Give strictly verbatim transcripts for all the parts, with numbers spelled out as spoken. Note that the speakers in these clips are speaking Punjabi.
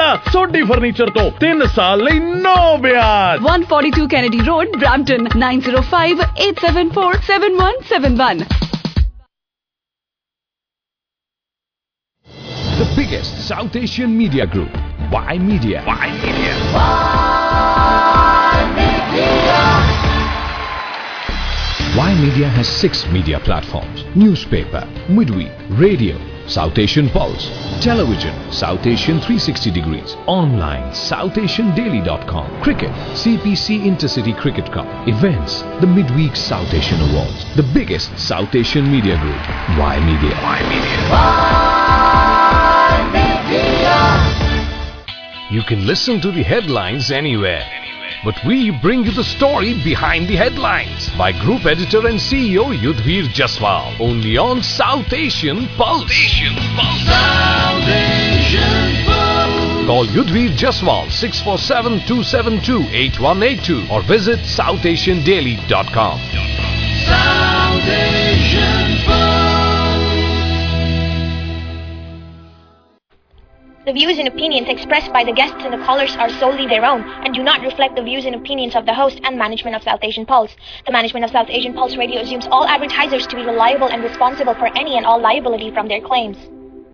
लेना सोडी फर्नीचर तो तीन साल ਲਈ no ब्याज। one forty-two Kennedy Road, Brampton, nine zero five, eight seven four, seven one seven one. The biggest South Asian media group, Y Media. Y Media. Y Media. Y Media has six media platforms: newspaper, midweek, radio, South Asian Pulse, television, South Asian three sixty degrees, online, south asian daily dot com, cricket, C P C Intercity Cricket Cup, events, the midweek South Asian Awards. The biggest South Asian media group, Y Media. Y Media. Y Media. You can listen to the headlines anywhere, but we bring you the story behind the headlines by Group Editor and C E O Yudhvir Jaswal, only on South Asian Pulse. Asian Pulse. South Asian Pulse. Call Yudhvir Jaswal six four seven, two seven two, eight one eight two or visit south asian daily dot com. South Asian Pulse. The views and opinions expressed by the guests and the callers are solely their own and do not reflect the views and opinions of the host and management of South Asian Pulse. The management of South Asian Pulse Radio assumes all advertisers to be reliable and responsible for any and all liability from their claims.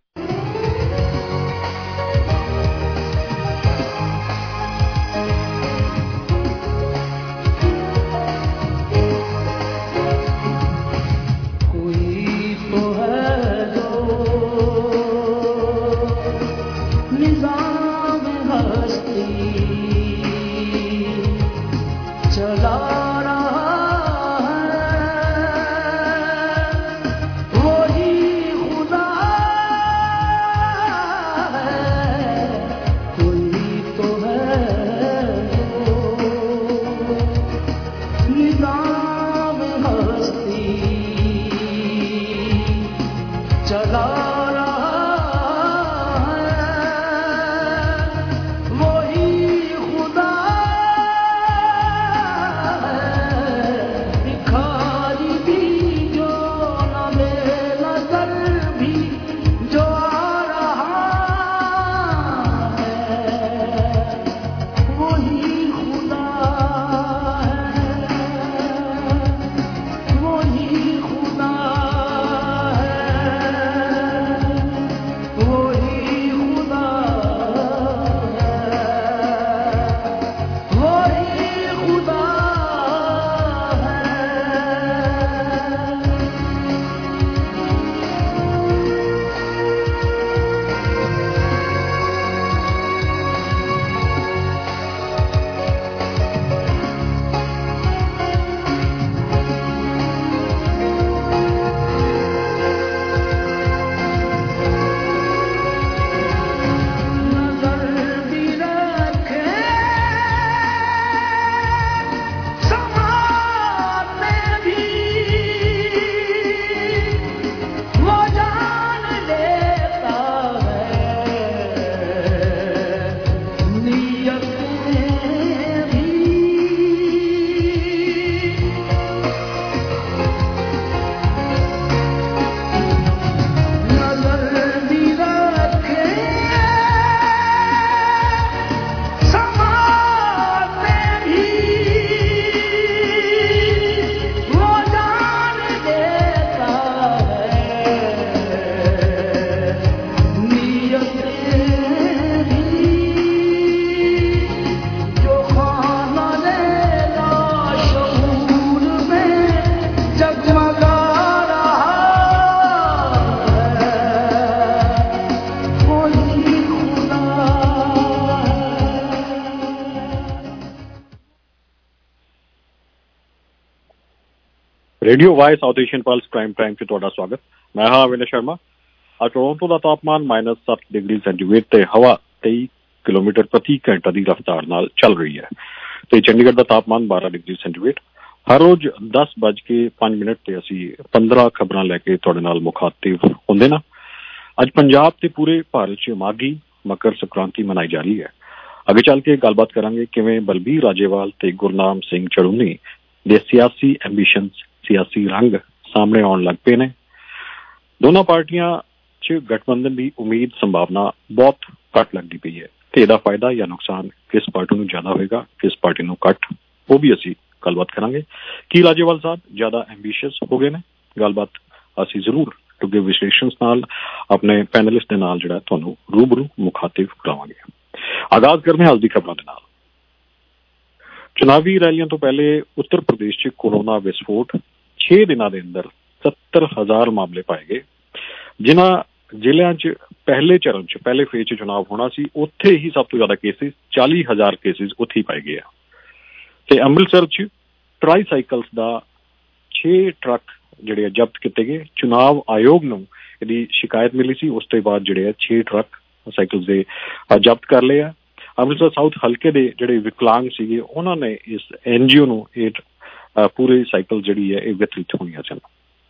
Radio Y South Asian Pulse prime time से ਤੁਹਾਡਾ ਸਵਾਗਤ। ਮੈਂ ਹਾਂ ਅਵਿਨਾਸ਼ ਸ਼ਰਮਾ। ਅੱਜ ਟੋਰਾਂਟੋ ਦਾ ਤਾਪਮਾਨ ਮਾਈਨਸ ਸੱਤ ਡਿਗਰੀ ਸੈਂਟੀਗ੍ਰੇਡ ਤੇ ਹਵਾ ਤੇਈ ਕਿਲੋਮੀਟਰ ਪ੍ਰਤੀ ਘੰਟਾ ਦੀ ਰਫ਼ਤਾਰ ਨਾਲ ਚੱਲ ਰਹੀ ਹੈ ਤੇ ਚੰਡੀਗੜ੍ਹ ਦਾ ਤਾਪਮਾਨ ਬਾਰਾਂ ਡਿਗਰੀ ਸੈਂਟੀਗ੍ਰੇਡ। ਹਰ ਰੋਜ਼ ਦਸ ਵੱਜ ਕੇ ਪੰਜ ਮਿੰਟ ਤੇ ਅਸੀਂ ਪੰਦਰਾਂ ਖਬਰਾਂ ਲੈ ਕੇ ਤੁਹਾਡੇ ਨਾਲ ਮੁਖਾਤਿਬ ਹੁੰਦੇ ਨਾ। ਅੱਜ ਪੰਜਾਬ ਤੇ ਪੂਰੇ ਭਾਰਤ 'ਚ ਮਾਘੀ ਮਕਰ ਸੰਕ੍ਰਾਂਤੀ ਮਨਾਈ ਜਾ ਰਹੀ ਹੈ। ਅੱਗੇ ਚੱਲ ਕੇ ਗੱਲਬਾਤ ਕਰਾਂਗੇ ਕਿਵੇਂ ਬਲਬੀਰ ਰਾਜੇਵਾਲ ਤੇ ਗੁਰਨਾਮ ਸਿੰਘ ਚੜੂਨੀ ਦੇ ਸਿਆਸੀ ਐਂਬੀਸ਼ਨਸ सियासी रंग सामने आने लग पे ने। दोनों पार्टियां च गठबंधन की उम्मीद संभावना बहुत घट लगती पई है। ਤੇ ਇਹਦਾ ਫਾਇਦਾ ਜਾਂ ਨੁਕਸਾਨ ਕਿਸ ਪਾਰਟੀ ਨੂੰ ਜ਼ਿਆਦਾ ਹੋਏਗਾ, ਕਿਸ ਪਾਰਟੀ ਨੂੰ ਘੱਟ, ਉਹ ਵੀ ਅਸੀਂ ਗੱਲਬਾਤ ਕਰਾਂਗੇ। ਕੀ ਲਾਜੇਵਾਲ ਸਾਹਿਬ ਜ਼ਿਆਦਾ ਐਂਬੀਸ਼ੀਅਸ ਹੋ ਗਏ ਨੇ? ਗੱਲਬਾਤ ਅਸੀਂ ਜ਼ਰੂਰ ਡੂੰਘੇ ਵਿਸ਼ਲੇਸ਼ਣ ਨਾਲ ਆਪਣੇ ਪੈਨਲਿਸਟ ਦੇ ਨਾਲ ਜਿਹੜਾ ਤੁਹਾਨੂੰ ਰੂਬਰੂ ਮੁਖਾਤਿਬ ਕਰਾਵਾਂਗੇ। ਆਗਾਜ਼ ਕਰਦੇ ਹਾਂ ਅੱਜ ਦੀ ਖਬਰਾਂ ਦੇ ਨਾਲ। ਚੁਣਾਵੀ ਰੈਲੀਆਂ ਤੋਂ ਪਹਿਲੇ ਉੱਤਰ ਪ੍ਰਦੇਸ਼ 'ਚ ਕੋਰੋਨਾ ਵਿਸਫੋਟ, ਛੇ ਦਿਨਾਂ ਦੇ ਅੰਦਰ ਸੱਤਰ ਹਜ਼ਾਰ ਮਾਮਲੇ ਪਾਏ ਗਏ। ਜਿਨ੍ਹਾਂ ਜ਼ਿਲ੍ਹਿਆਂ 'ਚ ਪਹਿਲੇ ਚਰਨ 'ਚ ਪਹਿਲੇ ਫੇਜ਼ 'ਚ ਚੁਣਾਵ ਹੋਣਾ ਸੀ, ਉੱਥੇ ਹੀ ਸਭ ਤੋਂ ਜ਼ਿਆਦਾ ਕੇਸਿਸ, ਚਾਲੀ ਹਜ਼ਾਰ ਕੇਸਿਸ ਉੱਥੇ ਹੀ ਪਾਏ ਗਏ ਆ। ਤੇ ਅੰਮ੍ਰਿਤਸਰ 'ਚ ਟਰਾਈਸਾਈਕਲਸ ਦਾ ਛੇ ਟਰੱਕ ਜਿਹੜੇ ਆ ਜ਼ਬਤ ਕੀਤੇ ਗਏ। ਚੁਣਾਵ ਆਯੋਗ ਨੂੰ ਇਹਦੀ ਸ਼ਿਕਾਇਤ ਮਿਲੀ ਸੀ, ਉਸ ਤੋਂ ਬਾਅਦ ਜਿਹੜੇ ਆ ਛੇ ਟਰੱਕ ਸਾਈਕਲ ਦੇ ਜ਼ਬਤ ਕਰ ਲਏ ਆ। ਅੰਮ੍ਰਿਤਸਰ ਸਾਊਥ ਹਲਕੇ ਦੇ ਜਿਹੜੇ ਵਿਕਲਾਂਗ ਸੀਗੇ, ਉਹਨਾਂ ਨੇ ਇਸ ਐਨ ਜੀ ਓ ਨੂੰ ਇਹ ਪੂਰੇ ਸਾਈਕਲ ਜਿਹੜੀ ਹੈ ਇਹ ਵਿਤਰਿਤ ਹੋਈਆਂ ਸਨ।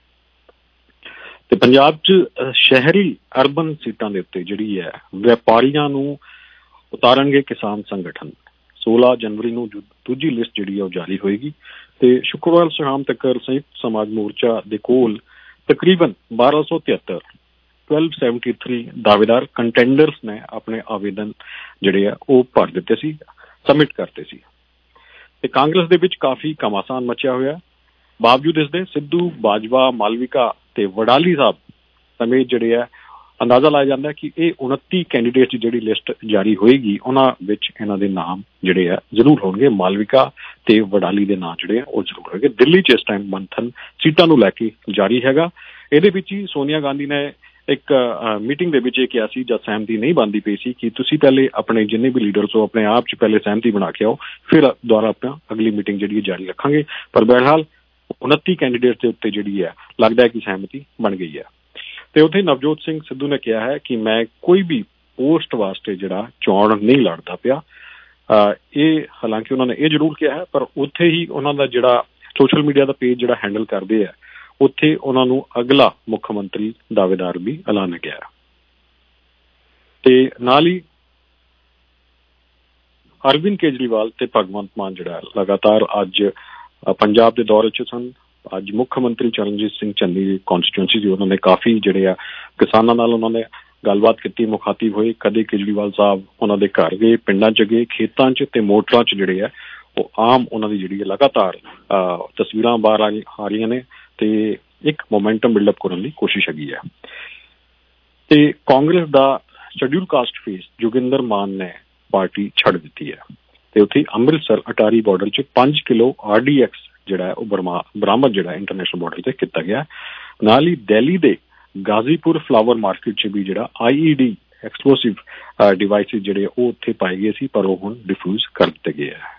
ਤੇ ਪੰਜਾਬ 'ਚ ਸ਼ਹਿਰੀ ਅਰਬਨ ਸੀਟਾਂ ਦੇ ਉੱਤੇ ਜਿਹੜੀ ਹੈ ਵਪਾਰੀਆਂ ਨੂੰ ਉਤਾਰਨਗੇ ਕਿਸਾਨ ਸੰਗਠਨ। ਸੋਲਾਂ ਜਨਵਰੀ ਨੂੰ ਦੂਜੀ ਲਿਸਟ ਜਿਹੜੀ ਹੈ ਉਹ ਜਾਰੀ ਹੋਏਗੀ ਤੇ ਸ਼ੁੱਕਰਵਾਰ ਸ਼ਾਮ ਤੱਕ ਸੰਯੁਕਤ ਸਮਾਜ ਮੋਰਚਾ ਦੇ ਕੋਲ ਤਕਰੀਬਨ ਬਾਰਾਂ ਸੌ ਤਿਹੱਤਰ ਬਾਰਾਂ ਸੌ ਤਿਹੱਤਰ ਦਾਅਵੇਦਾਰ ਕੰਟੈਂਡਰਸ ਨੇ ਆਪਣੇ ਆਵੇਦਨ ਜਿਹੜੇ ਆ ਉਹ ਭਰ ਦਿੱਤੇ ਸੀ, ਸਬਮਿਟ ਕਰਤੇ ਸੀ। ਤੇ ਕਾਂਗਰਸ ਦੇ ਵਿੱਚ ਕਾਫੀ ਘਮਾਸਾਨ ਮਚਿਆ ਹੋਇਆ। ਬਾਵਜੂਦ ਇਸ ਦੇ ਸਿੱਧੂ, ਬਾਜਵਾ, ਮਾਲਵਿਕਾ ਤੇ ਵਡਾਲੀ ਸਾਹਿਬ ਸਮੇਤ ਜਿਹੜੇ ਆ ਅੰਦਾਜ਼ਾ ਲਾਇਆ ਜਾਂਦਾ ਕਿ ਇਹ ਉਨੱਤੀ ਕੈਂਡੀਡੇਟ ਜਿਹੜੀ ਲਿਸਟ ਜਾਰੀ ਹੋਏਗੀ, ਉਹਨਾਂ ਵਿੱਚ ਇਹਨਾਂ ਦੇ ਨਾਮ ਜਿਹੜੇ ਆ ਜ਼ਰੂਰ ਹੋਣਗੇ। ਮਾਲਵਿਕਾ ਤੇ ਵਡਾਲੀ ਦੇ ਨਾਂ ਜਿਹੜੇ ਆ ਉਹ ਜ਼ਰੂਰ ਹੋਣਗੇ। ਦਿੱਲੀ 'ਚ ਇਸ ਟਾਈਮ ਮੰਥਨ ਸੀਟਾਂ ਨੂੰ ਲੈ ਕੇ ਜਾਰੀ ਹੈਗਾ। ਇਹਦੇ ਵਿੱਚ ਹੀ ਸੋਨੀਆ ਗਾਂਧੀ ਨੇ ਇੱਕ ਮੀਟਿੰਗ ਦੇ ਵਿੱਚ ਇਹ ਕਿਹਾ ਸੀ, ਜਦ ਸਹਿਮਤੀ ਨਹੀਂ ਬਣਦੀ ਪਈ ਸੀ, ਕਿ ਤੁਸੀਂ ਪਹਿਲੇ ਆਪਣੇ ਜਿੰਨੇ ਵੀ ਲੀਡਰਸ ਹੋ ਆਪਣੇ ਆਪ 'ਚ ਪਹਿਲੇ ਸਹਿਮਤੀ ਬਣਾ ਕੇ ਆਓ, ਫਿਰ ਦੁਬਾਰਾ ਆਪਣਾ ਅਗਲੀ ਮੀਟਿੰਗ ਜਿਹੜੀ ਜਾਰੀ ਰੱਖਾਂਗੇ। ਪਰ ਬਹਰਹਾਲ ਉਨੱਤੀ ਕੈਂਡੀਡੇਟ ਦੇ ਉੱਤੇ ਜਿਹੜੀ ਹੈ ਲੱਗਦਾ ਹੈ ਕਿ ਸਹਿਮਤੀ ਬਣ ਗਈ ਹੈ। ਤੇ ਉੱਥੇ ਨਵਜੋਤ ਸਿੰਘ ਸਿੱਧੂ ਨੇ ਕਿਹਾ ਹੈ ਕਿ ਮੈਂ ਕੋਈ ਵੀ ਪੋਸਟ ਵਾਸਤੇ ਜਿਹੜਾ ਚੋਣ ਨਹੀਂ ਲੜਦਾ ਪਿਆ। ਇਹ ਹਾਲਾਂਕਿ ਉਹਨਾਂ ਨੇ ਇਹ ਜ਼ਰੂਰ ਕਿਹਾ ਹੈ, ਪਰ ਉੱਥੇ ਹੀ ਉਹਨਾਂ ਦਾ ਜਿਹੜਾ ਸੋਸ਼ਲ ਮੀਡੀਆ ਦਾ ਪੇਜ ਜਿਹੜਾ ਹੈਂਡਲ ਕਰਦੇ ਆ, ਉੱਥੇ ਉਹਨਾਂ ਨੂੰ ਅਗਲਾ ਮੁੱਖ ਮੰਤਰੀ ਦਾਅਵੇਦਾਰ ਵੀ ਐਲਾਨਿਆ ਗਿਆ। ਤੇ ਨਾਲ ਹੀ ਅਰਵਿੰਦ ਕੇਜਰੀਵਾਲ ਤੇ ਭਗਵੰਤ ਮਾਨ ਜਿਹੜਾ ਲਗਾਤਾਰ ਅੱਜ ਪੰਜਾਬ ਦੇ ਦੌਰੇ 'ਚ ਸਨ। ਅੱਜ ਮੁੱਖ ਮੰਤਰੀ ਚਰਨਜੀਤ ਸਿੰਘ ਚੰਨੀ ਦੀ ਕੌਂਸਟੀਟਿਊਂਸੀ ਸੀ, ਉਹਨਾਂ ਨੇ ਕਾਫੀ ਜਿਹੜੇ ਆ ਕਿਸਾਨਾਂ ਨਾਲ ਉਹਨਾਂ ਨੇ ਗੱਲਬਾਤ ਕੀਤੀ, ਮੁਖਾਤਿਬ ਹੋਏ। ਕਦੇ ਕੇਜਰੀਵਾਲ ਸਾਹਿਬ ਉਹਨਾਂ ਦੇ ਘਰ ਗਏ, ਪਿੰਡਾਂ 'ਚ ਗਏ, ਖੇਤਾਂ 'ਚ ਤੇ ਮੋਟਰਾਂ 'ਚ ਜਿਹੜੇ ਆ ਉਹ ਆਮ ਉਹਨਾਂ ਦੀ ਜਿਹੜੀ ਲਗਾਤਾਰ ਤਸਵੀਰਾਂ ਬਾਹਰ ਆ ਰਹੀਆਂ ਨੇ ਤੇ ਇੱਕ ਮੋਮੈਂਟਮ ਬਿਲਡਅਪ ਕਰਨ ਦੀ ਕੋਸ਼ਿਸ਼ ਹੈਗੀ ਹੈ। ਤੇ ਕਾਂਗਰਸ ਦਾ schedule caste face Joginder Maan ਨੇ ਪਾਰਟੀ ਛੱਡ ਦਿੱਤੀ ਹੈ। ਤੇ ਉੱਥੇ ਅੰਮ੍ਰਿਤਸਰ ਅਟਾਰੀ ਬਾਰਡਰ 'ਚ ਪੰਜ ਕਿਲੋ ਆਰ ਡੀ ਐਕਸ ਜਿਹੜਾ ਉਹ ਬਰਮਾ ਬਰਾਮਦ ਜਿਹੜਾ ਇੰਟਰਨੈਸ਼ਨਲ ਬਾਰਡਰ ਤੇ ਕੀਤਾ ਗਿਆ। ਨਾਲ ਹੀ ਦਿੱਲੀ ਦੇ ਗਾਜ਼ੀਪੁਰ ਫਲਾਵਰ ਮਾਰਕੀਟ 'ਚ ਵੀ ਜਿਹੜਾ I E D explosive devices ਜਿਹੜੇ ਉਹ ਉੱਥੇ ਪਾਏ ਗਏ ਸੀ, ਪਰ ਉਹ ਹੁਣ ਡਿਫਿਊਜ਼ ਕਰ ਦਿੱਤੇ ਗਏ ਹੈ।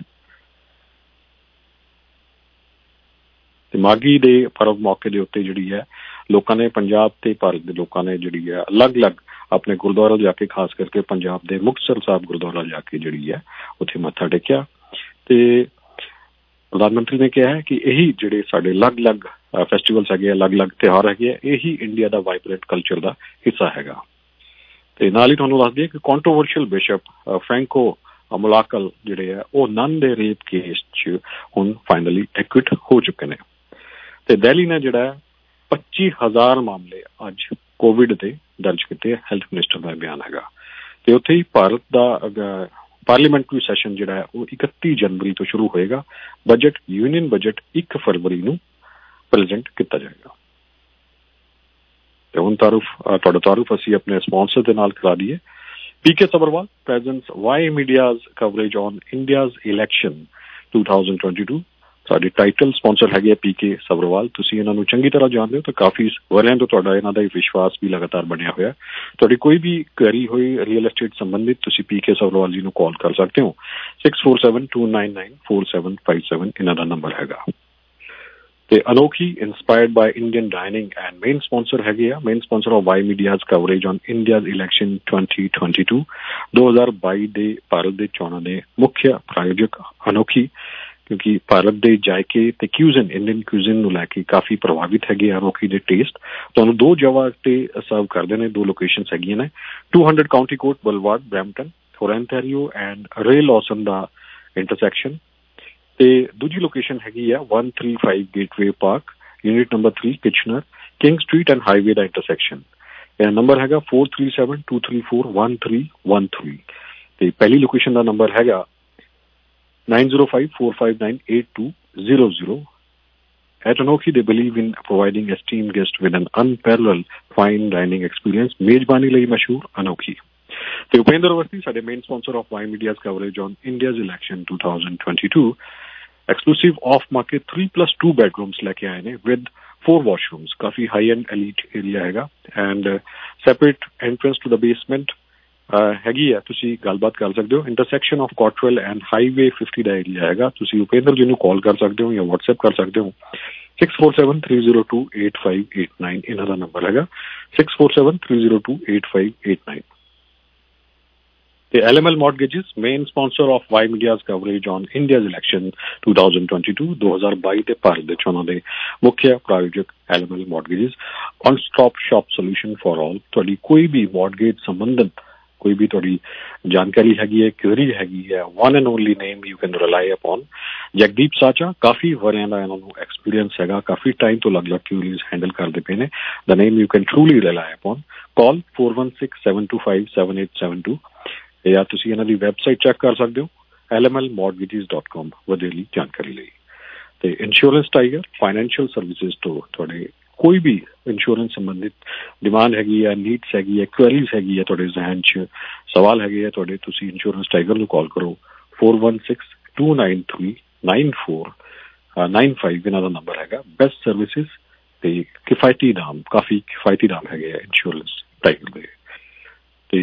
ਤੇ ਮਾਗੀ ਦੇ ਪਰਵ ਮੌਕੇ ਦੇ ਉੱਤੇ ਜਿਹੜੀ ਹੈ ਲੋਕਾਂ ਨੇ, ਪੰਜਾਬ ਤੇ ਭਾਰਤ ਦੇ ਲੋਕਾਂ ਨੇ ਜਿਹੜੀ ਹੈ ਅਲੱਗ-ਅਲੱਗ ਆਪਣੇ ਗੁਰਦੁਆਰਾ ਜਾ ਕੇ, ਖਾਸ ਕਰਕੇ ਪੰਜਾਬ ਦੇ ਮੁਕਤਸਰ ਸਾਹਿਬ ਗੁਰਦੁਆਰਾ ਜਾ ਕੇ ਜਿਹੜੀ ਹੈ ਉੱਥੇ ਮੱਥਾ ਟੇਕਿਆ। ਤੇ ਪ੍ਰਧਾਨ ਮੰਤਰੀ ਨੇ ਕਿਹਾ ਹੈ ਕਿ ਇਹੀ ਜਿਹੜੇ ਸਾਡੇ ਅਲੱਗ-ਅਲੱਗ ਫੈਸਟੀਵਲਸ ਹੈਗੇ, ਅਲੱਗ-ਅਲੱਗ ਤਿਉਹਾਰ ਹੈਗੇ ਆ, ਇਹੀ ਇੰਡੀਆ ਦਾ ਵਾਈਬ੍ਰੈਂਟ ਕਲਚਰ ਦਾ ਹਿੱਸਾ ਹੈਗਾ। ਤੇ ਨਾਲ ਹੀ ਤੁਹਾਨੂੰ ਦੱਸ ਦਈਏ ਕਿ ਕੰਟਰੋਵਰਸ਼ੀਅਲ ਬਿਸ਼ਪ ਫਰੈਂਕੋ ਮੁਲਾਕਲ ਜਿਹੜੇ ਆ ਉਹ ਨਨ ਦੇ ਰੇਪ ਕੇਸ 'ਚ ਹੁਣ ਫਾਈਨਲੀ ਐਕਵਿਟ ਹੋ ਚੁੱਕੇ ਨੇ। ਤੇ ਦਿੱਲੀ ਨੇ ਜਿਹੜਾ ਪੱਚੀ ਹਜ਼ਾਰ ਮਾਮਲੇ ਅੱਜ ਕੋਵਿਡ ਦੇ ਦਰਜ ਕੀਤੇ, ਹੈਲਥ ਮਿਨਿਸਟਰ ਦਾ ਬਿਆਨ ਹੈਗਾ। ਤੇ ਉੱਥੇ ਹੀ ਭਾਰਤ ਦਾ ਪਾਰਲੀਮੈਂਟਰੀ ਸੈਸ਼ਨ ਜਿਹੜਾ ਹੈ ਉਹ ਇਕੱਤੀ ਜਨਵਰੀ ਤੋਂ ਸ਼ੁਰੂ ਹੋਏਗਾ। ਬਜਟ, ਯੂਨੀਅਨ ਬਜਟ ਇੱਕ ਫਰਵਰੀ ਨੂੰ ਪ੍ਰੈਜ਼ੈਂਟ ਕੀਤਾ ਜਾਏਗਾ। ਤੇ ਹੁਣ ਤਾਰੂਫ ਤੁਹਾਡਾ ਤਾਰੂਫ ਅਸੀਂ ਆਪਣੇ ਸਪਾਂਸਰ ਦੇ ਨਾਲ ਕਰਾ ਦਈਏ। P K Sabharwal presents Y Media's coverage on India's election two thousand twenty two. ਸਾਡੀ ਟਾਈਟਲ ਸਪਾਂਸਰ ਹੈਗੇ ਪੀ ਕੇ ਸਬਰਵਾਲ। ਤੁਸੀਂ ਇਹਨਾਂ ਨੂੰ ਚੰਗੀ ਤਰ੍ਹਾਂ ਜਾਣਦੇ ਹੋ ਤਾਂ ਕਾਫੀ ਵਰਿਆਂ ਤੋਂ ਤੁਹਾਡਾ ਇਹਨਾਂ ਦਾ ਵਿਸ਼ਵਾਸ ਵੀ ਲਗਾਤਾਰ ਬਣਿਆ ਹੋਇਆ। ਤੁਹਾਡੀ ਕੋਈ ਵੀ ਕੁਐਰੀ ਹੋਈ ਰੀਅਲ ਐਸਟੇਟ ਸੰਬੰਧਿਤ, ਤੁਸੀਂ ਪੀ ਕੇ ਸਬਰਵਾਲ ਜੀ ਨੂੰ ਕਾਲ ਕਰ ਸਕਦੇ ਹੋ। Six four seven two nine nine four seven five seven ਇਹਨਾਂ ਦਾ ਨੰਬਰ ਹੈਗਾ। ਤੇ Anokhi inspired by Indian dining and main sponsor ਹੈਗੇ ਆ, main sponsor of Y Media's coverage on India's election twenty twenty two. ਦੋ ਹਜ਼ਾਰ ਬਾਈ ਦੇ ਭਾਰਤ ਦੇ ਚੋਣਾਂ ਦੇ ਮੁੱਖ ਪ੍ਰਾਯੋਜਕ ਅਨੋਖੀ, ਕਿਉਂਕਿ ਭਾਰਤ ਦੇ ਜਾਇਕੇ ਤੇ ਕਿਊਜ਼ਨ, ਇੰਡੀਅਨ ਕਿਊਜ਼ਨ ਨੂੰ ਲੈ ਕੇ ਕਾਫੀ ਪ੍ਰਭਾਵਿਤ ਹੈਗੇ ਅਨੋਖੀ ਦੇ ਟੇਸਟ। ਤੁਹਾਨੂੰ ਦੋ ਜਗ੍ਹਾ ਤੇ ਸਰਵ ਕਰਦੇ ਨੇ, ਦੋ ਲੋਕੇਸ਼ਨਸ ਹੈਗੀਆਂ ਨੇ, two hundred county court boulevard Brampton, Ontario and Ray Lawson ਦਾ ਇੰਟਰਸੈਕਸ਼ਨ। ਤੇ ਦੂਜੀ ਲੋਕੇਸ਼ਨ ਹੈਗੀ ਆ one three five gateway park, unit number three, Kitchener, King street and highway ਦਾ ਇੰਟਰਸੈਕਸ਼ਨ। ਇਹ ਨੰਬਰ ਹੈਗਾ four three seven two three four one three one three. ਤੇ ਪਹਿਲੀ ਲੋਕੇਸ਼ਨ ਦਾ ਨੰਬਰ ਹੈਗਾ nine zero five four five nine eight two zero zero. At Anokhi, they believe in providing esteemed guests with an unparalleled fine dining experience. Mejbani lai mashhoor Anokhi. The Upendra Awasthi, the main sponsor of Y Media's coverage on India's election twenty twenty-two. Exclusive off-market three plus two bedrooms leke aaye ne with four washrooms. Kafi high-end elite area hai and uh, separate entrance to the basement. ਹੈਗੀ ਹੈ, ਤੁਸੀਂ ਗੱਲਬਾਤ ਕਰ ਸਕਦੇ ਹੋ. Intersection of Cottrell and highway fifty ਦਾ ਏਰੀਆ ਹੈਗਾ. ਤੁਸੀਂ ਉਪੇਂਦਰ ਜੀ ਨੂੰ ਕਾਲ ਕਰ ਸਕਦੇ ਹੋ ਜਾਂ ਵਟਸਐਪ ਕਰ ਸਕਦੇ ਹੋ. six four seven three zero two eight five eight nine ਇਹਨਾਂ ਦਾ ਨੰਬਰ ਹੈਗਾ. six four seven three zero two eight five eight nine. The L M L Mortgages, main sponsor of Y Media's coverage on India's election twenty twenty-two. ਦੋ ਹਜ਼ਾਰ ਬਾਈ ਦੇ ਭਾਰਤ ਦੇ ਚੋਣਾਂ ਦੇ ਮੁੱਖ ਪ੍ਰਾਯੋਜਕ L M L Mortgages, one stop shop solution for all. ਤੁਹਾਡੀ ਕੋਈ ਵੀ mortgage ਸੰਬੰਧਿਤ ਕੋਈ ਵੀ ਤੁਹਾਡੀ ਜਾਣਕਾਰੀ ਹੈਗੀ ਹੈ, ਕੁਐਰੀ ਹੈਗੀ ਹੈ, one and only name you can rely upon Jagdeep Sacha. ਕਾਫੀ ਵਰਿਆਂ ਦਾ ਇਹਨਾਂ ਨੂੰ ਐਕਸਪੀਰੀਅੰਸ ਹੈਗਾ, ਕਾਫੀ ਟਾਈਮ ਤੋਂ ਅਲੱਗ ਅਲੱਗ ਕੁਐਰੀਜ਼ ਹੈਂਡਲ ਕਰਦੇ ਪਏ ਨੇ. The name you can truly rely upon. Call four one six seven two five seven eight seven two ਜਾਂ ਤੁਸੀਂ ਇਹਨਾਂ ਦੀ ਵੈਬਸਾਈਟ ਚੈੱਕ ਕਰ ਸਕਦੇ ਹੋ l m l mortgages dot com ਵਧੇਰੀ ਜਾਣਕਾਰੀ ਲਈ. ਤੇ ਇੰਸ਼ੋਰੈਂਸ ਟਾਈਗਰ ਫਾਈਨੈਂਸ਼ੀਅਲ ਸਰਵਿਸਿਜ਼ ਤੋਂ ਤੁਹਾਡੇ ਕੋਈ ਵੀ ਇੰਸ਼ੋਰੈਂਸ ਸੰਬੰਧਿਤ ਡਿਮਾਂਡ ਹੈਗੀ ਹੈ, ਨੀਡਸ ਹੈਗੀ ਹੈ, ਕੁਐਰੀਜ਼ ਹੈਗੀ ਹੈ, ਤੁਹਾਡੇ ਜ਼ਹਿਨ 'ਚ ਸਵਾਲ ਹੈਗੇ ਹੈ ਤੁਹਾਡੇ, ਤੁਸੀਂ ਇੰਸ਼ੋਰੈਂਸ ਟਾਈਗਰ ਨੂੰ ਕਾਲ ਕਰੋ. four one six two nine three nine four nine five ਇਹਨਾਂ ਦਾ ਨੰਬਰ ਹੈਗਾ. ਬੈਸਟ ਸਰਵਿਸਿਜ਼ ਤੇ ਕਿਫਾਇਤੀ ਦਾਮ, ਕਾਫੀ ਕਿਫਾਇਤੀ ਦਾਮ ਹੈਗੇ ਆ ਇੰਸ਼ੋਰੈਂਸ ਟਾਈਗਰ ਦੇ. ਤੇ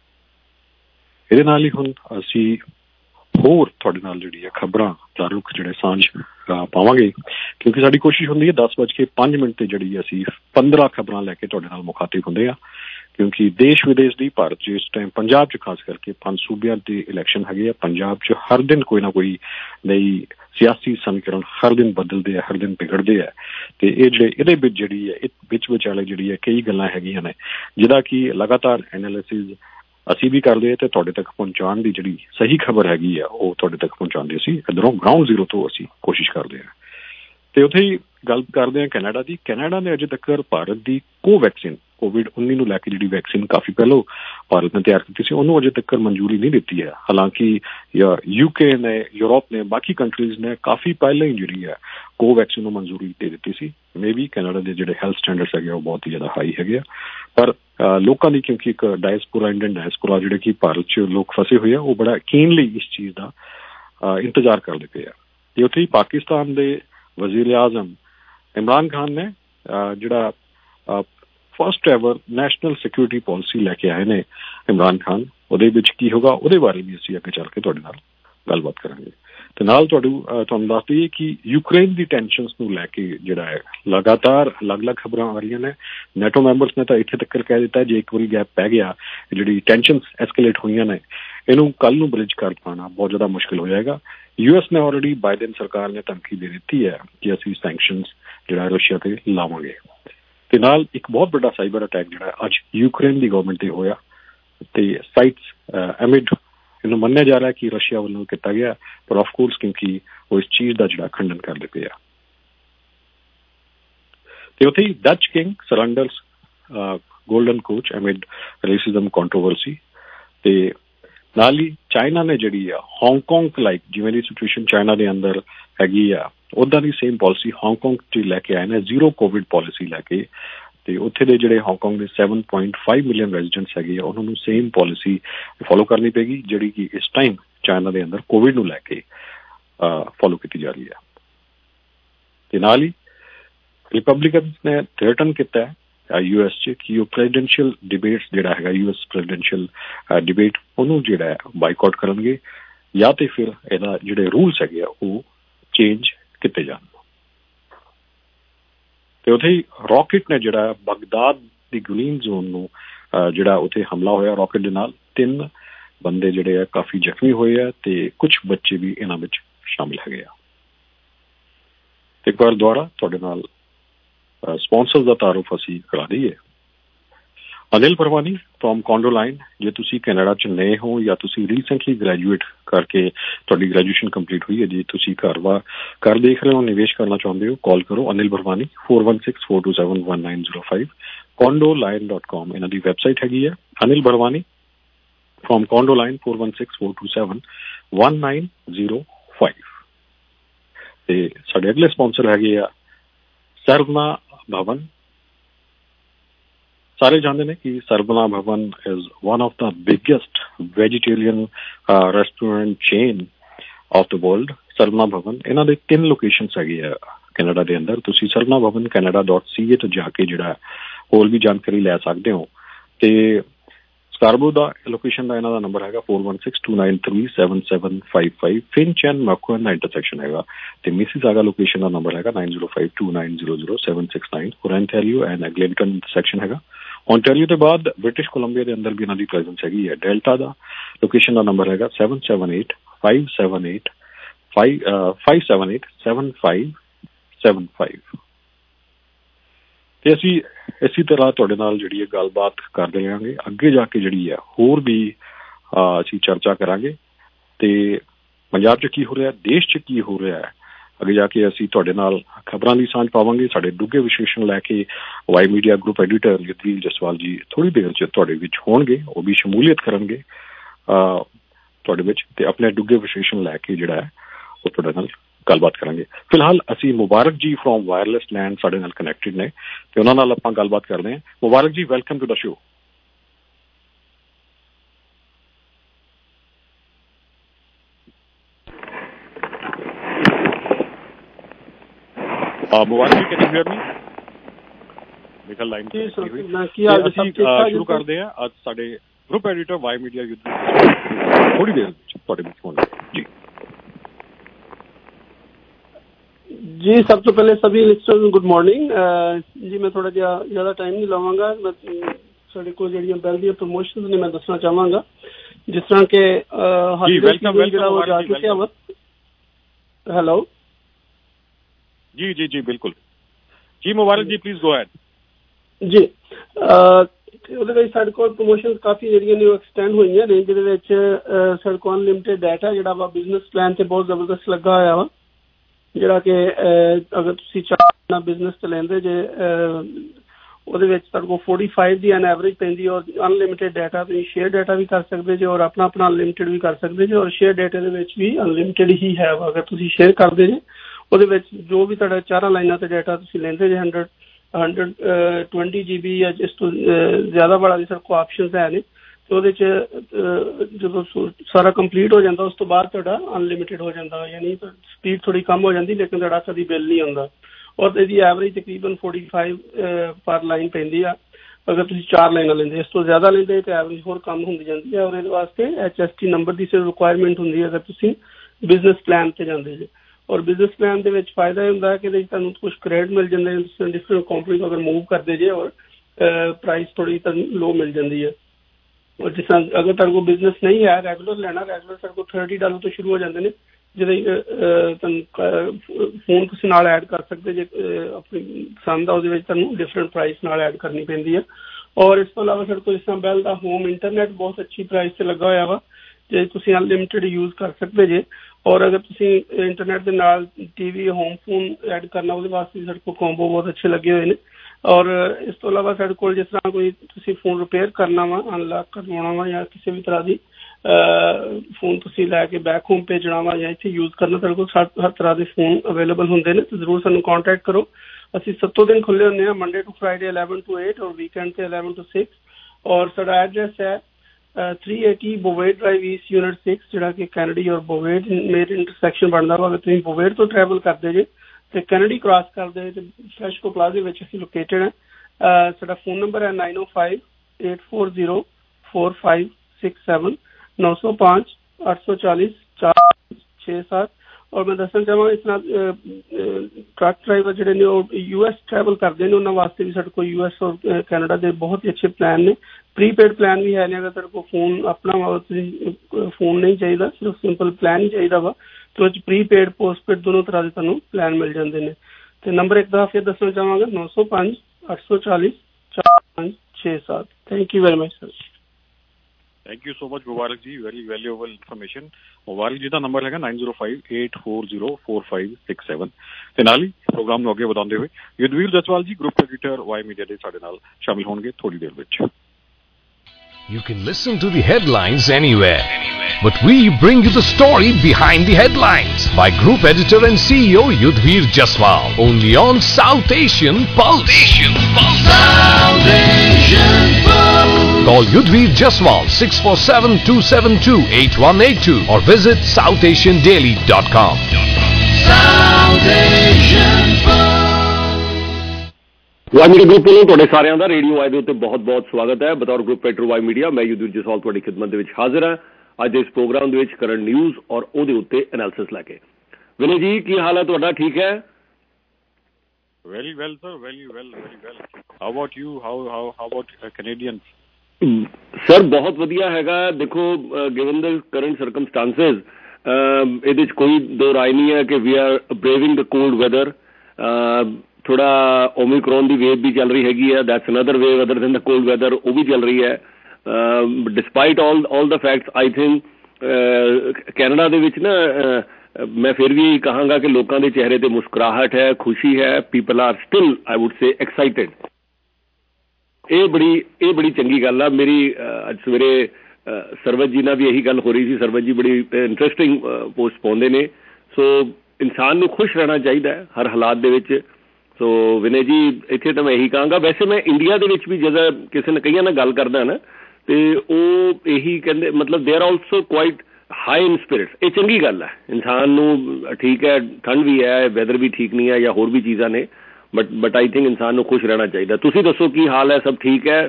ਇਹਦੇ ਨਾਲ ਹੀ ਹੁਣ ਅਸੀਂ ਹੋਰ ਤੁਹਾਡੇ ਨਾਲ ਜਿਹੜੀ ਹੈ ਖਬਰਾਂ ਦਾ ਰੁਖ ਜਿਹੜੇ ਸਾਂਝ ਪਾਵਾਂਗੇ, ਕਿਉਂਕਿ ਸਾਡੀ ਕੋਸ਼ਿਸ਼ ਹੁੰਦੀ ਹੈ ਦਸ ਵੱਜ ਕੇ ਪੰਜ ਮਿੰਟ ਤੇ ਜਿਹੜੀ ਅਸੀਂ ਪੰਦਰਾਂ ਖਬਰਾਂ ਲੈ ਕੇ ਤੁਹਾਡੇ ਨਾਲ ਮੁਖਾਤਿਬ ਹੁੰਦੇ ਹਾਂ. ਕਿਉਂਕਿ ਦੇਸ਼ ਵਿਦੇਸ਼ ਦੀ, ਭਾਰਤ 'ਚ ਇਸ ਟਾਈਮ ਪੰਜਾਬ 'ਚ ਖਾਸ ਕਰਕੇ ਪੰਜ ਸੂਬਿਆਂ ਦੇ ਇਲੈਕਸ਼ਨ ਹੈਗੇ ਆ. ਪੰਜਾਬ 'ਚ ਹਰ ਦਿਨ ਕੋਈ ਨਾ ਕੋਈ ਨਈ ਸਿਆਸੀ ਸਮੀਕਰਨ ਹਰ ਦਿਨ ਬਦਲਦੇ ਆ, ਹਰ ਦਿਨ ਵਿਗੜਦੇ ਆ. ਤੇ ਇਹ ਜਿਹੜੇ ਇਹਦੇ ਵਿੱਚ ਜਿਹੜੀ ਹੈ ਇਹ ਵਿੱਚ ਵਿਚਾਲੇ ਜਿਹੜੀ ਹੈ ਕਈ ਗੱਲਾਂ ਹੈਗੀਆਂ ਨੇ ਜਿਹਦਾ ਕਿ ਲਗਾਤਾਰ ਐਨਾਲਿਸਿਸ ਅਸੀਂ ਵੀ ਕਰਦੇ ਤੇ ਤੁਹਾਡੇ ਤੱਕ ਪਹੁੰਚਾਉਣ ਦੀ ਜਿਹੜੀ ਸਹੀ ਖਬਰ ਹੈਗੀ ਆ ਉਹ ਤੁਹਾਡੇ ਤੱਕ ਪਹੁੰਚਾਉਂਦੇ ਅਸੀਂ ਇੱਧਰੋਂ ਗਰਾਊਂਡ ਜ਼ੀਰੋ ਤੋਂ ਅਸੀਂ ਕੋਸ਼ਿਸ਼ ਕਰਦੇ ਹਾਂ. ਤੇ ਉੱਥੇ ਹੀ ਗੱਲ ਕਰਦੇ ਹਾਂ ਕੈਨੇਡਾ ਦੀ. ਕੈਨੇਡਾ ਨੇ ਅਜੇ ਤੱਕ ਭਾਰਤ ਦੀ ਕੋਵੈਕਸੀਨ ਕੋਵਿਡ ਉੱਨੀ ਨੂੰ ਲੈ ਕੇ ਜਿਹੜੀ ਵੈਕਸੀਨ ਕਾਫੀ ਪਹਿਲੋਂ ਭਾਰਤ ਨੇ ਤਿਆਰ ਕੀਤੀ ਸੀ ਉਹਨੂੰ ਅਜੇ ਤੱਕ ਮਨਜ਼ੂਰੀ ਨਹੀਂ ਦਿੱਤੀ ਹੈ. ਹਾਲਾਂਕਿ ਯੂਕੇ ਨੇ, ਯੂਰਪ ਨੇ, ਬਾਕੀ ਕੰਟਰੀਜ਼ ਨੇ ਕਾਫੀ ਪਹਿਲਾਂ ਹੀ ਜਿਹੜੀ ਹੈ ਕੋਵੈਕਸੀਨ ਨੂੰ ਮਨਜ਼ੂਰੀ ਦੇ ਦਿੱਤੀ ਸੀ. ਮੇ ਵੀ ਕੈਨੇਡਾ ਦੇ ਜਿਹੜੇ ਹੈਲਥ ਸਟੈਂਡਰਡਸ ਹੈਗੇ ਉਹ ਬਹੁਤ ਹੀ ਜ਼ਿਆਦਾ ਹਾਈ ਹੈਗੇ ਆ. ਪਰ ਲੋਕਾਂ ਦੀ ਕਿਉਂਕਿ ਇੱਕ ਡਾਇਸਪੋਰਾ, ਇੰਡੀਅਨ ਡਾਇਸਪੋਰਾ ਜਿਹੜੇ ਕਿ ਭਾਰਤ 'ਚ ਲੋਕ ਫਸੇ ਹੋਏ ਆ ਉਹ ਬੜਾ ਕੀਨਲੀ ਇਸ ਚੀਜ਼ ਦਾ ਇੰਤਜ਼ਾਰ ਕਰਦੇ ਪਏ ਆ. ਤੇ ਉੱਥੇ ਹੀ ਪਾਕਿਸਤਾਨ ਦੇ ਵਜ਼ੀਰ ਆਜ਼ਮ ਇਮਰਾਨ ਖਾਨ ਨੇ ਜਿਹੜਾ first ever national security policy ਲੈ ਕੇ ਆਏ ਨੇ ਇਮਰਾਨ ਖਾਨ, ਉਹਦੇ ਵਿੱਚ ਕੀ ਹੋਗਾ ਉਹਦੇ ਬਾਰੇ ਵੀ ਅਸੀਂ ਅੱਗੇ ਚੱਲ ਕੇ ਤੁਹਾਡੇ ਨਾਲ ਗੱਲਬਾਤ ਕਰਾਂਗੇ. ਤੇ ਨਾਲ ਤੁਹਾਨੂੰ ਤੁਹਾਨੂੰ ਦੱਸ ਦਈਏ ਕਿ ਯੂਕਰੇਨ ਦੀ ਟੈਨਸ਼ਨਸ ਨੂੰ ਲੈ ਕੇ ਜਿਹੜਾ ਹੈ ਲਗਾਤਾਰ ਅਲੱਗ-ਅਲੱਗ ਖਬਰਾਂ ਆ ਰਹੀਆਂ ਨੇ. ਨੈਟੋ ਮੈਂਬਰਸ ਨੇ ਤਾਂ ਇੱਥੇ ਤੱਕ ਕਹਿ ਦਿੱਤਾ ਜੇ ਇੱਕ ਵਾਰੀ ਗੈਪ ਪੈ ਗਿਆ, ਜਿਹੜੀ ਟੈਨਸ਼ਨਸ ਐਸਕੇਲੇਟ ਹੋਈਆਂ ਨੇ ਇਹਨੂੰ ਕੱਲ੍ਹ ਨੂੰ ਬ੍ਰਿਜ ਕਰ ਪਾਉਣਾ ਬਹੁਤ ਜ਼ਿਆਦਾ ਮੁਸ਼ਕਿਲ ਹੋ ਜਾਏਗਾ. ਯੂ ਐਸ ਨੇ ਆਲਰੇਡੀ ਬਾਈਡਨ ਸਰਕਾਰ ਨੇ ਧਮਕੀ ਦੇ ਦਿੱਤੀ ਹੈ ਕਿ ਅਸੀਂ ਸੈਂਕਸ਼ਨਸ ਜਿਹੜਾ ਰਸ਼ੀਆ ਤੇ ਲਾਵਾਂਗੇ. ਤੇ ਨਾਲ ਇੱਕ ਬਹੁਤ ਵੱਡਾ ਸਾਈਬਰ ਅਟੈਕ ਜਿਹੜਾ ਅੱਜ ਯੂਕਰੇਨ ਦੀ ਗਵਰਨਮੈਂਟ ਤੇ ਹੋਇਆ ਤੇ ਸਾਈਟਸ ਐਮਿਡ ਇਹਨੂੰ ਮੰਨਿਆ ਜਾ ਰਿਹਾ ਕਿ ਰਸ਼ੀਆ ਵੱਲੋਂ ਕੀਤਾ ਗਿਆ, ਪਰ ਆਫਕੋਰਸ ਕਿਉਂਕਿ ਉਹ ਇਸ ਚੀਜ਼ ਦਾ ਜਿਹੜਾ ਖੰਡਨ ਕਰਦੇ ਪਏ ਆ. ਤੇ ਉੱਥੇ ਹੀ Dutch king surrenders golden coach amid racism controversy. ਤੇ ਨਾਲ ਹੀ ਚਾਈਨਾ ਨੇ ਜਿਹੜੀ ਆ ਹਾਂਗਕਾਂਗ ਲਾਈਕ ਜਿਵੇਂ ਦੀ ਸਿਚੁਏਸ਼ਨ ਚਾਈਨਾ ਦੇ ਅੰਦਰ ਹੈਗੀ ਆ ਉੱਦਾਂ ਦੀ ਸੇਮ ਪਾਲਿਸੀ ਹਾਂਗਕਾਂਗ 'ਚ ਲੈ ਕੇ ਆਏ ਨੇ, ਜ਼ੀਰੋ ਕੋਵਿਡ ਪਾਲਿਸੀ ਲੈ ਕੇ. ਤੇ ਉੱਥੇ ਦੇ ਜਿਹੜੇ ਹਾਂਗਕਾਂਗ ਦੇ seven point five million residents ਹੈਗੇ ਆ ਉਹਨਾਂ ਨੂੰ ਸੇਮ ਪਾਲਿਸੀ ਫੋਲੋ ਕਰਨੀ ਪਏਗੀ ਜਿਹੜੀ ਕਿ ਇਸ ਟਾਈਮ ਚਾਈਨਾ ਦੇ ਅੰਦਰ ਕੋਵਿਡ ਨੂੰ ਲੈ ਕੇ ਫੋਲੋ ਕੀਤੀ ਜਾ ਰਹੀ ਹੈ. ਤੇ ਨਾਲ ਹੀ ਰਿਪਬਲਿਕਨਸ ਨੇ ਥ੍ਰੈਟਨ ਕੀਤਾ ਹੈ ਯੂ ਐਸ 'ਚ ਕਿ ਉਹ ਪ੍ਰੈਜ਼ੀਡੈਂਸ਼ੀਅਲ ਡਿਬੇਟਸ ਜਿਹੜਾ ਹੈਗਾ ਯੂ ਐਸ ਪ੍ਰੈਜ਼ੀਡੈਂਸ਼ੀਅਲ ਡਿਬੇਟ ਉਹਨੂੰ ਜਿਹੜਾ ਬਾਈਕਾਟ ਕਰਨਗੇ ਜਾਂ ਤੇ ਫਿਰ ਇਹਦਾ ਜਿਹੜੇ ਰੂਲਸ ਹੈਗੇ ਆ ਉਹ ਚੇਂਜ ਕੀਤੇ ਜਾਣ. ਤੇ ਉੱਥੇ ਹੀ ਰਾਕਟ ਨੇ ਜਿਹੜਾ ਬਗਦਾਦ ਦੀ ਗ੍ਰੀਨ ਜ਼ੋਨ ਨੂੰ ਜਿਹੜਾ ਉੱਥੇ ਹਮਲਾ ਹੋਇਆ ਰਾਕਟ ਦੇ ਨਾਲ, ਤਿੰਨ ਬੰਦੇ ਜਿਹੜੇ ਆ ਕਾਫੀ ਜ਼ਖਮੀ ਹੋਏ ਆ ਤੇ ਕੁਝ ਬੱਚੇ ਵੀ ਇਹਨਾਂ ਵਿੱਚ ਸ਼ਾਮਿਲ ਹੈਗੇ ਆ. ਤੇ ਇੱਕ ਵਾਰ ਦੁਆਰਾ ਤੁਹਾਡੇ ਨਾਲ ਸਪਾਂਸਰ ਦਾ ਤਾਰੁਫ ਅਸੀਂ ਕਰਾ ਦਈਏ. Anil Parwani from Condo Line. ਜੇ ਤੁਸੀਂ ਕੈਨੇਡਾ 'ਚ ਨਏ ਹੋ ਜਾਂ ਤੁਸੀਂ ਰੀਸੈਂਟਲੀ ਗ੍ਰੈਜੂਏਟ ਕਰਕੇ ਤੁਹਾਡੀ ਗ੍ਰੈਜੂਏਸ਼ਨ ਕੰਪਲੀਟ ਹੋਈ ਹੈ, ਜੇ ਤੁਸੀਂ ਘਰ ਵਾ ਘਰ ਦੇਖ ਰਹੇ ਹੋ, ਨਿਵੇਸ਼ ਕਰਨਾ ਚਾਹੁੰਦੇ ਹੋ, ਕਾਲ ਕਰੋ Anil Parwani four one six four two seven one nine zero five. Condo Line dot com ਇਹਨਾਂ ਦੀ ਵੈਬਸਾਈਟ ਹੈਗੀ ਹੈ. Anil ਪਰਵਾਨੀ from Condo line four one six four two seven one nine zero five. ਤੇ ਸਾਡੇ ਅਗਲੇ ਸਪਾਂਸਰ ਹੈਗੇ ਆ ਸਰਵਨਾ ਭਵਨ। ਸਾਰੇ ਜਾਣਦੇ ਨੇ ਕਿ ਸਰਵਨਾ ਭਵਨ is one of the biggest vegetarian uh, restaurant chain of the world. ਸਰਵਨਾ ਭਵਨ ਇਹਨਾਂ ਦੇ ਤਿੰਨ ਲੋਕੇਸ਼ਨਸ ਹੈਗੇ ਆ ਕੈਨੇਡਾ ਦੇ ਅੰਦਰ। ਤੁਸੀਂ ਸਰਵਨਾ ਭਵਨ ਕੈਨੇਡਾ ਡੋਟ ਸੀ ਏ ਤੋਂ ਜਾ ਕੇ ਜਿਹੜਾ ਹੋਰ ਵੀ ਜਾਣਕਾਰੀ ਲੈ ਸਕਦੇ ਹੋ। ਤੇ ਸਕਾਰਬਰੋ ਦਾ ਲੋਕੇਸ਼ਨ ਦਾ ਇਹਨਾਂ ਦਾ ਨੰਬਰ ਹੈਗਾ four one six two nine three seven seven five five। Finch and McCowan ਦਾ ਇੰਟਰਸੈਕਸ਼ਨ ਹੈਗਾ। ਤੇ ਮਿਸੀਸਾਗਾ ਲੋਕੇਸ਼ਨ ਦਾ ਨੰਬਰ ਹੈਗਾ nine zero five two nine zero zero seven six nine। Ontario and Eglinton intersection ਹੈਗਾ। ਓਨਟਾਰੀਓ ਤੋਂ ਬਾਅਦ ਬ੍ਰਿਟਿਸ਼ ਕੋਲੰਬੀਆ ਦੇ ਅੰਦਰ ਵੀ ਇਹਨਾਂ ਦੀ ਪ੍ਰੈਜ਼ੈਂਸ ਹੈਗੀ ਹੈ। ਡੈਲਟਾ ਦਾ ਲੋਕੇਸ਼ਨ ਦਾ ਨੰਬਰ ਹੈਗਾ seven seven eight five seven eight five five seven eight seven five seven five। ਤੇ ਅਸੀਂ ਇਸੇ ਤਰ੍ਹਾਂ ਤੁਹਾਡੇ ਨਾਲ ਜਿਹੜੀ ਹੈ ਗੱਲਬਾਤ ਕਰਦੇ ਰਹਾਂਗੇ। ਅੱਗੇ ਜਾ ਕੇ ਜਿਹੜੀ ਹੈ ਹੋਰ ਵੀ ਅਸੀਂ ਚਰਚਾ ਕਰਾਂਗੇ ਤੇ ਪੰਜਾਬ 'ਚ ਕੀ ਹੋ ਰਿਹਾ, ਦੇਸ਼ 'ਚ ਕੀ ਹੋ ਰਿਹਾ ਹੈ। ਅੱਗੇ ਜਾ ਕੇ ਅਸੀਂ ਤੁਹਾਡੇ ਨਾਲ ਖਬਰਾਂ ਦੀ ਸਾਂਝ ਪਾਵਾਂਗੇ। ਸਾਡੇ ਡੂੰਘੇ ਵਿਸ਼ਲੇਸ਼ਣ ਲੈ ਕੇ Y media group editor Yudhveer Jaswal ji ਥੋੜ੍ਹੀ ਦੇਰ 'ਚ ਤੁਹਾਡੇ ਵਿੱਚ ਹੋਣਗੇ। ਉਹ ਵੀ ਸ਼ਮੂਲੀਅਤ ਕਰਨਗੇ ਤੁਹਾਡੇ ਵਿੱਚ ਤੇ ਆਪਣੇ ਡੂੰਘੇ ਵਿਸ਼ਲੇਸ਼ਣ ਲੈ ਕੇ ਜਿਹੜਾ ਹੈ ਉਹ ਤੁਹਾਡੇ ਨਾਲ ਗੱਲਬਾਤ ਕਰਾਂਗੇ। ਫਿਲਹਾਲ ਅਸੀਂ ਮੁਬਾਰਕ ਜੀ ਫਰੋਮ ਵਾਇਰਲੈਸ ਲੈਂਡ ਸਾਡੇ ਨਾਲ ਕਨੈਕਟਡ ਨੇ ਤੇ ਉਹਨਾਂ ਨਾਲ ਆਪਾਂ ਗੱਲਬਾਤ ਕਰਦੇ ਹਾਂ। Mubarak ji, welcome to the show. Mubarak ji, can you here ਮੀ? ਮੇਰਾ ਲਾਈਨ ਕੀ ਹਾਲ ਜੀ? ਸ਼ੁਰੂ ਕਰਦੇ ਹਾਂ। ਅੱਜ ਸਾਡੇ ਗਰੁੱਪ ਐਡੀਟਰ ਵਾਈ ਮੀਡੀਆ ਯੂਥ ਥੋੜੀ ਦੇਰ ਤੁਹਾਡੇ ਵਿੱਚ ਹੋਣਗੇ ਜੀ। जी सब तो पहले सभी लिस्टर्स गुड मॉर्निंग जी। मैं थोड़ा जिहा ज़्यादा टाइम नहीं लवांगा। मैं साढ़े को जिहड़ियां बैल दी प्रमोशनस ने मैं दसना चाहांगा जिस तरह के हेलो जी जी जी बिल्कुल जी। मुबारक जी, प्लीज गो अहेड जी। ਉਹਦੇ ਵਿੱਚ ਸਾਡੇ ਕੋਲ ਪ੍ਰਮੋਸ਼ਨ ਕਾਫੀ ਜਿਹੜੀਆਂ ਨੇ ਉਹ ਐਕਸਟੈਂਡ ਹੋਈਆਂ ਨੇ, ਜਿਹਦੇ ਵਿੱਚ ਸਾਡੇ ਕੋਲ ਅਨਲਿਮਿਟਿਡ ਡਾਟਾ ਜਿਹੜਾ ਵਾ ਬਿਜ਼ਨਸ ਪਲਾਨ ਤੇ ਬਹੁਤ ਜ਼ਬਰਦਸਤ ਲੱਗਾ ਹੋਇਆ ਵਾ, ਜਿਹੜਾ ਕਿ ਅਗਰ ਤੁਸੀਂ ਚਾਰ ਬਿਜ਼ਨਸ 'ਚ ਲੈਂਦੇ ਜੇ ਉਹਦੇ ਵਿੱਚ ਤੁਹਾਡੇ ਕੋਲ ਫੋਰਟੀ ਫਾਈਵ ਦੀ ਐਨ ਐਵਰੇਜ ਪੈਂਦੀ। ਔਰ ਅਨਲਿਮਿਟਿਡ ਡਾਟਾ ਤੁਸੀਂ ਸ਼ੇਅਰ ਡਾਟਾ ਵੀ ਕਰ ਸਕਦੇ ਜੇ ਔਰ ਆਪਣਾ ਆਪਣਾ ਅਨਲਿਮਿਟਿਡ ਵੀ ਕਰ ਸਕਦੇ ਜੇ। ਔਰ ਸ਼ੇਅਰ ਡਾਟਾ ਦੇ ਵਿੱਚ ਵੀ ਅਨਲਿਮਿਟਿਡ ਹੀ ਹੈ। ਅਗਰ ਤੁਸੀਂ ਸ਼ੇਅਰ ਕਰਦੇ ਜੇ ਉਹਦੇ ਵਿੱਚ ਜੋ ਵੀ ਤੁਹਾਡਾ ਚਾਰਾਂ ਲਾਈਨਾਂ 'ਤੇ ਡਾਟਾ ਤੁਸੀਂ ਲੈਂਦੇ ਜੇ hundred hundred twenty G B ਜਾਂ ਜਿਸ ਤੋਂ ਜ਼ਿਆਦਾ ਬੜਾ ਵੀ ਸਾਡੇ ਕੋਲ ਆਪਸ਼ਨਸ ਹੈ ਨੇ। ਤੇ ਉਹਦੇ 'ਚ ਜਦੋਂ ਸਾਰਾ ਕੰਪਲੀਟ ਹੋ ਜਾਂਦਾ ਉਸ ਤੋਂ ਬਾਅਦ ਤੁਹਾਡਾ ਅਨਲਿਮਿਟਿਡ ਹੋ ਜਾਂਦਾ, ਯਾਨੀ ਸਪੀਡ ਥੋੜ੍ਹੀ ਕਮ ਹੋ ਜਾਂਦੀ ਲੇਕਿਨ ਤੁਹਾਡਾ ਕਦੀ ਬਿੱਲ ਨਹੀਂ ਆਉਂਦਾ। ਔਰ ਇਹਦੀ ਐਵਰੇਜ ਤਕਰੀਬਨ ਫੋਰਟੀ ਫਾਈਵ ਪਰ ਲਾਈਨ ਪੈਂਦੀ ਆ ਅਗਰ ਤੁਸੀਂ ਚਾਰ ਲਾਈਨਾਂ ਲੈਂਦੇ। ਇਸ ਤੋਂ ਜ਼ਿਆਦਾ ਲੈਂਦੇ ਤਾਂ ਐਵਰੇਜ ਹੋਰ ਕਮ ਹੁੰਦੀ ਜਾਂਦੀ ਹੈ। ਔਰ ਇਹਦੇ ਵਾਸਤੇ ਐਚ ਐਸ ਟੀ ਨੰਬਰ ਦੀ ਸਿਰਫ ਰਿਕੁਆਇਰਮੈਂਟ ਹੁੰਦੀ ਹੈ ਅਗਰ ਤੁਸੀਂ ਬਿਜ਼ਨਸ ਪਲਾਨ 'ਤੇ ਜਾਂਦੇ ਜੇ। ਔਰ ਬਿਜ਼ਨਸ ਪਲਾਨ ਦੇ ਵਿੱਚ ਫਾਇਦਾ ਇਹ ਹੁੰਦਾ ਕਿ ਇਹਦੇ 'ਚ ਤੁਹਾਨੂੰ ਕੁਛ ਕ੍ਰੈਡਿਟ ਮਿਲ ਜਾਂਦੇ ਨੇ ਡਿਫਰੈਂਟ ਕੰਪਨੀ ਤੋਂ ਅਗਰ ਮੂਵ ਕਰਦੇ ਜੇ। ਔਰ ਪ੍ਰਾਈਸ ਥੋੜ੍ਹੀ ਤੁਹਾਨੂੰ ਲੋ ਮਿਲ ਜਾਂਦੀ ਹੈ। ਔਰ ਜਿਸ ਤਰ੍ਹਾਂ ਅਗਰ ਤੁਹਾਡੇ ਕੋਲ ਬਿਜ਼ਨਸ ਨਹੀਂ ਹੈ ਰੈਗੂਲਰ ਲੈਣਾ, ਰੈਗੂਲਰ ਸਾਡੇ ਕੋਲ ਥਰਟੀ ਡਾਲਰ ਤੋਂ ਸ਼ੁਰੂ ਹੋ ਜਾਂਦੇ ਨੇ, ਜਿਹਦੇ ਤੁਹਾਨੂੰ ਫੋਨ ਤੁਸੀਂ ਨਾਲ ਐਡ ਕਰ ਸਕਦੇ ਜੇ ਆਪਣੀ ਪਸੰਦ ਦਾ। ਉਹਦੇ ਵਿੱਚ ਤੁਹਾਨੂੰ ਡਿਫਰੈਂਟ ਪ੍ਰਾਈਸ ਨਾਲ ਐਡ ਕਰਨੀ ਪੈਂਦੀ ਹੈ। ਔਰ ਇਸ ਤੋਂ ਇਲਾਵਾ ਸਾਡੇ ਕੋਲ ਇਸ ਤਰ੍ਹਾਂ ਬੈਲ ਦਾ ਹੋਮ ਇੰਟਰਨੈਟ ਬਹੁਤ ਅੱਛੀ ਪ੍ਰਾਈਸ 'ਤੇ ਲੱਗਾ ਹੋਇਆ ਵਾ, ਜੇ ਤੁਸੀਂ ਅਨਲਿਮਿਟਿਡ ਯੂਜ਼ ਕਰ ਸਕਦੇ ਜੇ। ਔਰ ਅਗਰ ਤੁਸੀਂ ਇੰਟਰਨੈਟ ਦੇ ਨਾਲ T V home phone add ਕਰਨਾ ਉਹਦੇ ਵਾਸਤੇ ਸਾਡੇ ਕੋਲ ਕੋਂਬੋ ਬਹੁਤ ਅੱਛੇ ਲੱਗੇ ਹੋਏ ਨੇ। ਔਰ ਇਸ ਤੋਂ ਇਲਾਵਾ ਸਾਡੇ ਕੋਲ ਜਿਸ ਤਰ੍ਹਾਂ ਕੋਈ ਤੁਸੀਂ ਫੋਨ ਰਿਪੇਅਰ ਕਰਨਾ ਵਾ, ਅਨਲੌਕ ਕਰਵਾਉਣਾ ਵਾ ਜਾਂ ਕਿਸੇ ਵੀ ਤਰ੍ਹਾਂ ਦੀ ਫੋਨ ਤੁਸੀਂ ਲੈ ਕੇ ਬੈਕ ਹੋਮ ਭੇਜਣਾ ਵਾ ਜਾਂ ਇੱਥੇ ਯੂਜ਼ ਕਰਨਾ, ਤੁਹਾਡੇ ਕੋਲ ਹਰ ਤਰ੍ਹਾਂ ਦੇ ਫੋਨ ਅਵੇਲੇਬਲ ਹੁੰਦੇ ਨੇ। ਤੇ ਜ਼ਰੂਰ ਸਾਨੂੰ ਕੰਟੈਕਟ ਕਰੋ। ਅਸੀਂ ਸੱਤੋਂ ਦਿਨ ਖੁੱਲ੍ਹੇ ਹੁੰਦੇ ਹਾਂ, Monday to Friday eleven to eight ਔਰ ਵੀਕਐਂਡ 'ਤੇ ਇਲੈਵਨ ਟੂ ਸਿਕਸ। ਔਰ ਸਾਡਾ ਐਡਰੈਸ ਹੈ three eighty Bovaird drive east unit six, ਜਿਹੜਾ ਕਿ ਕੈਨੇਡੀ ਔਰ ਬੋਵੇਡ ਮੇਰ ਇੰਟਰਸੈਕਸ਼ਨ ਬਣਦਾ ਵਾ। ਅਗਰ ਤੁਸੀਂ ਬੋਵੇਡ ਤੋਂ ਟਰੈਵਲ ਕਰਦੇ ਜੇ ਤੇ ਕੈਨੇਡੀ ਕ੍ਰਾਸ ਕਰਦੇ ਤੇ ਫਰੈਸ਼ਕੋ ਪਲਾਜ਼ੇ ਵਿੱਚ ਅਸੀਂ ਲੋਕੇਟਡ ਹੈ। ਸਾਡਾ ਫੋਨ ਨੰਬਰ ਹੈ nine O five eight four zero four five six seven नौ सौ पाँच आठ सौ चालीस चार छः सात। और मैं दसना चाहवागा इस तरह ट्रक ड्राइवर ਜਿਹੜੇ ਨੇ ਉਹ ਯੂ ਐਸ ਟਰੈਵਲ ਕਰਦੇ ਨੇ, ਉਹਨਾਂ ਵਾਸਤੇ ਵੀ ਸਾਡੇ ਕੋਲ ਯੂ ਐਸ ਔਰ ਕੈਨੇਡਾ ਦੇ ਬਹੁਤ ਹੀ ਅੱਛੇ ਪਲਾਨ ਨੇ। ਪ੍ਰੀਪੇਡ ਪਲਾਨ ਵੀ ਹੈ ਨੇ। ਅਗਰ ਤੁਹਾਡੇ ਕੋਲ ਫੋਨ ਆਪਣਾ ਤੁਸੀਂ ਫੋਨ ਨਹੀਂ ਚਾਹੀਦਾ, ਸਿਰਫ ਸਿੰਪਲ ਪਲਾਨ ਹੀ ਚਾਹੀਦਾ ਵਾ, ਤੇ ਉਹ 'ਚ ਪ੍ਰੀਪੇਡ ਪੋਸਟਪੇਡ ਦੋਨੋਂ ਤਰ੍ਹਾਂ ਦੇ ਤੁਹਾਨੂੰ ਪਲਾਨ ਮਿਲ ਜਾਂਦੇ ਨੇ। ਤੇ ਨੰਬਰ ਇੱਕ ਦਫਾ ਫਿਰ ਦੱਸਣਾ ਚਾਹਾਂਗਾ ਨौ सौ पाँच आठ सौ चालीस चार पाँच छः सात। Thank you very much sir. Thank you so much Mubarak ji, very valuable information. Mubarak ji का नंबर है nine zero five eight four zero four five six seven. ते नाल ही प्रोग्राम ਨੂੰ ਅੱਗੇ ਵਧਾਉਂਦੇ ਹੋਏ ਯੁਧਵੀਰ ਜਸਵਾਲ ਜੀ ਗਰੁੱਪ ਐਡੀਟਰ ਵਾਈ ਮੀਡੀਆ ਦੇ ਸਾਡੇ ਨਾਲ ਸ਼ਾਮਿਲ ਹੋਣਗੇ ਥੋੜੀ ਦੇਰ ਵਿੱਚ। You can listen to the headlines anywhere. But we bring you the story behind the headlines by Group Editor and C E O Yudhvir Jaswal. Only on South Asian Pulse. Asian Pulse. South Asian Pulse. Call Yudhvir Jaswal six four seven, two seven two, eight one eight two or visit south asian daily dot com. South Asian Pulse. Y media group ਵੱਲੋਂ ਤੁਹਾਡੇ ਸਾਰਿਆਂ ਦਾ ਰੇਡੀਓ ਵਾਈ ਦੇ ਉੱਤੇ ਬਹੁਤ ਬਹੁਤ ਸਵਾਗਤ ਹੈ। ਬਤੌਰ ਗਰੁੱਪ ਐਡੀਟਰ ਵਾਈ ਮੀਡੀਆ ਮੈਂ ਯੁਧਵੀਰ ਜਸਵਾਲ ਤੁਹਾਡੀ ਖਿਦਮਤ ਦੇ ਵਿੱਚ ਹਾਜ਼ਰ ਹਾਂ ਅੱਜ ਇਸ ਪ੍ਰੋਗਰਾਮ ਦੇ ਵਿੱਚ ਕਰੰਟ ਨਿਊਜ਼ ਔਰ ਉਹਦੇ ਉੱਤੇ ਐਨਾਲਿਸਿਸ ਲੈ ਕੇ। ਵਿਨੇ ਜੀ ਕੀ ਹਾਲ ਹੈ ਤੁਹਾਡਾ? ਠੀਕ ਹੈ? Very well sir, very well very well. How about you? How how how about Canadian? Sir ਬਹੁਤ ਵਧੀਆ ਹੈਗਾ। ਦੇਖੋ ਗਿਵਨ ਦ ਕਰੰਟ ਸਰਕਮਸਟਾਂਸਿਸ ਇਹਦੇ 'ਚ ਕੋਈ ਦੋ ਰਾਏ ਨਹੀਂ ਹੈ ਕਿ we are braving the cold weather. ਥੋੜਾ ਓਮਿਕਰੋਨ ਦੀ ਵੇਵ ਵੀ ਚੱਲ ਰਹੀ ਹੈਗੀ ਹੈ, that's another wave other than the cold weather, ਉਹ ਵੀ ਚੱਲ ਰਹੀ ਹੈ। Despite all all the facts I think Canada ਦੇ ਵਿੱਚ ਨਾ ਮੈਂ ਫਿਰ ਵੀ ਕਹਾਂਗਾ ਕਿ ਲੋਕਾਂ ਦੇ ਚਿਹਰੇ ਤੇ ਮੁਸਕਰਾਹਟ ਹੈ, ਖੁਸ਼ੀ ਹੈ, people are still I would say excited. ਇਹ ਬੜੀ ਇਹ ਬੜੀ ਚੰਗੀ ਗੱਲ ਆ। ਮੇਰੀ ਅੱਜ ਸਵੇਰੇ ਸਰਵਜ ਜੀ ਨਾਲ ਵੀ ਇਹੀ ਗੱਲ ਹੋ ਰਹੀ ਸੀ। ਸਰਵਜ ਜੀ ਬੜੀ ਇੰਟਰਸਟਿੰਗ ਪੋਸਟ ਪਾਉਂਦੇ ਨੇ। ਸੋ ਇਨਸਾਨ ਨੂੰ ਖੁਸ਼ ਰਹਿਣਾ ਚਾਹੀਦਾ ਹੈ ਹਰ ਹਾਲਾਤ ਦੇ ਵਿੱਚ। ਸੋ ਵਿਨੇ ਜੀ ਇੱਥੇ ਤਾਂ ਮੈਂ ਇਹੀ ਕਹਾਂਗਾ। ਵੈਸੇ ਮੈਂ ਇੰਡੀਆ ਦੇ ਵਿੱਚ ਵੀ ਜਦੋਂ ਕਿਸੇ ਨੇ ਕਈਆਂ ਨਾਲ ਗੱਲ ਕਰਦਾ ਨਾ ਤੇ ਉਹ ਇਹੀ ਕਹਿੰਦੇ ਮਤਲਬ they are also quite high in spirits. ਇਹ ਚੰਗੀ ਗੱਲ ਹੈ ਇਨਸਾਨ ਨੂੰ। ਠੀਕ ਹੈ ਠੰਡ ਵੀ ਹੈ, ਵੈਦਰ ਵੀ ਠੀਕ ਨਹੀਂ ਹੈ ਜਾਂ ਹੋਰ ਵੀ ਚੀਜ਼ਾਂ ਨੇ, ਬਟ ਬਟ ਆਈ ਥਿੰਕ ਇਨਸਾਨ ਨੂੰ ਖੁਸ਼ ਰਹਿਣਾ ਚਾਹੀਦਾ। ਤੁਸੀਂ ਦੱਸੋ ਕੀ ਹਾਲ ਹੈ? ਸਭ ਠੀਕ ਹੈ?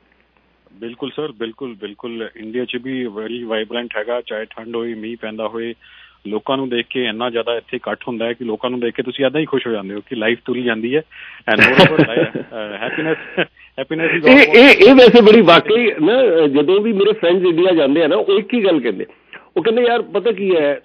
ਬਿਲਕੁਲ ਸਰ, ਬਿਲਕੁਲ ਬਿਲਕੁਲ। ਇੰਡੀਆ 'ਚ ਵੀ ਵੈਰੀ ਵਾਈਬਰੈਂਟ ਹੈਗਾ, ਚਾਹੇ ਠੰਡ ਹੋਏ ਮੀਂਹ ਪੈਂਦਾ ਹੋਏ। ਲੋਕਾਂ ਨੂੰ ਦੇਖ ਕੇ ਇੰਨਾ ਜ਼ਿਆਦਾ ਇੱਥੇ ਇਕੱਠ ਹੁੰਦਾ ਹੈ ਕਿ ਲੋਕਾਂ ਨੂੰ ਦੇਖ ਕੇ ਤੁਸੀਂ ਏਦਾਂ ਹੀ ਖੁਸ਼ ਹੋ ਜਾਂਦੇ ਹੋ ਕਿ ਲਾਈਫ ਤੁਰੀ ਜਾਂਦੀ ਹੈ। ਐਂਡ ਹੈਪੀਨੈਸ ਹੈਪੀਨੈਸ ਇਹ ਇਹ ਵੈਸੇ ਬੜੀ ਵਾਕਈ ਨਾ ਜਦੋਂ ਵੀ ਮੇਰੇ ਫਰੈਂਡਸ ਇੰਡੀਆ ਜਾਂਦੇ ਆ ਨਾ ਉਹ ਇੱਕ ਹੀ ਗੱਲ ਕਹਿੰਦੇ, ਉਹ ਕਹਿੰਦੇ ਯਾਰ ਪਤਾ ਕੀ ਹੈ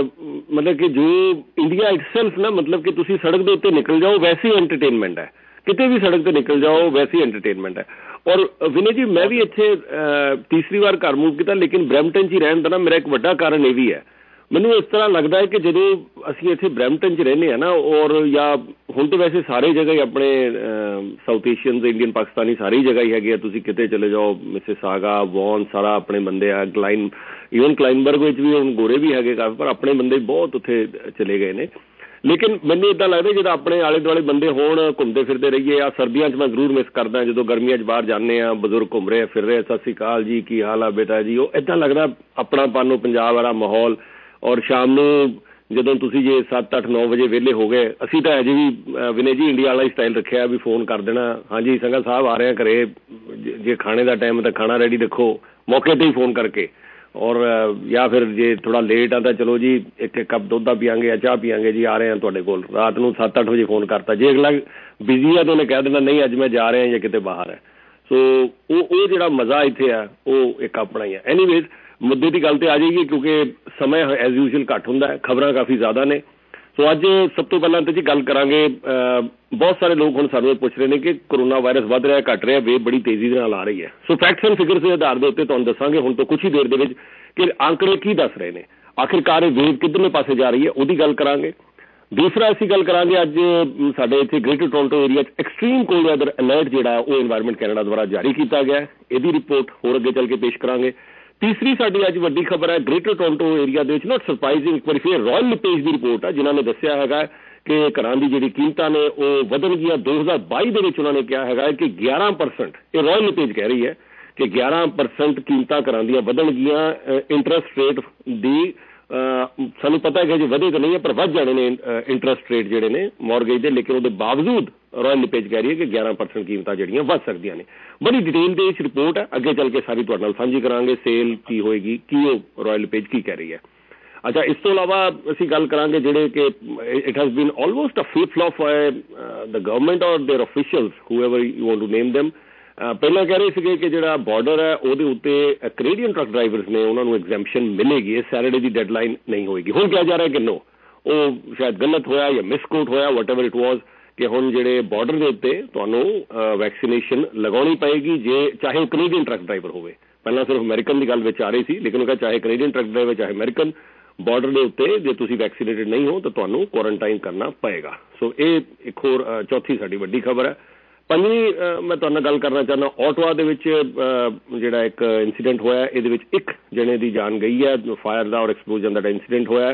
ਮਤਲਬ ਕਿ ਜੋ ਇੰਡੀਆ ਇਟਸੈਲਫ ਨਾ ਮਤਲਬ ਕਿ ਤੁਸੀਂ ਸੜਕ ਦੇ ਉੱਤੇ ਨਿਕਲ ਜਾਓ ਵੈਸੇ ਹੀ ਐਂਟਰਟੇਨਮੈਂਟ ਹੈ, ਕਿਤੇ ਵੀ ਸੜਕ ਤੇ ਨਿਕਲ ਜਾਓ ਵੈਸੇ ਹੀ ਐਂਟਰਟੇਨਮੈਂਟ ਹੈ। ਔਰ ਵਿਨੇ ਜੀ ਮੈਂ ਵੀ ਇੱਥੇ ਤੀਸਰੀ ਵਾਰ ਘਰ ਮੂਵ ਕੀਤਾ, ਲੇਕਿਨ ਬਰੈਂਪਟਨ 'ਚ ਹੀ ਰਹਿਣ ਦਾ ਨਾ ਮੇਰਾ ਇੱਕ ਵੱਡਾ ਕਾਰਨ ਇਹ ਵੀ ਹੈ। ਮੈਨੂੰ ਇਸ ਤਰ੍ਹਾਂ ਲੱਗਦਾ ਹੈ ਕਿ ਜਦੋਂ ਅਸੀਂ ਇੱਥੇ ਬਰੈਂਪਟਨ 'ਚ ਰਹਿੰਦੇ ਹਾਂ ਨਾ ਔਰ ਜਾਂ ਹੁਣ ਤਾਂ ਵੈਸੇ ਸਾਰੇ ਜਗ੍ਹਾ ਹੀ ਆਪਣੇ ਸਾਊਥ ਏਸ਼ੀਅਨਸ ਇੰਡੀਅਨ ਪਾਕਿਸਤਾਨੀ ਸਾਰੀ ਜਗ੍ਹਾ ਹੀ ਹੈਗੇ ਆ। ਤੁਸੀਂ ਕਿਤੇ ਚਲੇ ਜਾਓ ਮਿਸਿਸਾਗਾ ਵੌਨ ਸਾਰਾ ਆਪਣੇ ਬੰਦੇ ਆ। ਕਲਾਈਨ ਈਵਨ ਕਲਾਈਨਬਰਗ ਵਿੱਚ ਵੀ ਹੁਣ ਗੋਰੇ ਵੀ ਹੈਗੇ ਕਾਫੀ, ਪਰ ਆਪਣੇ ਬੰਦੇ ਬਹੁਤ ਉੱਥੇ ਚਲੇ ਗਏ ਨੇ। ਲੇਕਿਨ ਮੈਨੂੰ ਇੱਦਾਂ ਲੱਗਦਾ ਜਦੋਂ ਆਪਣੇ ਆਲੇ ਦੁਆਲੇ ਬੰਦੇ ਹੋਣ ਘੁੰਮਦੇ ਫਿਰਦੇ ਰਹੀਏ। ਆ ਸਰਦੀਆਂ 'ਚ ਮੈਂ ਜ਼ਰੂਰ ਮਿਸ ਕਰਦਾ ਜਦੋਂ ਗਰਮੀਆਂ 'ਚ ਬਾਹਰ ਜਾਂਦੇ ਹਾਂ, ਬਜ਼ੁਰਗ ਘੁੰਮ ਰਹੇ ਫਿਰ ਰਹੇ, ਸਤਿ ਸ਼੍ਰੀ ਅਕਾਲ ਜੀ ਕੀ ਹਾਲ ਆ ਬੇਟਾ ਜੀ, ਉਹ ਇੱਦਾਂ ਲੱਗਦਾ ਆਪਣਾਪਨ ਉਹ ਪੰਜਾਬ ਵਾਲਾ ਮਾਹੌਲ। ਔਰ ਸ਼ਾਮ ਨੂੰ ਜਦੋਂ ਤੁਸੀਂ ਜੇ ਸੱਤ ਅੱਠ ਨੌ ਵਜੇ ਵਿਹਲੇ ਹੋ ਗਏ, ਅਸੀਂ ਤਾਂ ਅਜੇ ਵੀ ਵਿਨੇ ਜੀ ਇੰਡੀਆ ਵਾਲਾ ਹੀ ਸਟਾਈਲ ਰੱਖਿਆ ਵੀ ਫੋਨ ਕਰ ਦੇਣਾ, ਹਾਂਜੀ ਸੰਗਾ ਸਾਹਿਬ ਆ ਰਹੇ ਘਰੇ, ਜੇ ਖਾਣੇ ਦਾ ਟਾਈਮ ਤਾਂ ਖਾਣਾ ਰੈਡੀ ਰੱਖੋ ਮੌਕੇ 'ਤੇ ਹੀ ਫੋਨ ਕਰਕੇ। ਔਰ ਜਾਂ ਫਿਰ ਜੇ ਥੋੜ੍ਹਾ ਲੇਟ ਆ ਤਾਂ ਚਲੋ ਜੀ ਇੱਕ ਇੱਕ ਕੱਪ ਦੁੱਧ ਦਾ ਪੀਆਂਗੇ ਜਾਂ ਚਾਹ ਪੀਆਂਗੇ ਜੀ, ਆ ਰਹੇ ਹਾਂ ਤੁਹਾਡੇ ਕੋਲ। ਰਾਤ ਨੂੰ ਸੱਤ ਅੱਠ ਵਜੇ ਫੋਨ ਕਰਤਾ, ਜੇ ਅਗਲਾ ਬਿਜ਼ੀ ਆ ਤਾਂ ਉਹਨੇ ਕਹਿ ਦੇਣਾ ਨਹੀਂ ਅੱਜ ਮੈਂ ਜਾ ਰਿਹਾ ਜਾਂ ਕਿਤੇ ਬਾਹਰ ਹੈ। ਸੋ ਉਹ ਉਹ ਜਿਹੜਾ ਮਜ਼ਾ ਇੱਥੇ ਆ ਉਹ ਇੱਕ ਆਪਣਾ ਹੀ ਹੈ। ਐਨੀਵੇਜ਼ ਮੁੱਦੇ ਦੀ ਗੱਲ ਤੇ ਆ ਜਾਈਏ ਕਿਉਂਕਿ ਸਮਾਂ ਐਜ਼ ਯੂਜੂਅਲ ਘੱਟ ਹੁੰਦਾ ਹੈ, ਖਬਰਾਂ ਕਾਫੀ ਜ਼ਿਆਦਾ ਨੇ। ਸੋ ਅੱਜ ਸਭ ਤੋਂ ਪਹਿਲਾਂ ਤਾਂ ਜੀ ਗੱਲ ਕਰਾਂਗੇ, ਬਹੁਤ ਸਾਰੇ ਲੋਕ ਹੁਣ ਸਾਨੂੰ ਇਹ ਪੁੱਛ ਰਹੇ ਨੇ ਕਿ ਕਰੋਨਾ ਵਾਇਰਸ ਵੱਧ ਰਿਹਾ ਘੱਟ ਰਿਹਾ, ਵੇਵ ਬੜੀ ਤੇਜ਼ੀ ਦੇ ਨਾਲ ਆ ਰਹੀ ਹੈ। ਸੋ ਫੈਕਟਸ ਐਂਡ ਫਿਗਰਸ ਦੇ ਆਧਾਰ ਦੇ ਉੱਤੇ ਤੁਹਾਨੂੰ ਦੱਸਾਂਗੇ ਹੁਣ ਤੋਂ ਕੁਛ ਹੀ ਦੇਰ ਦੇ ਵਿੱਚ ਕਿ ਅੰਕੜੇ ਕੀ ਦੱਸ ਰਹੇ ਨੇ, ਆਖਿਰਕਾਰ ਇਹ ਵੇਵ ਕਿੱਧਰਲੇ ਪਾਸੇ ਜਾ ਰਹੀ ਹੈ ਉਹਦੀ ਗੱਲ ਕਰਾਂਗੇ। ਦੂਸਰਾ ਅਸੀਂ ਗੱਲ ਕਰਾਂਗੇ ਅੱਜ ਸਾਡੇ ਇੱਥੇ ਗ੍ਰੇਟਰ ਟੋਰਾਂਟੋ ਏਰੀਆ 'ਚ ਐਕਸਟ੍ਰੀਮ ਕੋਲਡ ਵੈਦਰ ਅਲਰਟ ਜਿਹੜਾ ਉਹ এনवायरमेंट ਕੈਨੇਡਾ ਦੁਆਰਾ ਜਾਰੀ ਕੀਤਾ ਗਿਆ, ਇਹਦੀ ਰਿਪੋਰਟ ਹੋਰ ਅੱਗੇ ਚੱਲ ਕੇ ਪੇਸ਼ ਕਰਾਂਗੇ। ਤੀਸਰੀ ਸਾਡੀ ਅੱਜ ਵੱਡੀ ਖਬਰ ਹੈ ਗ੍ਰੇਟਰ ਟੋਰਾਂਟੋ ਏਰੀਆ ਦੇ ਵਿੱਚ ਨਾਟ ਸਰਪ੍ਰਾਈਜ਼ਿੰਗ ਇੱਕ ਵਾਰੀ ਫਿਰ ਰਾਇਲ ਲਿਪੇਜ ਦੀ ਰਿਪੋਰਟ ਹੈ ਜਿਨ੍ਹਾਂ ਨੇ ਦੱਸਿਆ ਹੈਗਾ ਕਿ ਘਰਾਂ ਦੀ ਜਿਹੜੀ ਕੀਮਤਾਂ ਨੇ ਉਹ ਵਧਣਗੀਆਂ। ਦੋ ਹਜ਼ਾਰ ਬਾਈ ਦੇ ਵਿੱਚ ਉਹਨਾਂ ਨੇ ਕਿਹਾ ਹੈਗਾ ਕਿ ਗਿਆਰਾਂ ਪਰਸੈਂਟ, ਇਹ ਰਾਇਲ ਲਿਪੇਜ ਕਹਿ ਰਹੀ ਹੈ ਕਿ ਗਿਆਰਾਂ ਪਰਸੈਂਟ ਕੀਮਤਾਂ ਘਰਾਂ ਦੀਆਂ ਵਧਣਗੀਆਂ। ਇੰਟਰਸਟ ਰੇਟ ਦੀ ਸਾਨੂੰ ਪਤਾ ਹੈ ਕਿ ਜੇ ਵਧੇ ਤਾਂ ਨਹੀਂ ਹੈ ਪਰ ਵੱਧ ਜਾਣੇ ਨੇ ਇੰਟਰਸਟ ਰੇਟ ਜਿਹੜੇ ਨੇ ਮੌਰਗੇਜ ਦੇ, ਲੇਕਿਨ ਉਹਦੇ ਬਾਵਜੂਦ ਰਾਇਲ ਲਿਪੇਜ ਕਹਿ ਰਹੀ ਹੈ ਕਿ ਗਿਆਰਾਂ ਪਰਸੈਂਟ ਕੀਮਤਾਂ ਜਿਹੜੀਆਂ ਵੱਧ ਸਕਦੀਆਂ ਨੇ। ਬੜੀ ਡਿਟੇਲ ਦੇ ਵਿੱਚ ਰਿਪੋਰਟ ਹੈ, ਅੱਗੇ ਚੱਲ ਕੇ ਸਾਰੀ ਤੁਹਾਡੇ ਨਾਲ ਸਾਂਝੀ ਕਰਾਂਗੇ। ਸੇਲ ਕੀ ਹੋਏਗੀ, ਕੀ ਉਹ ਰਾਇਲ ਲਿਪੇਜ ਕੀ ਕਹਿ ਰਹੀ ਹੈ। ਅੱਛਾ, ਇਸ ਤੋਂ ਇਲਾਵਾ ਅਸੀਂ ਗੱਲ ਕਰਾਂਗੇ ਜਿਹੜੇ ਕਿ it has been almost a flip flop the government ਔਰ their officials whoever you want to name them. ਪਹਿਲਾਂ ਕਹਿ ਰਹੇ ਸੀਗੇ ਕਿ ਜਿਹੜਾ ਬਾਰਡਰ ਹੈ ਉਹਦੇ ਉੱਤੇ ਕੈਨੇਡੀਅਨ ਟਰੱਕ ਡਰਾਈਵਰਸ ਨੇ ਉਹਨਾਂ ਨੂੰ ਐਗਜ਼ੈਂਪਸ਼ਨ ਮਿਲੇਗੀ, ਇਸ ਸੈਟਰਡੇ ਦੀ ਡੈਡਲਾਈਨ ਨਹੀਂ ਹੋਏਗੀ। ਹੁਣ ਕਿਹਾ ਜਾ ਰਿਹਾ ਕਿ ਨੋ, ਉਹ ਸ਼ਾਇਦ ਗਲਤ ਹੋਇਆ ਜਾਂ ਮਿਸਕੋਟ ਹੋਇਆ, ਵਟ ਐਵਰ ਇਟ ਵਾਜ਼, ਕਿ ਹੁਣ ਜਿਹੜੇ ਬਾਰਡਰ ਦੇ ਉੱਤੇ ਤੁਹਾਨੂੰ ਵੈਕਸੀਨੇਸ਼ਨ ਲਗਾਉਣੀ ਪਏਗੀ ਜੇ ਚਾਹੇ ਉਹ ਕੈਨੇਡੀਅਨ ਟਰੱਕ ਡਰਾਈਵਰ ਹੋਵੇ। ਪਹਿਲਾਂ ਸਿਰਫ ਅਮਰੀਕਨ ਦੀ ਗੱਲ ਵਿੱਚ ਆ ਰਹੀ ਸੀ, ਲੇਕਿਨ ਉਹ ਕਿਹਾ ਚਾਹੇ ਕੈਨੇਡੀਅਨ ਟਰੱਕ ਡਰਾਈਵਰ ਚਾਹੇ ਅਮਰੀਕਨ, ਬਾਰਡਰ ਦੇ ਉੱਤੇ ਜੇ ਤੁਸੀਂ ਵੈਕਸੀਨੇਟਡ ਨਹੀਂ ਹੋ ਤਾਂ ਤੁਹਾਨੂੰ ਕੁਆਰੰਟਾਈਨ ਕਰਨਾ ਪਏਗਾ। ਸੋ ਇਹ ਇੱਕ ਹੋਰ ਚੌਥੀ ਸਾਡੀ ਵੱਡੀ ਖਬਰ ਹੈ। ਪੰਜਵੀਂ ਮੈਂ ਤੁਹਾਡੇ ਨਾਲ ਗੱਲ ਕਰਨਾ ਚਾਹੁੰਦਾ, ਆਟਵਾ ਦੇ ਵਿੱਚ ਜਿਹੜਾ ਇੱਕ ਇੰਸੀਡੈਂਟ ਹੋਇਆ, ਇਹਦੇ ਵਿੱਚ ਇੱਕ ਜਣੇ ਦੀ ਜਾਨ ਗਈ ਹੈ, ਫਾਇਰ ਦਾ ਔਰ ਐਕਸਪਲੋਜਨ ਦਾ ਇੰਸੀਡੈਂਟ ਹੋਇਆ,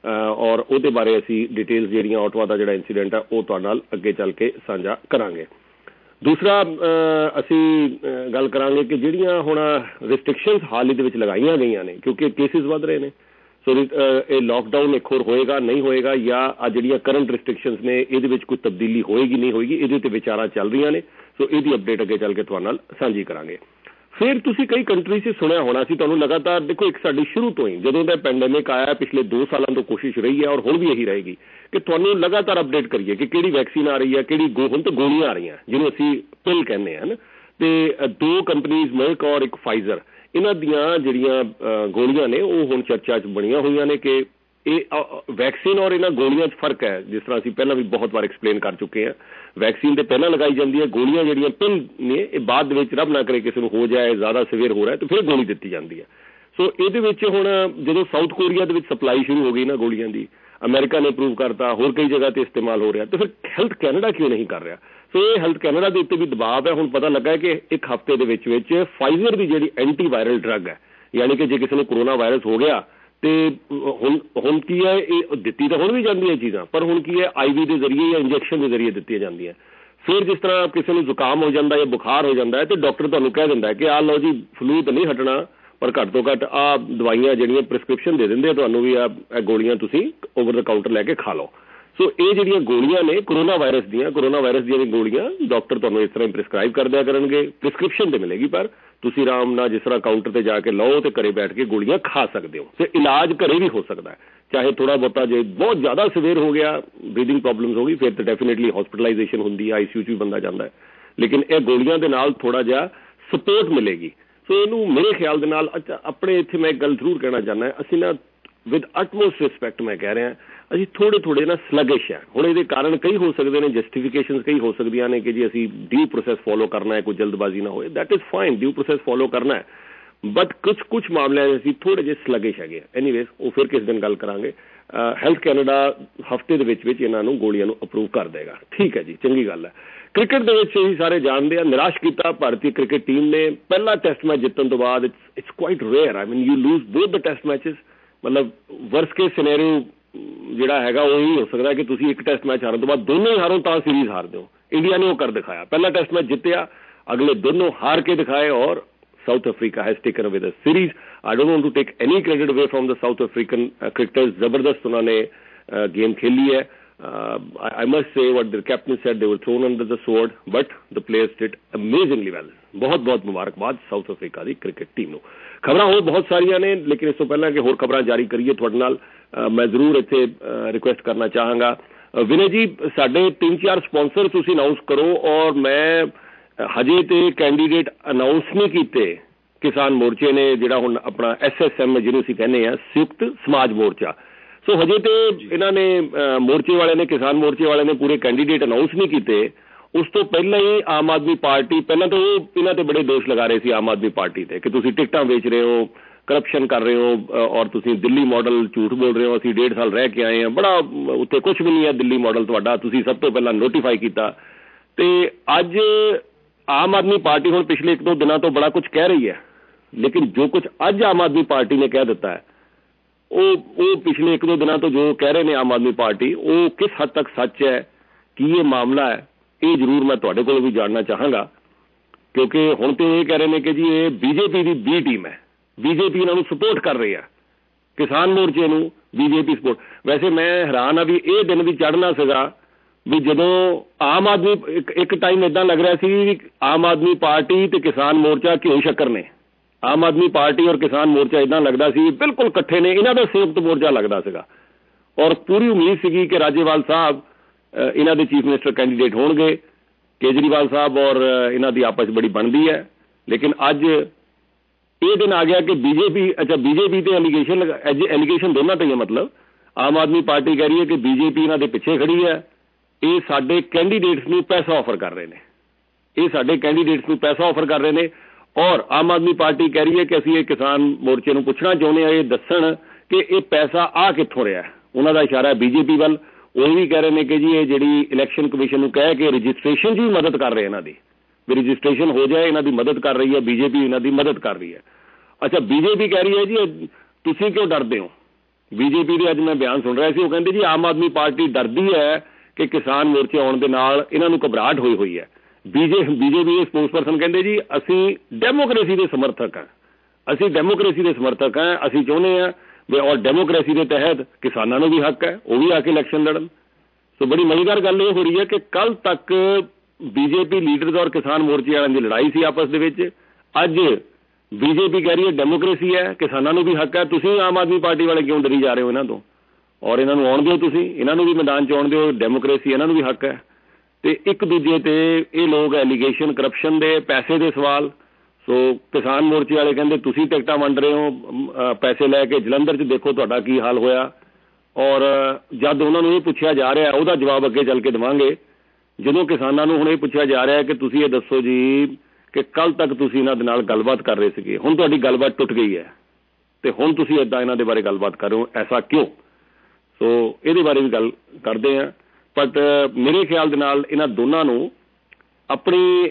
ਔਰ ਉਹਦੇ ਬਾਰੇ ਅਸੀਂ ਡਿਟੇਲਸ ਜਿਹੜੀਆਂ ਆਟਵਾ ਦਾ ਜਿਹੜਾ ਇੰਸੀਡੈਂਟ ਹੈ ਉਹ ਤੁਹਾਡੇ ਨਾਲ ਅੱਗੇ ਚੱਲ ਕੇ ਸਾਂਝਾ ਕਰਾਂਗੇ। ਦੂਸਰਾ ਅਸੀਂ ਗੱਲ ਕਰਾਂਗੇ ਕਿ ਜਿਹੜੀਆਂ ਹੁਣ ਰਿਸਟ੍ਰਿਕਸ਼ਨਸ ਹਾਲ ਹੀ ਦੇ ਵਿੱਚ ਲਗਾਈਆਂ ਗਈਆਂ ਨੇ, ਕਿਉਂਕਿ ਕੇਸਿਸ ਵੱਧ ਰਹੇ ਨੇ, ਸੋ ਇਹ ਲਾਕਡਾਊਨ ਇੱਕ ਹੋਰ ਹੋਏਗਾ ਨਹੀਂ ਹੋਏਗਾ, ਜਾਂ ਆ ਜਿਹੜੀਆਂ ਕਰੰਟ ਰਿਸਟ੍ਰਿਕਸ਼ਨਸ ਨੇ ਇਹਦੇ ਵਿੱਚ ਕੋਈ ਤਬਦੀਲੀ ਹੋਏਗੀ ਨਹੀਂ ਹੋਏਗੀ, ਇਹਦੇ 'ਤੇ ਵਿਚਾਰਾਂ ਚੱਲ ਰਹੀਆਂ ਨੇ। ਸੋ ਇਹਦੀ ਅਪਡੇਟ ਅੱਗੇ ਚੱਲ ਕੇ ਤੁਹਾਡੇ ਨਾਲ ਸਾਂਝੀ ਕਰਾਂਗੇ। ਫਿਰ ਤੁਸੀਂ ਕਈ ਕੰਟਰੀਜ਼ 'ਚ ਸੁਣਿਆ ਹੋਣਾ ਸੀ, ਤੁਹਾਨੂੰ ਲਗਾਤਾਰ ਦੇਖੋ ਇੱਕ ਸਾਡੀ ਸ਼ੁਰੂ ਤੋਂ ਹੀ ਜਦੋਂ ਦਾ ਪੈਂਡੇਮਿਕ ਆਇਆ ਪਿਛਲੇ ਦੋ ਸਾਲਾਂ ਤੋਂ ਕੋਸ਼ਿਸ਼ ਰਹੀ ਹੈ, ਔਰ ਹੁਣ ਵੀ ਇਹੀ ਰਹੇਗੀ ਕਿ ਤੁਹਾਨੂੰ ਲਗਾਤਾਰ ਅਪਡੇਟ ਕਰੀਏ ਕਿ ਕਿਹੜੀ ਵੈਕਸੀਨ ਆ ਰਹੀ ਹੈ, ਕਿਹੜੀ ਗੋ ਹੁਣ ਤਾਂ ਗੋਲੀਆਂ ਆ ਰਹੀਆਂ ਜਿਹਨੂੰ ਅਸੀਂ ਪਿਲ ਕਹਿੰਦੇ ਹਨ, ਅਤੇ ਦੋ ਕੰਪਨੀਜ਼ ਮਰਕ ਔਰ ਇੱਕ ਫਾਈਜ਼ਰ, ਇਹਨਾਂ ਦੀਆਂ ਜਿਹੜੀਆਂ ਗੋਲੀਆਂ ਨੇ ਉਹ ਹੁਣ ਚਰਚਾ 'ਚ ਬਣੀਆਂ ਹੋਈਆਂ ਨੇ ਕਿ ਇਹ ਵੈਕਸੀਨ ਔਰ ਇਹਨਾਂ ਗੋਲੀਆਂ 'ਚ ਫਰਕ ਹੈ। ਜਿਸ ਤਰ੍ਹਾਂ ਅਸੀਂ ਪਹਿਲਾਂ ਵੀ ਬਹੁਤ ਵਾਰ ਐਕਸਪਲੇਨ ਕਰ ਚੁੱਕੇ ਹਾਂ, ਵੈਕਸੀਨ ਤੇ ਪਹਿਲਾਂ ਲਗਾਈ ਜਾਂਦੀ ਹੈ, ਗੋਲੀਆਂ ਜਿਹੜੀਆਂ ਪਿਲ ਨੇ ਇਹ ਬਾਅਦ ਦੇ ਵਿੱਚ ਰੱਬ ਨਾ ਕਰੇ ਕਿਸੇ ਨੂੰ ਹੋ ਜਾਏ, ਜ਼ਿਆਦਾ ਸੀਵੀਅਰ ਹੋ ਰਿਹਾ ਤਾਂ ਫਿਰ ਗੋਲੀ ਦਿੱਤੀ ਜਾਂਦੀ ਹੈ। ਸੋ ਇਹਦੇ ਵਿੱਚ ਹੁਣ ਜਦੋਂ ਸਾਊਥ ਕੋਰੀਆ ਦੇ ਵਿੱਚ ਸਪਲਾਈ ਸ਼ੁਰੂ ਹੋ ਗਈ ਨਾ ਗੋਲੀਆਂ ਦੀ, ਅਮਰੀਕਾ ਨੇ ਅਪਰੂਵ ਕਰਤਾ, ਹੋਰ ਕਈ ਜਗ੍ਹਾ 'ਤੇ ਇਸਤੇਮਾਲ ਹੋ ਰਿਹਾ, ਤਾਂ ਫਿਰ ਹੈਲਥ ਕੈਨੇਡਾ ਕਿਉਂ ਨਹੀਂ ਕਰ ਰਿਹਾ? ਸੋ ਇਹ ਹੈਲਥ ਕੈਨੇਡਾ ਦੇ ਉੱਤੇ ਵੀ ਦਬਾਅ ਹੈ। ਹੁਣ ਪਤਾ ਲੱਗਾ ਕਿ ਇੱਕ ਹਫ਼ਤੇ ਦੇ ਵਿੱਚ ਵਿੱਚ ਫਾਈਜ਼ਰ ਦੀ ਜਿਹੜੀ ਐਂਟੀ ਵਾਇਰਲ ਡਰੱਗ ਹੈ, ਯਾਨੀ ਕਿ ਜੇ ਕਿਸੇ ਨੂੰ ਕਰੋਨਾ ਵਾਇਰਸ ਹੋ ਗਿਆ ਤੇ ਹੁਣ ਹੁਣ ਕੀ ਹੈ, ਇਹ ਦਿੱਤੀ ਤਾਂ ਹੁਣ ਵੀ ਜਾਂਦੀ ਹੈ ਚੀਜ਼ਾਂ, ਪਰ ਹੁਣ ਕੀ ਹੈ ਆਈ ਵੀ ਦੇ ਜ਼ਰੀਏ ਜਾਂ ਇੰਜੈਕਸ਼ਨ ਦੇ ਜ਼ਰੀਏ ਦਿੱਤੀਆਂ ਜਾਂਦੀਆਂ। ਫਿਰ ਜਿਸ ਤਰ੍ਹਾਂ ਕਿਸੇ ਨੂੰ ਜ਼ੁਕਾਮ ਹੋ ਜਾਂਦਾ ਜਾਂ ਬੁਖਾਰ ਹੋ ਜਾਂਦਾ ਹੈ ਤੇ ਡਾਕਟਰ ਤੁਹਾਨੂੰ ਕਹਿ ਦਿੰਦਾ ਹੈ ਕਿ ਆਹ ਲਓ ਜੀ ਫਲੂ ਤਾਂ ਨਹੀਂ ਹਟਣਾ, ਪਰ ਘੱਟ ਤੋਂ ਘੱਟ ਆਹ ਦਵਾਈਆਂ ਜਿਹੜੀਆਂ ਪ੍ਰਿਸਕ੍ਰਿਪਸ਼ਨ ਦੇ ਦਿੰਦੇ ਆ ਤੁਹਾਨੂੰ ਵੀ, ਆ ਇਹ ਗੋਲੀਆਂ ਤੁਸੀਂ ਓਵਰ ਦਾ ਕਾਊਂਟਰ ਲੈ ਕੇ ਖਾ ਲਓ। ਸੋ ਇਹ ਜਿਹੜੀਆਂ ਗੋਲੀਆਂ ਨੇ ਕਰੋਨਾ ਵਾਇਰਸ ਦੀਆਂ ਕਰੋਨਾ ਵਾਇਰਸ ਦੀਆਂ ਵੀ ਗੋਲੀਆਂ ਡਾਕਟਰ ਤੁਹਾਨੂੰ ਇਸ ਤਰ੍ਹਾਂ ਹੀ ਪ੍ਰਿਸਕ੍ਰਾਈਬ ਕਰ ਦਿਆ ਕਰਨਗੇ, ਪ੍ਰਿਸਕ੍ਰਿਪਸ਼ਨ ਤੇ ਮਿਲੇਗੀ, ਪਰ ਤੁਸੀਂ ਆਰਾਮ ਨਾਲ ਜਿਸ ਤਰ੍ਹਾਂ ਕਾਊਂਟਰ ਤੇ ਜਾ ਕੇ ਲਓ ਤੇ ਘਰੇ ਬੈਠ ਕੇ ਗੋਲੀਆਂ ਖਾ ਸਕਦੇ ਹੋ। ਤੇ ਇਲਾਜ ਘਰੇ ਵੀ ਹੋ ਸਕਦਾ ਹੈ, ਚਾਹੇ ਥੋੜਾ ਬਹੁਤਾ ਜੇ ਬਹੁਤ ਜ਼ਿਆਦਾ ਸੀਵੀਅਰ ਹੋ ਗਿਆ, ਬਰੀਥਿੰਗ ਪ੍ਰੋਬਲਮਸ ਹੋ ਗਈ, ਫਿਰ ਤਾਂ ਡੈਫੀਨੇਟਲੀ ਹਸਪੀਟਲਾਈਜੇਸ਼ਨ ਹੁੰਦੀ ਹੈ, ਆਈ ਸੀ ਯੂ 'ਚ ਵੀ ਬੰਦਾ ਜਾਂਦਾ ਹੈ, ਲੇਕਿਨ ਇਹ ਗੋਲੀਆਂ ਦੇ ਨਾਲ ਥੋੜਾ ਜਿਹਾ ਸਪੋਰਟ ਮਿਲੇਗੀ। ਸੋ ਇਹਨੂੰ ਮੇਰੇ ਖਿਆਲ ਦੇ ਨਾਲ ਅੱਛਾ ਆਪਣੇ ਇੱਥੇ ਮੈਂ ਇੱਕ ਗੱਲ ਜ਼ਰੂਰ ਕਹਿਣਾ ਚਾਹੁੰਦਾ, ਅਸੀਂ ਨਾ ਵਿਦ ਅਟਮੋਸਟ ਰਿਸਪੈਕਟ ਮੈਂ ਕਹਿ ਰਿਹਾ, ਅਸੀਂ ਥੋੜ੍ਹੇ ਥੋੜ੍ਹੇ ਨਾ ਸਲਗਿਸ਼ ਹੈ। ਹੁਣ ਇਹਦੇ ਕਾਰਨ ਕਈ ਹੋ ਸਕਦੇ ਨੇ, ਜਸਟੀਫਿਕੇਸ਼ਨ ਕਈ ਹੋ ਸਕਦੀਆਂ ਨੇ ਕਿ ਜੀ ਅਸੀਂ ਡਿਊ ਪ੍ਰੋਸੈਸ ਫੋਲੋ ਕਰਨਾ ਹੈ, ਕੋਈ ਜਲਦਬਾਜ਼ੀ ਨਾ ਹੋਏ, that is fine, due process follow ਕਰਨਾ ਹੈ, ਬਟ ਕੁਛ ਕੁਛ ਮਾਮਲਿਆਂ 'ਚ ਅਸੀਂ ਥੋੜ੍ਹੇ ਜਿਹੇ ਸਲਗਿਸ਼ ਹੈਗੇ। ਐਨੀਵੇਜ਼ ਉਹ ਫਿਰ ਕਿਸ ਦਿਨ ਗੱਲ ਕਰਾਂਗੇ। ਹੈਲਥ ਕੈਨੇਡਾ ਹਫ਼ਤੇ ਦੇ ਵਿੱਚ ਵਿੱਚ ਇਹਨਾਂ ਨੂੰ ਗੋਲੀਆਂ ਨੂੰ ਅਪਰੂਵ ਕਰ ਦੇਗਾ, ਠੀਕ ਹੈ ਜੀ, ਚੰਗੀ ਗੱਲ ਹੈ। ਕ੍ਰਿਕਟ ਦੇ ਵਿੱਚ ਅਸੀਂ ਸਾਰੇ ਜਾਣਦੇ ਹਾਂ, ਨਿਰਾਸ਼ ਕੀਤਾ ਭਾਰਤੀ ਕ੍ਰਿਕਟ ਟੀਮ ਨੇ ਪਹਿਲਾ ਟੈਸਟ ਮੈਚ ਜਿੱਤਣ ਤੋਂ ਬਾਅਦ। It's it's quite rare, I mean you lose both the test matches, ਮਤਲਬ ਵਰਸਟ ਕੇਸ ਸਿਨੈਰੀਓ ਜਿਹੜਾ ਹੈਗਾ ਉਹ ਹੀ ਹੋ ਸਕਦਾ ਕਿ ਤੁਸੀਂ ਇੱਕ ਟੈਸਟ ਮੈਚ ਹਾਰਨ ਤੋਂ ਬਾਅਦ ਦੋਨੋਂ ਹੀ ਹਾਰੋ ਤਾਂ ਸੀਰੀਜ਼ ਹਾਰਦੇ ਹੋ। ਇੰਡੀਆ ਨੇ ਉਹ ਕਰ ਦਿਖਾਇਆ, ਪਹਿਲਾ ਟੈਸਟ ਮੈਚ ਜਿੱਤਿਆ, ਅਗਲੇ ਦੋਨੋਂ ਹਾਰ ਕੇ ਦਿਖਾਏ, ਔਰ south Africa has taken away the series. I don't want to take any credit away from the South African cricketers, ਜ਼ਬਰਦਸਤ ਉਹਨਾਂ ਨੇ ਗੇਮ ਖੇਲੀ ਹੈ। Uh, I, I must say what the captain said, they were thrown under the sword, but the players did amazingly well. बहुत बहुत मुबारकबाद साउथ अफ्रीका ਦੀ ਕ੍ਰਿਕਟ ਟੀਮ ਨੂੰ। ਖਬਰਾਂ ਹੋਰ ਬਹੁਤ ਸਾਰੀਆਂ ਨੇ, ਲੇਕਿਨ ਇਸ ਤੋਂ ਪਹਿਲਾਂ ਕਿ ਹੋਰ ਖਬਰਾਂ ਜਾਰੀ ਕਰੀਏ ਤੁਹਾਡੇ ਨਾਲ, ਮੈਂ ਜ਼ਰੂਰ ਇੱਥੇ ਰਿਕੁਐਸਟ ਕਰਨਾ ਚਾਹਾਂਗਾ ਵਿਨੇ ਜੀ, ਸਾਡੇ ਤਿੰਨ ਚਾਰ ਸਪਾਂਸਰ ਤੁਸੀਂ ਅਨਾਉਂਸ ਕਰੋ, ਔਰ ਮੈਂ ਹਜੇ ਤੇ ਕੈਂਡੀਡੇਟ ਅਨਾਉਂਸ ਨਹੀਂ ਕੀਤੇ। ਕਿਸਾਨ ਮੋਰਚੇ ਨੇ ਜਿਹੜਾ ਹੁਣ ਆਪਣਾ ਐਸ ਐਸ ਐਮ ਜਿਹਨੂੰ ਅਸੀਂ ਕਹਿੰਦੇ ਆ ਸੰਯੁਕਤ ਸਮਾਜ ਮੋਰਚਾ, ਸੋ ਹਜੇ ਤੇ ਇਹਨਾਂ ਨੇ ਮੋਰਚੇ ਵਾਲਿਆਂ ਨੇ ਕਿਸਾਨ ਮੋਰਚੇ ਵਾਲਿਆਂ ਨੇ ਪੂਰੇ ਕੈਂਡੀਡੇਟ ਅਨਾਉਂਸ ਨਹੀਂ ਕੀਤੇ। ਉਸ ਤੋਂ ਪਹਿਲਾਂ ਹੀ ਆਮ ਆਦਮੀ ਪਾਰਟੀ, ਪਹਿਲਾਂ ਤਾਂ ਉਹ ਇਹਨਾਂ ਤੇ ਬੜੇ ਦੋਸ਼ ਲਗਾ ਰਹੇ ਸੀ ਆਮ ਆਦਮੀ ਪਾਰਟੀ ਤੇ ਕਿ ਤੁਸੀਂ ਟਿਕਟਾਂ ਵੇਚ ਰਹੇ ਹੋ, ਕਰਪਸ਼ਨ ਕਰ ਰਹੇ ਹੋ, ਔਰ ਤੁਸੀਂ ਦਿੱਲੀ ਮਾਡਲ ਝੂਠ ਬੋਲ ਰਹੇ ਹੋ, ਅਸੀਂ ਡੇਢ ਸਾਲ ਰਹਿ ਕੇ ਆਏ ਹਾਂ, ਬੜਾ ਉੱਥੇ ਕੁਛ ਵੀ ਨਹੀਂ ਹੈ ਦਿੱਲੀ ਮਾਡਲ ਤੁਹਾਡਾ, ਤੁਸੀਂ ਸਭ ਤੋਂ ਪਹਿਲਾਂ ਨੋਟੀਫਾਈ ਕੀਤਾ। ਤੇ ਅੱਜ ਆਮ ਆਦਮੀ ਪਾਰਟੀ ਹੁਣ ਪਿਛਲੇ ਇੱਕ ਦੋ ਦਿਨਾਂ ਤੋਂ ਬੜਾ ਕੁਝ ਕਹਿ ਰਹੀ ਹੈ, ਲੇਕਿਨ ਜੋ ਕੁਝ ਅੱਜ ਆਮ ਆਦਮੀ ਪਾਰਟੀ ਨੇ ਕਹਿ ਦਿੱਤਾ ਹੈ ਉਹ ਉਹ ਪਿਛਲੇ ਇੱਕ ਦੋ ਦਿਨਾਂ ਤੋਂ ਜੋ ਕਹਿ ਰਹੇ ਨੇ ਆਮ ਆਦਮੀ ਪਾਰਟੀ, ਉਹ ਕਿਸ ਹੱਦ ਤੱਕ ਸੱਚ ਹੈ, ਕੀ ਇਹ ਮਾਮਲਾ ਹੈ, ਇਹ ਜ਼ਰੂਰ ਮੈਂ ਤੁਹਾਡੇ ਕੋਲ ਵੀ ਜਾਣਨਾ ਚਾਹਾਂਗਾ। ਕਿਉਂਕਿ ਹੁਣ ਤੇ ਇਹ ਕਹਿ ਰਹੇ ਨੇ ਕਿ ਜੀ ਇਹ ਬੀਜੇਪੀ ਦੀ ਬੀ ਟੀਮ ਹੈ, ਬੀਜੇਪੀ ਇਹਨਾਂ ਨੂੰ ਸਪੋਰਟ ਕਰ ਰਹੀ ਹੈ, ਕਿਸਾਨ ਮੋਰਚੇ ਨੂੰ ਬੀਜੇਪੀ ਸਪੋਰਟ। ਵੈਸੇ ਮੈਂ ਹੈਰਾਨ ਆ ਵੀ ਇਹ ਦਿਨ ਵੀ ਚੜ੍ਹਨਾ ਸੀਗਾ ਵੀ ਜਦੋਂ ਆਮ ਆਦਮੀ ਇੱਕ ਇੱਕ ਟਾਈਮ ਇੱਦਾਂ ਲੱਗ ਰਿਹਾ ਸੀ ਵੀ ਆਮ ਆਦਮੀ ਪਾਰਟੀ ਤੇ ਕਿਸਾਨ ਮੋਰਚਾ ਘਿਓ ਸ਼ੱਕਰ ਨੇ। ਆਮ ਆਦਮੀ ਪਾਰਟੀ ਔਰ ਕਿਸਾਨ ਮੋਰਚਾ ਇੱਦਾਂ ਲੱਗਦਾ ਸੀ ਬਿਲਕੁਲ ਇਕੱਠੇ ਨੇ, ਇਹਨਾਂ ਦਾ ਸੰਯੁਕਤ ਮੋਰਚਾ ਲੱਗਦਾ ਸੀਗਾ, ਔਰ ਪੂਰੀ ਉਮੀਦ ਸੀਗੀ ਕਿ ਰਾਜੇਵਾਲ ਸਾਹਿਬ ਇਹਨਾਂ ਦੇ ਚੀਫ ਮਿਨਿਸਟਰ ਕੈਂਡੀਡੇਟ ਹੋਣਗੇ, ਕੇਜਰੀਵਾਲ ਸਾਹਿਬ ਔਰ ਇਹਨਾਂ ਦੀ ਆਪਸ ਬੜੀ ਬਣਦੀ ਹੈ। ਲੇਕਿਨ ਅੱਜ ਇਹ ਦਿਨ ਆ ਗਿਆ ਕਿ ਬੀਜੇਪੀ, ਅੱਛਾ ਬੀਜੇਪੀ ਤੇ ਐਲੀਗੇਸ਼ਨ ਐਲੀਗੇਸ਼ਨ ਦੋਨਾਂ ਤੇ ਹੀ, ਮਤਲਬ ਆਮ ਆਦਮੀ ਪਾਰਟੀ ਕਹਿ ਰਹੀ ਹੈ ਕਿ ਬੀਜੇਪੀ ਇਹਨਾਂ ਦੇ ਪਿੱਛੇ ਖੜੀ ਹੈ, ਇਹ ਸਾਡੇ ਕੈਂਡੀਡੇਟਸ ਨੂੰ ਪੈਸਾ ਆਫਰ ਕਰ ਰਹੇ ਨੇ, ਇਹ ਸਾਡੇ ਕੈਂਡੀਡੇਟਸ ਨੂੰ ਪੈਸਾ ਆਫਰ ਕਰ ਰਹੇ ਨੇ। ਔਰ ਆਮ ਆਦਮੀ ਪਾਰਟੀ ਕਹਿ ਰਹੀ ਹੈ ਕਿ ਅਸੀਂ ਇਹ ਕਿਸਾਨ ਮੋਰਚੇ ਨੂੰ ਪੁੱਛਣਾ ਚਾਹੁੰਦੇ ਹਾਂ, ਇਹ ਦੱਸਣ ਕਿ ਇਹ ਪੈਸਾ ਆ ਕਿੱਥੋਂ ਰਿਹਾ। ਉਹਨਾਂ ਦਾ ਇਸ਼ਾਰਾ ਹੈ ਬੀਜੇਪੀ ਵੱਲ, ਉਹ ਵੀ ਕਹਿ ਰਹੇ ਨੇ ਕਿ ਜੀ ਇਹ ਜਿਹੜੀ ਇਲੈਕਸ਼ਨ ਕਮਿਸ਼ਨ ਨੂੰ ਕਹਿ ਕੇ ਰਜਿਸਟ੍ਰੇਸ਼ਨ 'ਚ ਵੀ ਮਦਦ ਕਰ ਰਹੇ ਇਹਨਾਂ ਦੀ, ਵੀ ਰਜਿਸਟ੍ਰੇਸ਼ਨ ਹੋ ਜਾਏ, ਇਹਨਾਂ ਦੀ ਮਦਦ ਕਰ ਰਹੀ ਹੈ ਬੀਜੇਪੀ, ਇਹਨਾਂ ਦੀ ਮਦਦ ਕਰ ਰਹੀ ਹੈ। ਅੱਛਾ, ਬੀਜੇਪੀ ਕਹਿ ਰਹੀ ਹੈ ਜੀ ਤੁਸੀਂ ਕਿਉਂ ਡਰਦੇ ਹੋ? ਬੀਜੇਪੀ ਦੇ ਅੱਜ ਮੈਂ ਬਿਆਨ ਸੁਣ ਰਿਹਾ ਸੀ, ਉਹ ਕਹਿੰਦੇ ਜੀ ਆਮ ਆਦਮੀ ਪਾਰਟੀ ਡਰਦੀ ਹੈ ਕਿ ਕਿਸਾਨ ਮੋਰਚੇ ਆਉਣ ਦੇ ਨਾਲ ਇਹਨਾਂ ਨੂੰ ਘਬਰਾਹਟ ਹੋਈ ਹੋਈ ਹੈ। ਬੀਜੇ ਬੀਜੇਪੀ ਦੇ ਸਪੋਕਸ ਪਰਸਨ ਕਹਿੰਦੇ ਜੀ ਅਸੀਂ ਡੈਮੋਕ੍ਰੇਸੀ ਦੇ ਸਮਰਥਕ ਹਾਂ, ਅਸੀਂ ਡੈਮੋਕ੍ਰੇਸੀ ਦੇ ਸਮਰਥਕ ਹਾਂ, ਅਸੀਂ ਚਾਹੁੰਦੇ ਹਾਂ ਵੀ ਔਰ ਡੈਮੋਕ੍ਰੇਸੀ ਦੇ ਤਹਿਤ ਕਿਸਾਨਾਂ ਨੂੰ ਵੀ ਹੱਕ ਹੈ ਉਹ ਵੀ ਆ ਕੇ ਇਲੈਕਸ਼ਨ ਲੜਨ। ਸੋ ਬੜੀ ਮਜ਼ੇਦਾਰ ਗੱਲ ਇਹ ਹੋ ਰਹੀ ਹੈ ਕਿ ਕੱਲ੍ਹ ਤੱਕ ਬੀਜੇਪੀ ਲੀਡਰਸ ਔਰ ਕਿਸਾਨ ਮੋਰਚੇ ਵਾਲਿਆਂ ਦੀ ਲੜਾਈ ਸੀ ਆਪਸ ਦੇ ਵਿੱਚ, ਅੱਜ ਬੀਜੇਪੀ ਕਹਿ ਰਹੀ ਹੈ ਡੈਮੋਕ੍ਰੇਸੀ ਹੈ, ਕਿਸਾਨਾਂ ਨੂੰ ਵੀ ਹੱਕ ਹੈ, ਤੁਸੀਂ ਆਮ ਆਦਮੀ ਪਾਰਟੀ ਵਾਲੇ ਕਿਉਂ ਡਰੀ ਜਾ ਰਹੇ ਹੋ ਇਹਨਾਂ ਤੋਂ? ਔਰ ਇਹਨਾਂ ਨੂੰ ਆਉਣ ਦਿਓ, ਤੁਸੀਂ ਇਹਨਾਂ ਨੂੰ ਵੀ ਮੈਦਾਨ 'ਚ ਆਉਣ ਦਿਓ, ਡੈਮੋਕ੍ਰੇਸੀ ਇਹਨਾਂ ਨੂੰ ਵੀ ਹੱਕ ਹੈ। ਤੇ ਇੱਕ ਦੂਜੇ ਤੇ ਇਹ ਲੋਕ ਐਲੀਗੇਸ਼ਨ ਕਰਪਸ਼ਨ ਦੇ, ਪੈਸੇ ਦੇ ਸਵਾਲ। ਸੋ ਕਿਸਾਨ ਮੋਰਚੇ ਵਾਲੇ ਕਹਿੰਦੇ ਤੁਸੀਂ ਟਿਕਟਾਂ ਵੰਡ ਰਹੇ ਹੋ ਪੈਸੇ ਲੈ ਕੇ, ਜਲੰਧਰ 'ਚ ਦੇਖੋ ਤੁਹਾਡਾ ਕੀ ਹਾਲ ਹੋਇਆ। ਔਰ ਜਦ ਉਹਨਾਂ ਨੂੰ ਇਹ ਪੁੱਛਿਆ ਜਾ ਰਿਹਾ ਉਹਦਾ ਜਵਾਬ ਅੱਗੇ ਚੱਲ ਕੇ ਦੇਵਾਂਗੇ। ਜਦੋਂ ਕਿਸਾਨਾਂ ਨੂੰ ਹੁਣ ਇਹ ਪੁੱਛਿਆ ਜਾ ਰਿਹਾ ਕਿ ਤੁਸੀਂ ਇਹ ਦੱਸੋ ਜੀ ਕਿ ਕੱਲ੍ਹ ਤੱਕ ਤੁਸੀਂ ਇਹਨਾਂ ਦੇ ਨਾਲ ਗੱਲਬਾਤ ਕਰ ਰਹੇ ਸੀਗੇ, ਹੁਣ ਤੁਹਾਡੀ ਗੱਲਬਾਤ ਟੁੱਟ ਗਈ ਹੈ ਤੇ ਹੁਣ ਤੁਸੀਂ ਇੱਦਾਂ ਇਹਨਾਂ ਦੇ ਬਾਰੇ ਗੱਲਬਾਤ ਕਰ ਰਹੇ ਹੋ, ਐਸਾ ਕਿਉਂ? ਸੋ ਇਹਦੇ ਬਾਰੇ ਵੀ ਗੱਲ ਕਰਦੇ ਹਾਂ। ਬਟ ਮੇਰੇ ਖਿਆਲ ਦੇ ਨਾਲ ਇਹਨਾਂ ਦੋਨਾਂ ਨੂੰ ਆਪਣੀ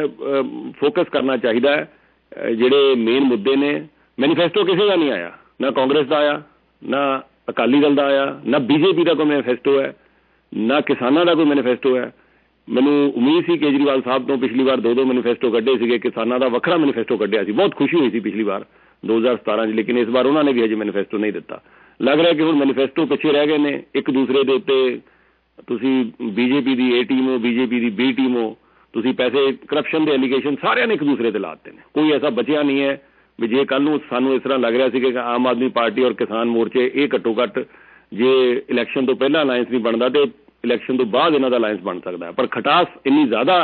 ਫੋਕਸ ਕਰਨਾ ਚਾਹੀਦਾ ਹੈ। ਜਿਹੜੇ ਮੇਨ ਮੁੱਦੇ ਨੇ, ਮੈਨੀਫੈਸਟੋ ਕਿਸੇ ਦਾ ਨਹੀਂ ਆਇਆ, ਨਾ ਕਾਂਗਰਸ ਦਾ ਆਇਆ, ਨਾ ਅਕਾਲੀ ਦਲ ਦਾ ਆਇਆ, ਨਾ ਬੀਜੇਪੀ ਦਾ ਕੋਈ ਮੈਨੀਫੈਸਟੋ ਹੈ, ਨਾ ਕਿਸਾਨਾਂ ਦਾ ਕੋਈ ਮੈਨੀਫੈਸਟੋ ਹੈ। ਮੈਨੂੰ ਉਮੀਦ ਸੀ ਕੇਜਰੀਵਾਲ ਸਾਹਿਬ ਤੋਂ, ਪਿਛਲੀ ਵਾਰ ਦੋ ਦੋ ਮੈਨੀਫੈਸਟੋ ਕੱਢੇ ਸੀਗੇ, ਕਿਸਾਨਾਂ ਦਾ ਵੱਖਰਾ ਮੈਨੀਫੈਸਟੋ ਕੱਢਿਆ ਸੀ, ਬਹੁਤ ਖੁਸ਼ੀ ਹੋਈ ਸੀ ਪਿਛਲੀ ਵਾਰ ਦੋ ਹਜ਼ਾਰ ਸਤਾਰਾਂ 'ਚ, ਲੇਕਿਨ ਇਸ ਵਾਰ ਉਹਨਾਂ ਨੇ ਵੀ ਹਜੇ ਮੈਨੀਫੈਸਟੋ ਨਹੀਂ ਦਿੱਤਾ। ਲੱਗ ਰਿਹਾ ਕਿ ਹੁਣ ਮੈਨੀਫੈਸਟੋ ਪਿੱਛੇ ਰਹਿ ਗਏ ਨੇ ਇੱਕ ਦੂਸਰੇ ਦੇ ਉੱਤੇ। ਤੁਸੀਂ ਬੀਜੇਪੀ ਦੀ ਏ ਟੀਮ ਹੋ, ਬੀਜੇਪੀ ਦੀ ਬੀ ਟੀਮ ਹੋ, ਤੁਸੀਂ ਪੈਸੇ ਕਰਪਸ਼ਨ ਦੇ ਐਲੀਗੇਸ਼ਨ ਸਾਰਿਆਂ ਨੇ ਇੱਕ ਦੂਸਰੇ ਤੇ ਲਾ ਦਿੱਤੇ ਨੇ। ਕੋਈ ਐਸਾ ਬਚਿਆ ਨਹੀਂ ਹੈ ਵੀ ਜੇ ਕੱਲ੍ਹ ਨੂੰ ਸਾਨੂੰ ਇਸ ਤਰ੍ਹਾਂ ਲੱਗ ਰਿਹਾ ਸੀ ਕਿ ਆਮ ਆਦਮੀ ਪਾਰਟੀ ਔਰ ਕਿਸਾਨ ਮੋਰਚੇ ਇਹ ਘੱਟੋ ਘੱਟ ਜੇ ਇਲੈਕਸ਼ਨ ਤੋਂ ਪਹਿਲਾਂ ਅਲਾਇੰਸ ਨਹੀਂ ਬਣਦਾ ਤੇ ਇਲੈਕਸ਼ਨ ਤੋਂ ਬਾਅਦ ਇਹਨਾਂ ਦਾ ਅਲਾਇੰਸ ਬਣ ਸਕਦਾ ਹੈ। ਪਰ ਖਟਾਸ ਇੰਨੀ ਜ਼ਿਆਦਾ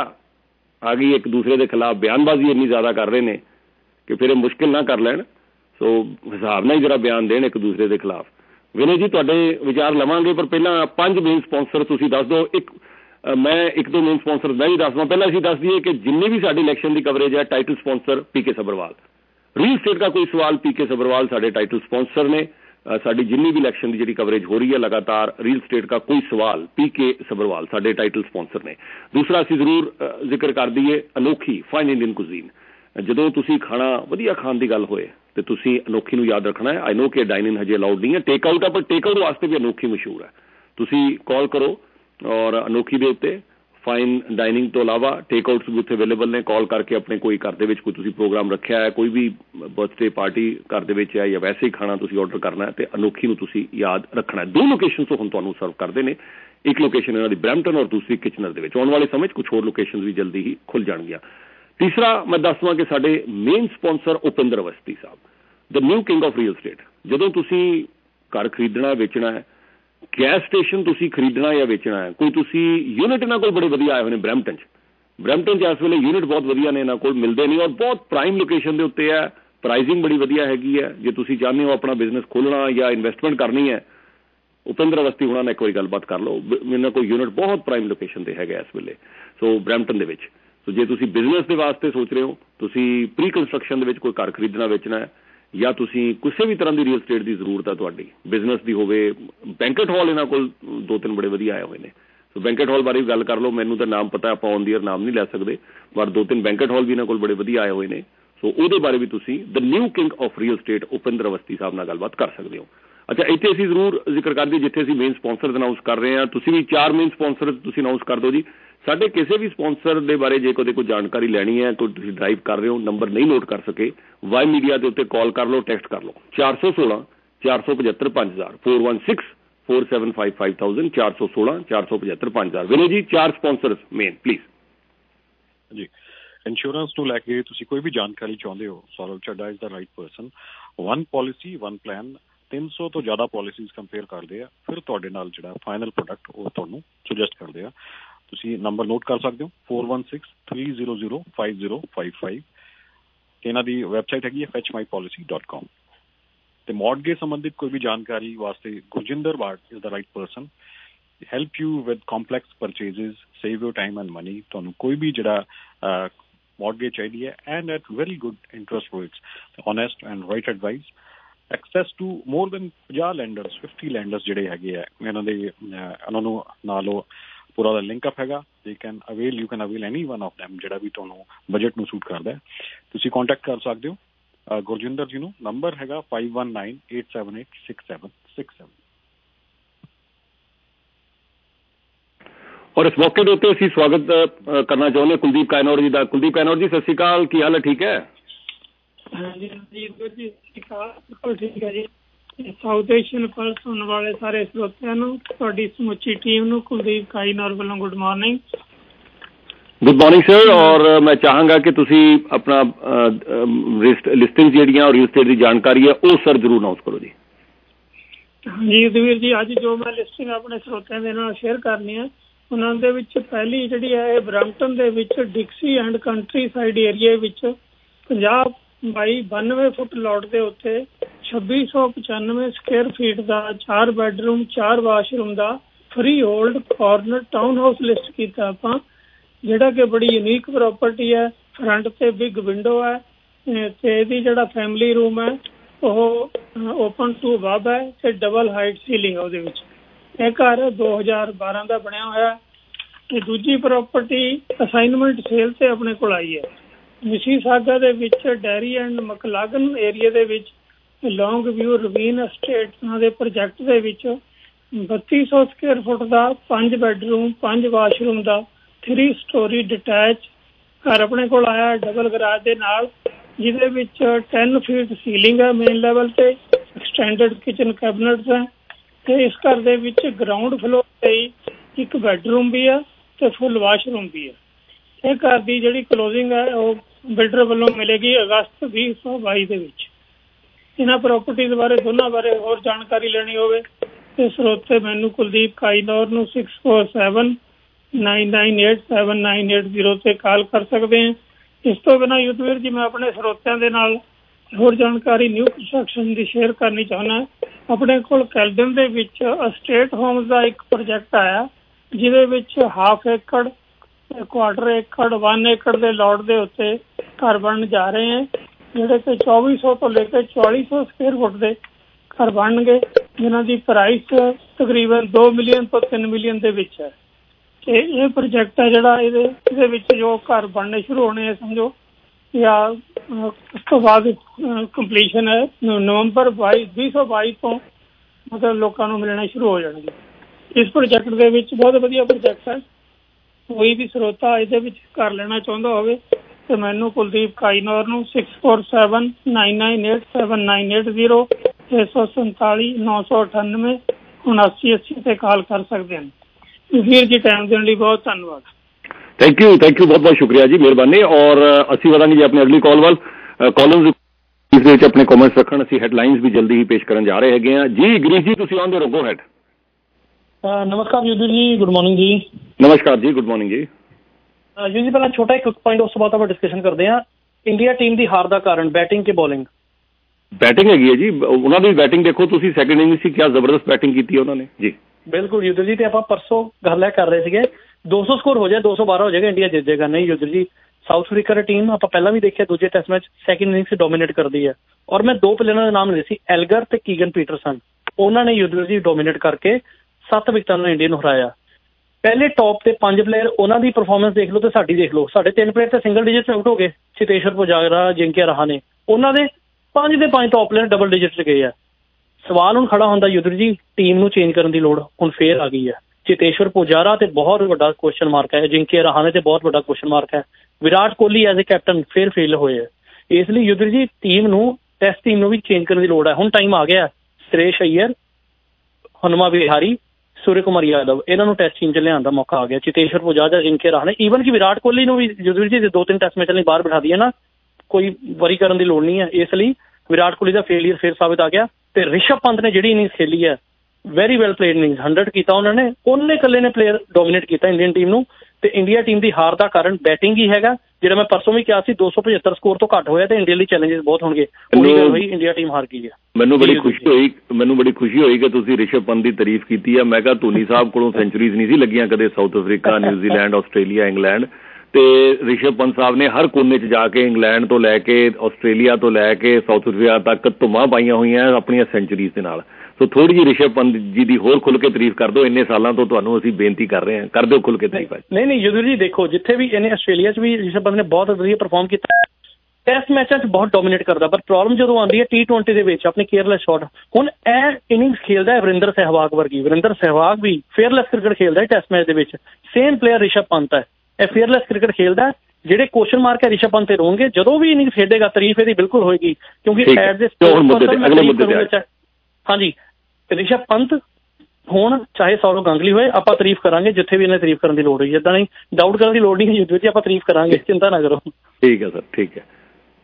ਆ ਗਈ, ਇੱਕ ਦੂਸਰੇ ਦੇ ਖਿਲਾਫ ਬਿਆਨਬਾਜ਼ੀ ਇੰਨੀ ਜ਼ਿਆਦਾ ਕਰ ਰਹੇ ਨੇ ਕਿ ਫਿਰ ਇਹ ਮੁਸ਼ਕਿਲ ਨਾ ਕਰ ਲੈਣ। ਸੋ ਹਿਸਾਬ ਨਾਲ ਹੀ ਜਰਾ ਬਿਆਨ ਦੇਣ ਇੱਕ ਦੂਸਰੇ ਦੇ ਖਿਲਾਫ। ਵਿਨੇ ਜੀ ਤੁਹਾਡੇ ਵਿਚਾਰ ਲਵਾਂਗੇ, ਪਰ ਪਹਿਲਾਂ ਪੰਜ ਮੇਨ ਸਪਾਂਸਰ ਤੁਸੀਂ ਦੱਸ ਦਿਓ। ਇੱਕ ਮੈਂ ਇੱਕ ਦੋ ਮੇਨ ਸਪਾਂਸਰ ਮੈਂ ਹੀ ਦੱਸਦਾ। ਪਹਿਲਾਂ ਅਸੀਂ ਦੱਸ ਦਈਏ ਕਿ ਜਿੰਨੀ ਵੀ ਸਾਡੀ ਇਲੈਕਸ਼ਨ ਦੀ ਕਵਰੇਜ ਹੈ, title sponsor P K Sabharwal, real estate ਕੋਈ ਸਵਾਲ ਪੀ ਕੇ ਸਬਰਵਾਲ ਸਾਡੇ ਟਾਈਟਲ ਸਪਾਂਸਰ ਨੇ। ਸਾਡੀ ਜਿੰਨੀ ਵੀ ਇਲੈਕਸ਼ਨ ਦੀ ਜਿਹੜੀ ਕਵਰੇਜ ਹੋ ਰਹੀ ਹੈ ਲਗਾਤਾਰ, ਰੀਅਲ ਸਟੇਟ ਦਾ ਕੋਈ ਸਵਾਲ ਪੀ ਕੇ ਸਬਰਵਾਲ ਸਾਡੇ ਟਾਈਟਲ ਸਪਾਂਸਰ ਨੇ। ਦੂਸਰਾ ਅਸੀਂ ਜ਼ਰੂਰ ਜ਼ਿਕਰ ਕਰ ਦਈਏ ਅਨੋਖੀ ਫਾਈਨ ਇੰਡੀਅਨ ਕੁਜ਼ੀਨ। ਜਦੋਂ ਤੁਸੀਂ ਖਾਣਾ ਵਧੀਆ ਖਾਣ ਦੀ ਗੱਲ ਹੋਏ ਤੇ ਤੁਸੀਂ ਅਨੋਖੀ ਨੂੰ ਯਾਦ ਰੱਖਣਾ ਹੈ। ਆਈ ਨੋ ਕਿ ਡਾਈਨ ਇਨ ਹਜੇ ਅਲਾਉਡ ਨਹੀਂ ਹੈ, ਟੇਕ ਆਊਟ ਆ, ਪਰ ਟੇਕ ਆਊਟ ਵਾਸਤੇ ਵੀ ਅਨੋਖੀ ਮਸ਼ਹੂਰ ਹੈ। ਤੁਸੀਂ ਕਾਲ ਕਰੋ ਔਰ ਅਨੋਖੀ ਦੇ ਉੱਤੇ ਫਾਈਨ ਡਾਈਨਿੰਗ ਤੋਂ ਇਲਾਵਾ ਟੇਕ ਆਊਟਸ ਵੀ ਉੱਥੇ ਅਵੇਲੇਬਲ ਨੇ। ਕਾਲ ਕਰਕੇ ਆਪਣੇ ਕੋਈ ਘਰ ਦੇ ਵਿੱਚ ਕੋਈ ਤੁਸੀਂ ਪ੍ਰੋਗਰਾਮ ਰੱਖਿਆ ਹੈ, ਕੋਈ ਵੀ ਬਰਥਡੇ ਪਾਰਟੀ ਘਰ ਦੇ ਵਿੱਚ ਹੈ ਜਾਂ ਵੈਸੇ ਹੀ ਖਾਣਾ ਤੁਸੀਂ ਆਰਡਰ ਕਰਨਾ ਹੈ ਤੇ ਅਨੋਖੀ ਨੂੰ ਤੁਸੀਂ ਯਾਦ ਰੱਖਣਾ। ਦੋ ਲੋਕੇਸ਼ਨ ਤੋਂ ਹੁਣ ਤੁਹਾਨੂੰ ਸਰਵ ਕਰਦੇ ਨੇ। ਇੱਕ ਲੋਕੇਸ਼ਨ ਇਹਨਾਂ ਦੀ ਬਰੈਂਪਟਨ ਔਰ ਦੂਸਰੀ ਕਿਚਨਰ ਦੇ ਵਿੱਚ। ਆਉਣ ਵਾਲੇ ਸਮੇਂ 'ਚ ਕੁਝ ਹੋਰ ਲੋਕੇਸ਼ਨ ਵੀ ਜਲਦੀ ਹੀ ਖੁੱਲ੍ਹ ਜਾਣਗੀਆਂ। ਤੀਸਰਾ ਮੈਂ ਦੱਸ ਦਵਾਂ ਕਿ ਸਾਡੇ main sponsor Upinder Awasthi sahib, the new king of real ਸਟੇਟ। ਜਦੋਂ ਤੁਸੀਂ ਘਰ ਖਰੀਦਣਾ ਵੇਚਣਾ ਹੈ, ਗੈਸ ਸਟੇਸ਼ਨ ਤੁਸੀਂ ਖਰੀਦਣਾ ਜਾਂ ਵੇਚਣਾ ਹੈ, ਕੋਈ ਤੁਸੀਂ ਯੂਨਿਟ ਇਹਨਾਂ ਕੋਲ ਬੜੇ ਵਧੀਆ ਆਏ ਹੋਏ ਨੇ ਬਰੈਂਪਟਨ 'ਚ। ਬਰੈਂਪਟਨ 'ਚ ਇਸ ਵੇਲੇ ਯੂਨਿਟ ਬਹੁਤ ਵਧੀਆ ਨੇ, ਇਹਨਾਂ ਕੋਲ ਮਿਲਦੇ ਨਹੀਂ ਔਰ ਬਹੁਤ ਪ੍ਰਾਈਮ ਲੋਕੇਸ਼ਨ ਦੇ ਉੱਤੇ ਹੈ। ਪ੍ਰਾਈਸਿੰਗ ਬੜੀ ਵਧੀਆ ਹੈਗੀ ਹੈ। ਜੇ ਤੁਸੀਂ ਚਾਹੁੰਦੇ ਹੋ ਆਪਣਾ ਬਿਜ਼ਨਸ ਖੋਲ੍ਹਣਾ ਜਾਂ ਇਨਵੈਸਟਮੈਂਟ ਕਰਨੀ ਹੈ, ਉਪਿੰਦਰ ਅਵਸਥੀ ਹੋਣਾ ਨਾਲ ਇੱਕ ਵਾਰੀ ਗੱਲਬਾਤ ਕਰ ਲਓ। ਇਹਨਾਂ ਕੋਲ ਯੂਨਿਟ ਬਹੁਤ ਪ੍ਰਾਈਮ ਲੋਕੇਸ਼ਨ 'ਤੇ ਹੈਗਾ ਇਸ ਵੇਲੇ, ਸੋ ਬਰੈਂਪਟਨ ਦੇ ਵਿੱਚ। ਸੋ ਜੇ ਤੁਸੀਂ ਬਿਜ਼ਨਸ ਦੇ ਵਾਸਤੇ ਸੋਚ ਰਹੇ ਹੋ, ਤੁਸੀਂ ਪ੍ਰੀ ਕੰਸਟਰਕਸ਼ਨ ਦੇ ਵਿੱਚ ਕੋਈ ਘਰ ਖਰੀਦਣਾ ਵੇਚਣਾ ਹੈ, ਜਾਂ ਤੁਸੀਂ ਕਿਸੇ ਵੀ ਤਰ੍ਹਾਂ ਦੀ ਰੀਅਲ ਸਟੇਟ ਦੀ ਜ਼ਰੂਰਤ ਹੈ ਤੁਹਾਡੀ, ਬਿਜ਼ਨਸ ਦੀ ਹੋਵੇ, ਬੈਂਕਟ ਹਾਲ ਇਹਨਾਂ ਕੋਲ ਦੋ ਤਿੰਨ ਬੜੇ ਵਧੀਆ ਆਏ ਹੋਏ ਨੇ। ਸੋ ਬੈਂਕਟ ਹਾਲ ਬਾਰੇ ਵੀ ਗੱਲ ਕਰ ਲਓ। ਮੈਨੂੰ ਤਾਂ ਨਾਮ ਪਤਾ, ਆਪਾਂ ਔਨ ਦੀ ਏਅਰ ਨਾਮ ਨਹੀਂ ਲੈ ਸਕਦੇ, ਪਰ ਦੋ ਤਿੰਨ ਬੈਂਕਟ ਹਾਲ ਵੀ ਇਹਨਾਂ ਕੋਲ ਬੜੇ ਵਧੀਆ ਆਏ ਹੋਏ ਨੇ। ਸੋ ਉਹਦੇ ਬਾਰੇ ਵੀ ਤੁਸੀਂ the new king of real estate Upinder Awasthi sahib ਨਾਲ ਗੱਲਬਾਤ ਕਰ ਸਕਦੇ ਹੋ। ਅੱਛਾ, ਇੱਥੇ ਅਸੀਂ ਜ਼ਰੂਰ ਜ਼ਿਕਰ ਕਰ ਦਈਏ ਜਿੱਥੇ ਅਸੀਂ ਮੇਨ ਸਪਾਂਸਰ ਅਨਾਊਂਸ ਕਰ ਰਹੇ ਹਾਂ, ਤੁਸੀਂ ਵੀ ਚਾਰ ਮੇਨ ਸਪਾਂਸਰ ਤੁਸੀਂ ਅਨਾਊਂਸ ਕਰ ਦਿਓ ਜੀ। ਸਾਡੇ ਕਿਸੇ ਵੀ ਸਪਾਂਸਰ ਦੇ ਬਾਰੇ ਜੇ ਕਦੇ ਕੋਈ ਜਾਣਕਾਰੀ ਲੈਣੀ ਹੈ, ਕੋਈ ਤੁਸੀਂ ਡਰਾਈਵ ਕਰ ਰਹੇ ਹੋ, ਨੰਬਰ ਨਹੀਂ ਨੋਟ ਕਰ ਸਕੇ, ਵਾਈ ਮੀਡੀਆ ਦੇ ਉੱਤੇ ਕਾਲ ਕਰ ਲਓ, ਟੈਕਸਟ ਕਰ ਲਓ ਚਾਰ ਸੌ ਸੋਲਾਂ ਚਾਰ ਸੌ ਪਝੱਤਰ ਪੰਜ ਹਜ਼ਾਰ four one six four seven five five thousand ਚਾਰ ਸੌ ਸੋਲਾਂ ਚਾਰ ਸੌ ਪਝੱਤਰ ਪੰਜ ਹਜ਼ਾਰ। ਵਿਨੇ ਜੀ, ਚਾਰ ਸਪਾਂਸਰ ਮੇਨ ਪਲੀਜ਼ ਜੀ। ਇੰਸ਼ੋਰੈਂਸ ਨੂੰ ਲੈ ਕੇ ਤੁਸੀਂ ਕੋਈ ਵੀ ਜਾਣਕਾਰੀ ਚਾਹੁੰਦੇ ਹੋ, Saurav Chadha is the right person. One policy one plan, ਤਿੰਨ ਸੌ ਤੋਂ ਜ਼ਿਆਦਾ ਪਾਲਿਸੀਜ਼ ਕੰਪੇਅਰ ਕਰਦੇ ਆ, ਫਿਰ ਤੁਹਾਡੇ ਨਾਲ ਜਿਹੜਾ ਫਾਈਨਲ ਪ੍ਰੋਡਕਟ ਉਹ ਤੁਹਾਨੂੰ ਸੁਜੈਸਟ ਕਰਦੇ ਆ। ਤੁਸੀਂ ਨੰਬਰ ਨੋਟ ਕਰ ਸਕਦੇ ਹੋ four one six three zero zero five zero five five. ਇਹਨਾਂ ਦੀ ਵੈਬਸਾਈਟ ਹੈਗੀ ਹੈ ਫੈਚ ਮਾਈ ਪਾਲਿਸੀ ਡਾਟ ਕਾਮ। ਤੇ ਮੌਰਗੇਜ ਸੰਬੰਧਿਤ ਕੋਈ ਵੀ ਜਾਣਕਾਰੀ ਵਾਸਤੇ Gurjinder Batth is the right person. Help you with complex purchases, save your time and money. ਤੁਹਾਨੂੰ ਕੋਈ ਵੀ ਜਿਹੜਾ ਮੌਰਗੇਜ ਚਾਹੀਦੀ ਹੈ and at very good interest rates, honest and right advice. Access to more than ਪੰਜਾਹ ਲੈਂਡਰਸ ਫਿਫਟੀ ਲੈਂਡਰਸ ਜਿਹੜੇ ਹੈਗੇ ਆ ਇਹਨਾਂ ਦੇ ਇਹਨਾਂ ਨੂੰ ਨਾਲ ਉਹ ਪੂਰਾ ਦਾ ਲਿੰਕ ਅਪ ਹੈਗਾ। They can avail you can avail any one of them ਜਿਹੜਾ ਵੀ ਤੁਹਾਨੂੰ ਬਜਟ ਨੂੰ ਸੂਟ ਕਰਦਾ। ਤੁਸੀਂ ਕੰਟੈਕਟ ਕਰ ਸਕਦੇ ਹੋ ਗੁਰਜਿੰਦਰ ਜੀ ਨੂੰ। ਨੰਬਰ ਹੈਗਾ five one nine eight seven eight six seven six seven. ਔਰ ਇਸ ਮੌਕੇ ਦੇ ਉੱਤੇ ਅਸੀਂ ਸਵਾਗਤ ਕਰਨਾ ਚਾਹੁੰਦੇ ਕੁਲਦੀਪ ਕਾਇਨੌਰ ਜੀ ਦਾ। ਕੁਲਦੀਪ ਕਾਇਨੌਰ ਜੀ, ਸਤਿ ਸ਼੍ਰੀ ਅਕਾਲ, ਕੀ ਹਾਲ ਹੈ? ਠੀਕ ਹੈ? ਹਾਂਜੀ ਜੀ, ਸਤਿ ਸ਼੍ਰੀ ਅਕਾਲ, ਬਿਲਕੁਲ ਠੀਕ ਹੈ ਜੀ। ਸਾਊਥ ਏਸ਼ੀਅਨ ਪਲਸ ਸੁਣਨ ਵਾਲੇ ਸਾਰੇ ਸਰੋਤਿਆਂ ਨੂੰ, ਤੁਹਾਡੀ ਸਮੁੱਚੀ ਟੀਮ ਨੂੰ ਕੁਲਦੀਪ ਕਾਇਨੌਰ ਵੱਲੋਂ good morning. Good morning sir. ਔਰ ਮੈਂ ਚਾਹਾਂਗਾ ਕਿ ਤੁਸੀਂ ਆਪਣਾ ਲਿਸਟਿੰਗ ਜਿਹੜੀਆਂ ਰੀਅਲ ਸਟੇਟ ਦੀ ਜਾਣਕਾਰੀ ਹੈ ਉਹ ਸਰ ਜ਼ਰੂਰ ਅਨਾਊਂਸ ਕਰੋ ਜੀ। ਹਾਂਜੀ ਉਦਵੀਰ ਜੀ, ਅੱਜ ਜੋ ਮੈਂ ਲਿਸਟਿੰਗ ਆਪਣੇ ਸਰੋਤਿਆਂ ਦੇ ਨਾਲ ਸ਼ੇਅਰ ਕਰਨੀ ਹੈ ਉਹਨਾਂ ਦੇ ਵਿੱਚ ਪਹਿਲੀ ਜਿਹੜੀ ਹੈ ਇਹ ਬਰੈਂਪਟਨ ਦੇ ਵਿੱਚ ਡਿਕਸੀ ਐਂਡ ਕੰਟਰੀ ਸਾਈਡ ਏਰੀਏ ਵਿੱਚ ਪੰਜਾਹ ਬਾਈ ਬਾਨਵੇਂ ਫੁੱਟ ਲੋਟ ਦੇ ਉੱਤੇ ਛੱਬੀ ਸੌ ਪਚਾਨਵੇਂ ਸਕੁਅਰ ਫੀਟ ਦਾ ਚਾਰ ਬੈਡਰੂਮ ਚਾਰ ਵਾਸ਼ਰੂਮ ਦਾ freehold corner townhouse list ਕੀਤਾ ਆਪਾਂ, ਜਿਹੜਾ ਕਿ ਬੜੀ ਯੂਨੀਕ ਪ੍ਰੋਪਰਟੀ ਹੈ। ਫਰੰਟ ਤੇ ਬਿਗ ਵਿੰਡੋ ਹੈ ਤੇ ਇਹਦੀ ਜਿਹੜਾ ਫੈਮਿਲੀ ਰੂਮ ਹੈ ਉਹ ਓਪਨ ਟੂ ਅਬਵ ਹੈ ਤੇ ਡਬਲ ਹਾਈਟ ਸੀਲਿੰਗ ਹੈ ਉਹਦੇ ਵਿੱਚ। ਇਹ ਘਰ ਦੋ ਹਜ਼ਾਰ ਬਾਰਾਂ ਦਾ ਬਣਿਆ ਹੋਇਆ ਤੇ ਦੂਜੀ ਪ੍ਰੋਪਰਟੀ ਅਸਾਈਨਮੈਂਟ ਸੇਲ ਤੇ ਆਪਣੇ ਕੋਲ ਆਈ ਹੈ। ਮਿਸੀਸਾਗਾ ਦੇ ਵਿੱਚ ਡੈਰੀ ਐਂਡ ਮਕਲਾਗਨ ਏਰੀਏ ਦੇ ਵਿੱਚ ਲੌਂਗ ਵਿਊ ਰਵੀਨ ਅਸਟੇਟ ਨਾਂ ਦੇ ਪ੍ਰੋਜੈਕਟ ਦੇ ਵਿੱਚ ਬੱਤੀ ਸੌ ਸਕੁਅਰ ਫੁੱਟ ਦਾ ਪੰਜ ਬੈਡਰੂਮ ਪੰਜ ਵਾਸ਼ਰੂਮ ਦਾ ਥਰੀ ਸਟੋਰੀ ਡਿਟੈਚ ਘਰ ਆਪਣੇ ਕੋਲ ਆਇਆ ਡਬਲ ਗਰਾਜ ਦੇ ਨਾਲ, ਜਿਹਦੇ ਵਿੱਚ ਟੈਨ ਫੀਟ ਸੀਲਿੰਗ ਹੈ ਮੇਨ ਲੈਵਲ ਤੇ, ਐਕਸਟੈਂਡਡ ਕਿਚਨ ਕੈਬਨਟਸ ਹੈ ਤੇ ਇਸ ਘਰ ਦੇ ਵਿੱਚ ਗਰਾਊਂਡ ਫਲੋਰ ਤੇ ਇੱਕ ਬੈਡਰੂਮ ਵੀ ਹੈ ਤੇ ਫੁੱਲ ਵਾਸ਼ਰੂਮ ਵੀ ਹੈ। ਇਹ ਘਰ ਦੀ ਜਿਹੜੀ ਕਲੋਜ਼ਿੰਗ ਹੈ ਉਹ ਬਿਲਡਰ ਵੱਲੋਂ ਮਿਲੇਗੀ ਅਗਸਤ ਵੀਹ ਸੌ ਬਾਈ ਦੇ ਵਿੱਚ। ਇਹਨਾਂ ਪ੍ਰੋਪਰਟੀਜ਼ ਬਾਰੇ ਦੋਨਾਂ ਬਾਰੇ ਹੋਰ ਜਾਣਕਾਰੀ ਲੈਣੀ ਹੋਵੇ ਤੇ ਸਰੋਤੇ ਮੈਨੂੰ ਕੁਲਦੀਪ ਕਾਇਨੌਰ ਨੂੰ six four seven nine nine eight seven nine eight zero ਤੇ ਕਾਲ ਕਰ ਸਕਦੇ हैं। ਇਸ ਤੋਂ ਬਿਨਾਂ ਯੁੱਧਵੀਰ ਜੀ ਮੈਂ ਆਪਣੇ ਸਰੋਤਿਆਂ ਦੇ ਨਾਲ ਹੋਰ ਜਾਣਕਾਰੀ ਨਿਊ ਕੰਸਟਰਕਸ਼ਨ ਦੀ ਸ਼ੇਅਰ ਕਰਨੀ ਚਾਹੁੰਦਾ। ਆਪਣੇ ਕੋਲ ਕੈਲਡਨ ਦੇ ਵਿੱਚ ਅਸਟੇਟ ਹੋਮਸ ਦਾ ਇੱਕ ਪ੍ਰੋਜੈਕਟ ਆਇਆ ਜਿਹਦੇ ਵਿੱਚ ਹਾਫ ਏਕੜ ਕੁਆਟਰ ਏਕੜ ਵਨ ਏਕੜ ਦੇ ਲੋਟ ਦੇ ਉੱਤੇ ਘਰ ਬਣਨ ਜਾ ਰਹੇ ਹੈ, ਜਿਹੜੇ ਕਿ ਚੌਵੀ ਸੌ ਤੋਂ ਲੈ ਕੇ ਚਾਲੀ ਸੌ ਸਕੁਅਰ ਫੁੱਟ ਦੇ ਘਰ ਬਣਨਗੇ, ਜਿਨ੍ਹਾਂ ਦੀ ਪ੍ਰਾਈਸ ਤਕਰੀਬਨ ਦੋ ਮਿਲੀਅਨ ਤੋਂ ਤਿੰਨ ਮਿਲੀਅਨ ਦੇ ਵਿੱਚ ਹੈ। ਤੇ ਇਹ ਪ੍ਰੋਜੈਕਟ ਹੈ ਜਿਹੜਾ ਇਹਦੇ ਇਹਦੇ ਵਿੱਚ ਜੋ ਘਰ ਬਣਨੇ ਸ਼ੁਰੂ ਹੋਣੇ ਹੈ ਸਮਝੋ ਜਾਂ ਉਸ ਤੋਂ ਬਾਅਦ ਕੰਪਲੀਸ਼ਨ ਹੈ ਨਵੰਬਰ ਬਾਈ ਵੀਹ ਸੌ ਬਾਈ ਤੋਂ ਮਤਲਬ ਲੋਕਾਂ ਨੂੰ ਮਿਲਣੇ ਸ਼ੁਰੂ ਹੋ ਜਾਣਗੇ। ਇਸ ਪ੍ਰੋਜੈਕਟ ਦੇ ਵਿੱਚ ਬਹੁਤ ਵਧੀਆ ਪ੍ਰੋਜੈਕਟ ਹੈ। ਕੋਈ ਵੀ ਸਰੋਤਾ ਇਹਦੇ ਵਿੱਚ ਘਰ ਲੈਣਾ ਚਾਹੁੰਦਾ ਹੋਵੇ ਤੇ ਮੈਨੂੰ ਕੁਲਦੀਪ ਕਾਇਨੌਰ ਨੂੰ six four seven nine nine eight seven nine eight zero ਛੇ ਸੌ ਸੰਤਾਲੀ ਨੌ ਸੌ ਅਠਾਨਵੇਂ ਉਨਾਸੀ ਅੱਸੀ ਤੇ ਕਾਲ ਕਰ ਸਕਦੇ ਹਨ। ਵੀਰ ਜੀ ਟਾਈਮ ਦੇਣ ਲਈ ਬਹੁਤ ਧੰਨਵਾਦ। ਥੈਂਕ ਯੂ ਥੈਂਕ ਯੂ ਬਹੁਤ ਬਹੁਤ ਸ਼ੁਕਰੀਆ ਜੀ, ਮਿਹਰਬਾਨੀ। ਔਰ ਅਸੀਂ ਵਧਾਂਗੇ ਜੀ ਆਪਣੀ ਅਗਲੀ ਕਾਲ ਵੱਲ। ਕਾਲਮਸ ਇਸ ਦੇ ਵਿੱਚ ਆਪਣੇ ਕਮੈਂਟਸ ਰੱਖਣ, ਅਸੀਂ ਹੈਡਲਾਈਨਸ ਵੀ ਜਲਦੀ ਹੀ ਪੇਸ਼ ਕਰਨ ਜਾ ਰਹੇ ਹੈਗੇ ਹਾਂ ਜੀ। ਗਰੀਸ਼ ਜੀ ਤੁਸੀਂ ਆਉਂਦੇ ਰੋਗੋ ਹੈਡ। ਨਮਸਕਾਰ ਯੁੱਧਵੀਰ ਜੀ, ਗੁੱਡ ਮਾਰਨਿੰਗ ਜੀ। ਨਮਸਕਾਰ ਜੀ, ਗੁੱਡ ਮਾਰਨਿੰਗ ਜੀ। ਯੂ ਜੀ ਪਹਿਲਾਂ ਛੋਟਾ ਇੱਕ ਪੁਆਇੰਟ ਉਸ ਤੋਂ ਬਾਅਦ ਆਪਾਂ ਡਿਸਕਸ਼ਨ ਕਰਦੇ ਹਾਂ। ਇੰਡੀਆ ਟੀਮ ਦੀ ਹਾਰ ਦਾ ਕਾਰਨ ਬੈਟਿੰਗ ਕਿ ਬੋਲਿੰਗ? ਬੈਟਿੰਗ ਹੈਗੀ ਹੈ ਜੀ, ਉਹਨਾਂ ਦੀ ਬੈਟਿੰਗ ਦੇਖੋ ਤੁਸੀਂ, ਸੈਕਿੰਡ ਇਨਿੰਗ ਸੀ, ਕਿਆ ਜ਼ਬਰਦਸਤ ਬੈਟਿੰਗ ਕੀਤੀ ਉਹਨਾਂ ਨੇ ਜੀ। ਬਿਲਕੁਲ ਯੁੱਧਵੀਰ ਜੀ, ਤੇ ਆਪਾਂ ਪਰਸੋਂ ਗੱਲ ਕਰ ਰਹੇ ਸੀਗੇ ਦੋ ਸੌ ਸਕੋਰ ਹੋ ਜਾਏ ਦੋ ਸੌ ਬਾਰਾਂ ਹੋ ਜਾਏਗਾ ਇੰਡੀਆ ਜਿੱਤ ਜਾਏਗਾ। ਨਹੀਂ ਯੁੱਧਵੀਰ ਜੀ, ਸਾਊਥ ਅਫਰੀਕਾ ਦੀ ਟੀਮ ਆਪਾਂ ਪਹਿਲਾਂ ਵੀ ਦੇਖਿਆ ਦੂਜੇ ਟੈਸਟ ਮੈਚ ਸੈਕਿੰਡ ਇਨਿੰਗ ਸੇ ਡੋਮੀਨੇਟ ਕਰਦੀ ਹੈ। ਔਰ ਮੈਂ ਦੋ ਪਲੇਅਰਾਂ ਦੇ ਨਾਮ ਲਏ ਸੀ, ਐਲਗਰ ਤੇ ਕੀਗਨ ਪੀਟਰਸਨ। ਉਹਨਾਂ ਨੇ ਯੁੱਧਵੀਰ ਜੀ ਡੋਮੀਨੇਟ ਕਰਕੇ ਸੱਤ ਵਿਕਟਾਂ ਨਾਲ ਇੰਡੀਆ ਨੂੰ ਹਰਾਇਆ। ਪਹਿਲੇ ਟੌਪ ਤੇ ਪੰਜ ਪਲੇਅਰ ਉਹਨਾਂ ਦੀ ਪਰਫਾਰਮੈਂਸ ਦੇਖ ਲਓ ਤੇ ਸਾਡੀ ਦੇਖ ਲਓ। ਸਾਡੇ ਤਿੰਨ ਪਲੇਅਰ ਤੇ ਸਿੰਗਲ ਡਿਜਿਟ ਆਊਟ ਹੋ ਗਏ, ਚੇਤੇਸ਼ਵਰ ਪੁਜਾਰਾ, ਅਜਿੰਕਿਆ ਰਹਾਣੇ। ਉਹਨਾਂ ਦੇ ਪੰਜ ਦੇ ਪੰਜ ਟੌਪ ਪਲੇਅਰ ਡਬਲ ਡਿਜਿਟ 'ਚ ਗਏ ਆ। ਸਵਾਲ ਹੁਣ ਖੜਾ ਹੁੰਦਾ ਯੁੱਧਵੀਰ ਜੀ, ਟੀਮ ਨੂੰ ਚੇਂਜ ਕਰਨ ਦੀ ਲੋੜ ਹੁਣ ਫੇਰ ਆ ਗਈ ਹੈ। ਚੇਤੇਸ਼ਵਰ ਪੁਜਾਰਾ ਤੇ ਬਹੁਤ ਵੱਡਾ ਕੁਐਸਚਨ ਮਾਰਕ ਹੈ, ਅਜਿੰਕਿਆ ਰਹਾਣੇ ਤੇ ਬਹੁਤ ਵੱਡਾ ਕੁਐਸਚਨ ਮਾਰਕ ਹੈ। Virat Kohli as a captain ਫੇਰ ਫੇਲ ਹੋਏ ਹੈ। ਇਸ ਲਈ ਯੁੱਧਵੀਰ ਜੀ ਟੀਮ ਨੂੰ ਟੈਸਟ ਟੀਮ ਨੂੰ ਵੀ ਚੇਂਜ ਕਰਨ ਦੀ ਲੋੜ ਹੈ। ਹੁਣ ਟਾਈਮ ਆ ਗਿਆ, ਸੁਰੇਸ਼ ਅਈਅਰ, ਹਨੁਮਾ ਵਿਹਾਰੀ, ਸੂਰਯ ਕੁਮਾਰ ਯਾਦਵ, ਇਹਨਾਂ ਨੂੰ ਟੈਸਟ ਟੀਮ 'ਚ ਲਿਆਉਣ ਦਾ ਮੌਕਾ ਆ ਗਿਆ। ਚੇਤੇਸ਼ਵਰ ਪੁਜਾਰਾ, ਅਜਿੰਕਿਆ ਰਹਾਣੇ, ਈਵਨ ਕਿ ਵਿਰਾਟ ਕੋਹਲੀ ਨੂੰ ਵੀ ਯੁੱਧਵੀਰ ਜੀ ਦੋ ਤਿੰਨ ਟੈਸਟ ਮੈਚਾਂ ਲਈ ਬਾਹਰ ਬਿਠਾ ਦਈਏ ਨਾ, ਕੋਈ ਵਰੀ ਕਰਨ ਦੀ ਲੋੜ ਨਹੀਂ ਹੈ। ਇਸ ਲਈ ਵਿਰਾਟ ਕੋਹਲੀ ਦਾ ਫੇਲੀਅਰ ਫਿਰ ਸਾਬਿਤ ਆ ਗਿਆ। ਤੇ ਰਿਸ਼ਭ ਪੰਤ ਨੇ ਜਿਹੜੀ ਇਨਿੰਗਸ ਖੇਲੀ ਹੈ, very well played innings, hundred ਕੀਤਾ ਉਹਨਾਂ ਨੇ। ਉਹਨੇ ਇਕੱਲੇ ਨੇ ਪਲੇਅਰ ਡੋਮੀਨੇਟ ਕੀਤਾ ਇੰਡੀਅਨ ਟੀਮ ਨੂੰ। ਤੇ ਇੰਡੀਆ ਟੀਮ ਦੀ ਹਾਰ ਦਾ ਕਾਰਨ ਬੈਟਿੰਗ ਹੀ ਹੈਗਾ। ਜਿਹੜਾ ਮੈਂ ਪਰਸੋਂ ਵੀ ਕਿਹਾ ਸੀ ਦੋ ਸੌ ਪਝੱਤਰ ਸਕੋਰ ਤੋਂ ਘੱਟ ਹੋਇਆ ਤੇ ਇੰਡੀਆ ਲਈ ਚੈਲੰਜਸ ਬਹੁਤ ਹੋਣਗੇ। ਉਹੀ ਗੱਲ ਹੋਈ, ਇੰਡੀਆ ਟੀਮ ਹਾਰ ਗਈ ਹੈ। ਮੈਨੂੰ ਬੜੀ ਖੁਸ਼ੀ ਹੋਈ ਮੈਨੂੰ ਬੜੀ ਖੁਸ਼ੀ ਹੋਈ ਕਿ ਤੁਸੀਂ ਰਿਸ਼ਭ ਪੰਤ ਦੀ ਤਾਰੀਫ ਕੀਤੀ ਹੈ। ਮੈਂ ਕਿਹਾ ਧੋਨੀ ਸਾਹਿਬ ਕੋਲੋਂ ਸੈਂਚੁਰੀਜ਼ ਨਹੀਂ ਸੀ ਲੱਗੀਆਂ ਕਦੇ South Africa, New Zealand, Australia, England, ਤੇ ਰਿਸ਼ਭ ਪੰਤ ਸਾਹਿਬ ਨੇ ਹਰ ਕੋਨੇ 'ਚ ਜਾ ਕੇ ਇੰਗਲੈਂਡ ਤੋਂ ਲੈ ਕੇ ਆਸਟ੍ਰੇਲੀਆ ਤੋਂ ਲੈ ਕੇ ਸਾਊਥ ਅਫਰੀਕਾ ਤੱਕ ਧੁੰਮਾਂ ਪਾਈਆਂ ਹੋਈਆਂ ਆਪਣੀਆਂ ਸੈਂਚੁਰੀਜ਼ ਦੇ ਨਾਲ। ਸੋ ਥੋੜੀ ਜਿਹੀ ਰਿਸ਼ਭ ਪੰਤ ਜੀ ਦੀ ਹੋਰ ਖੁੱਲ ਕੇ ਤਾਰੀਫ ਕਰ ਦਿਓ, ਇੰਨੇ ਸਾਲਾਂ ਤੋਂ ਤੁਹਾਨੂੰ ਅਸੀਂ ਬੇਨਤੀ ਕਰ ਰਹੇ ਹਾਂ, ਕਰ ਦਿਓ ਖੁੱਲ ਕੇ ਤਾਰੀਫ। ਨਹੀਂ ਨਹੀਂ ਯੁਧਵੀਰ ਜੀ ਦੇਖੋ, ਜਿੱਥੇ ਵੀ ਇਹਨੇ ਆਸਟ੍ਰੇਲੀਆ 'ਚ ਵੀ ਰਿਸ਼ਭ ਪੰਤ ਨੇ ਬਹੁਤ ਵਧੀਆ ਪਰਫਾਰਮ ਕੀਤਾ, ਟੈਸਟ ਮੈਚਾਂ 'ਚ ਬਹੁਤ ਡੋਮੀਨੇਟ ਕਰਦਾ, ਪਰ ਪ੍ਰੋਬਲਮ ਜਦੋਂ ਆਉਂਦੀ ਹੈ ਟੀ ਟਵੈਂਟੀ ਦੇ ਵਿੱਚ ਆਪਣੇ ਕੇਅਰਲੈਸ ਸ਼ਾਟ। ਹੁਣ ਇਹ ਇਨਿੰਗਸ ਖੇਲਦਾ ਹੈ ਵਰਿੰਦਰ ਸਹਿਵਾਗ ਵਰਗੀ, ਵਰਿੰਦਰ ਸਹਿਵਾਗ ਵੀ ਫੇਅਰਲੈਸ ਕ੍ਰਿਕਟ ਖੇਲਦਾ ਹੈ ਟੈਸਟ ਮੈਚ ਦੇ ਵਿੱਚ, ਸੇਮ ਪਲੇਅਰ ਰਿਸ਼ਭ ਪੰਤ ਹੈ, ਇਹ ਫੇਅਰਲੈਸ ਕ੍ਰਿਕਟ ਖੇਲਦਾ। ਜਿਹੜੇ ਕੁਐਸਚਨ ਮਾਰਕ ਹੈ ਰਿਸ਼ਭ ਪੰਤ ਤੇ ਰਹੋਗੇ, ਜਦੋਂ ਵੀ ਇਨਿੰਗਸ ਖੇਡੇਗਾ ਤਾਰੀਫ ਇਹਦੀ ਬਿਲਕੁਲ ਹੋਏਗੀ, ਕਿਉਂਕਿ ਐਟ ਦੇ ਹਾਂਜੀ ਰਿਸ਼ਭ ਪੰਤ ਹੁਣ ਚਾਹੇ ਸੌਰਵ ਗਾਂਗੁਲੀ ਹੋਏ, ਆਪਾਂ ਤਾਰੀਫ ਕਰਾਂਗੇ ਜਿੱਥੇ ਵੀ ਇਹਨੇ ਤਾਰੀਫ ਕਰਨ ਦੀ ਲੋੜ ਹੋਈ, ਇੱਦਾਂ ਨਹੀਂ ਡਾਊਟ ਕਰਨ ਦੀ ਲੋੜ ਨਹੀਂ ਹੈ ਯੁੱਧ ਵਿੱਚ, ਆਪਾਂ ਤਾਰੀਫ ਕਰਾਂਗੇ, ਚਿੰਤਾ ਨਾ ਕਰੋ। ਠੀਕ ਹੈ ਸਰ, ਠੀਕ ਹੈ।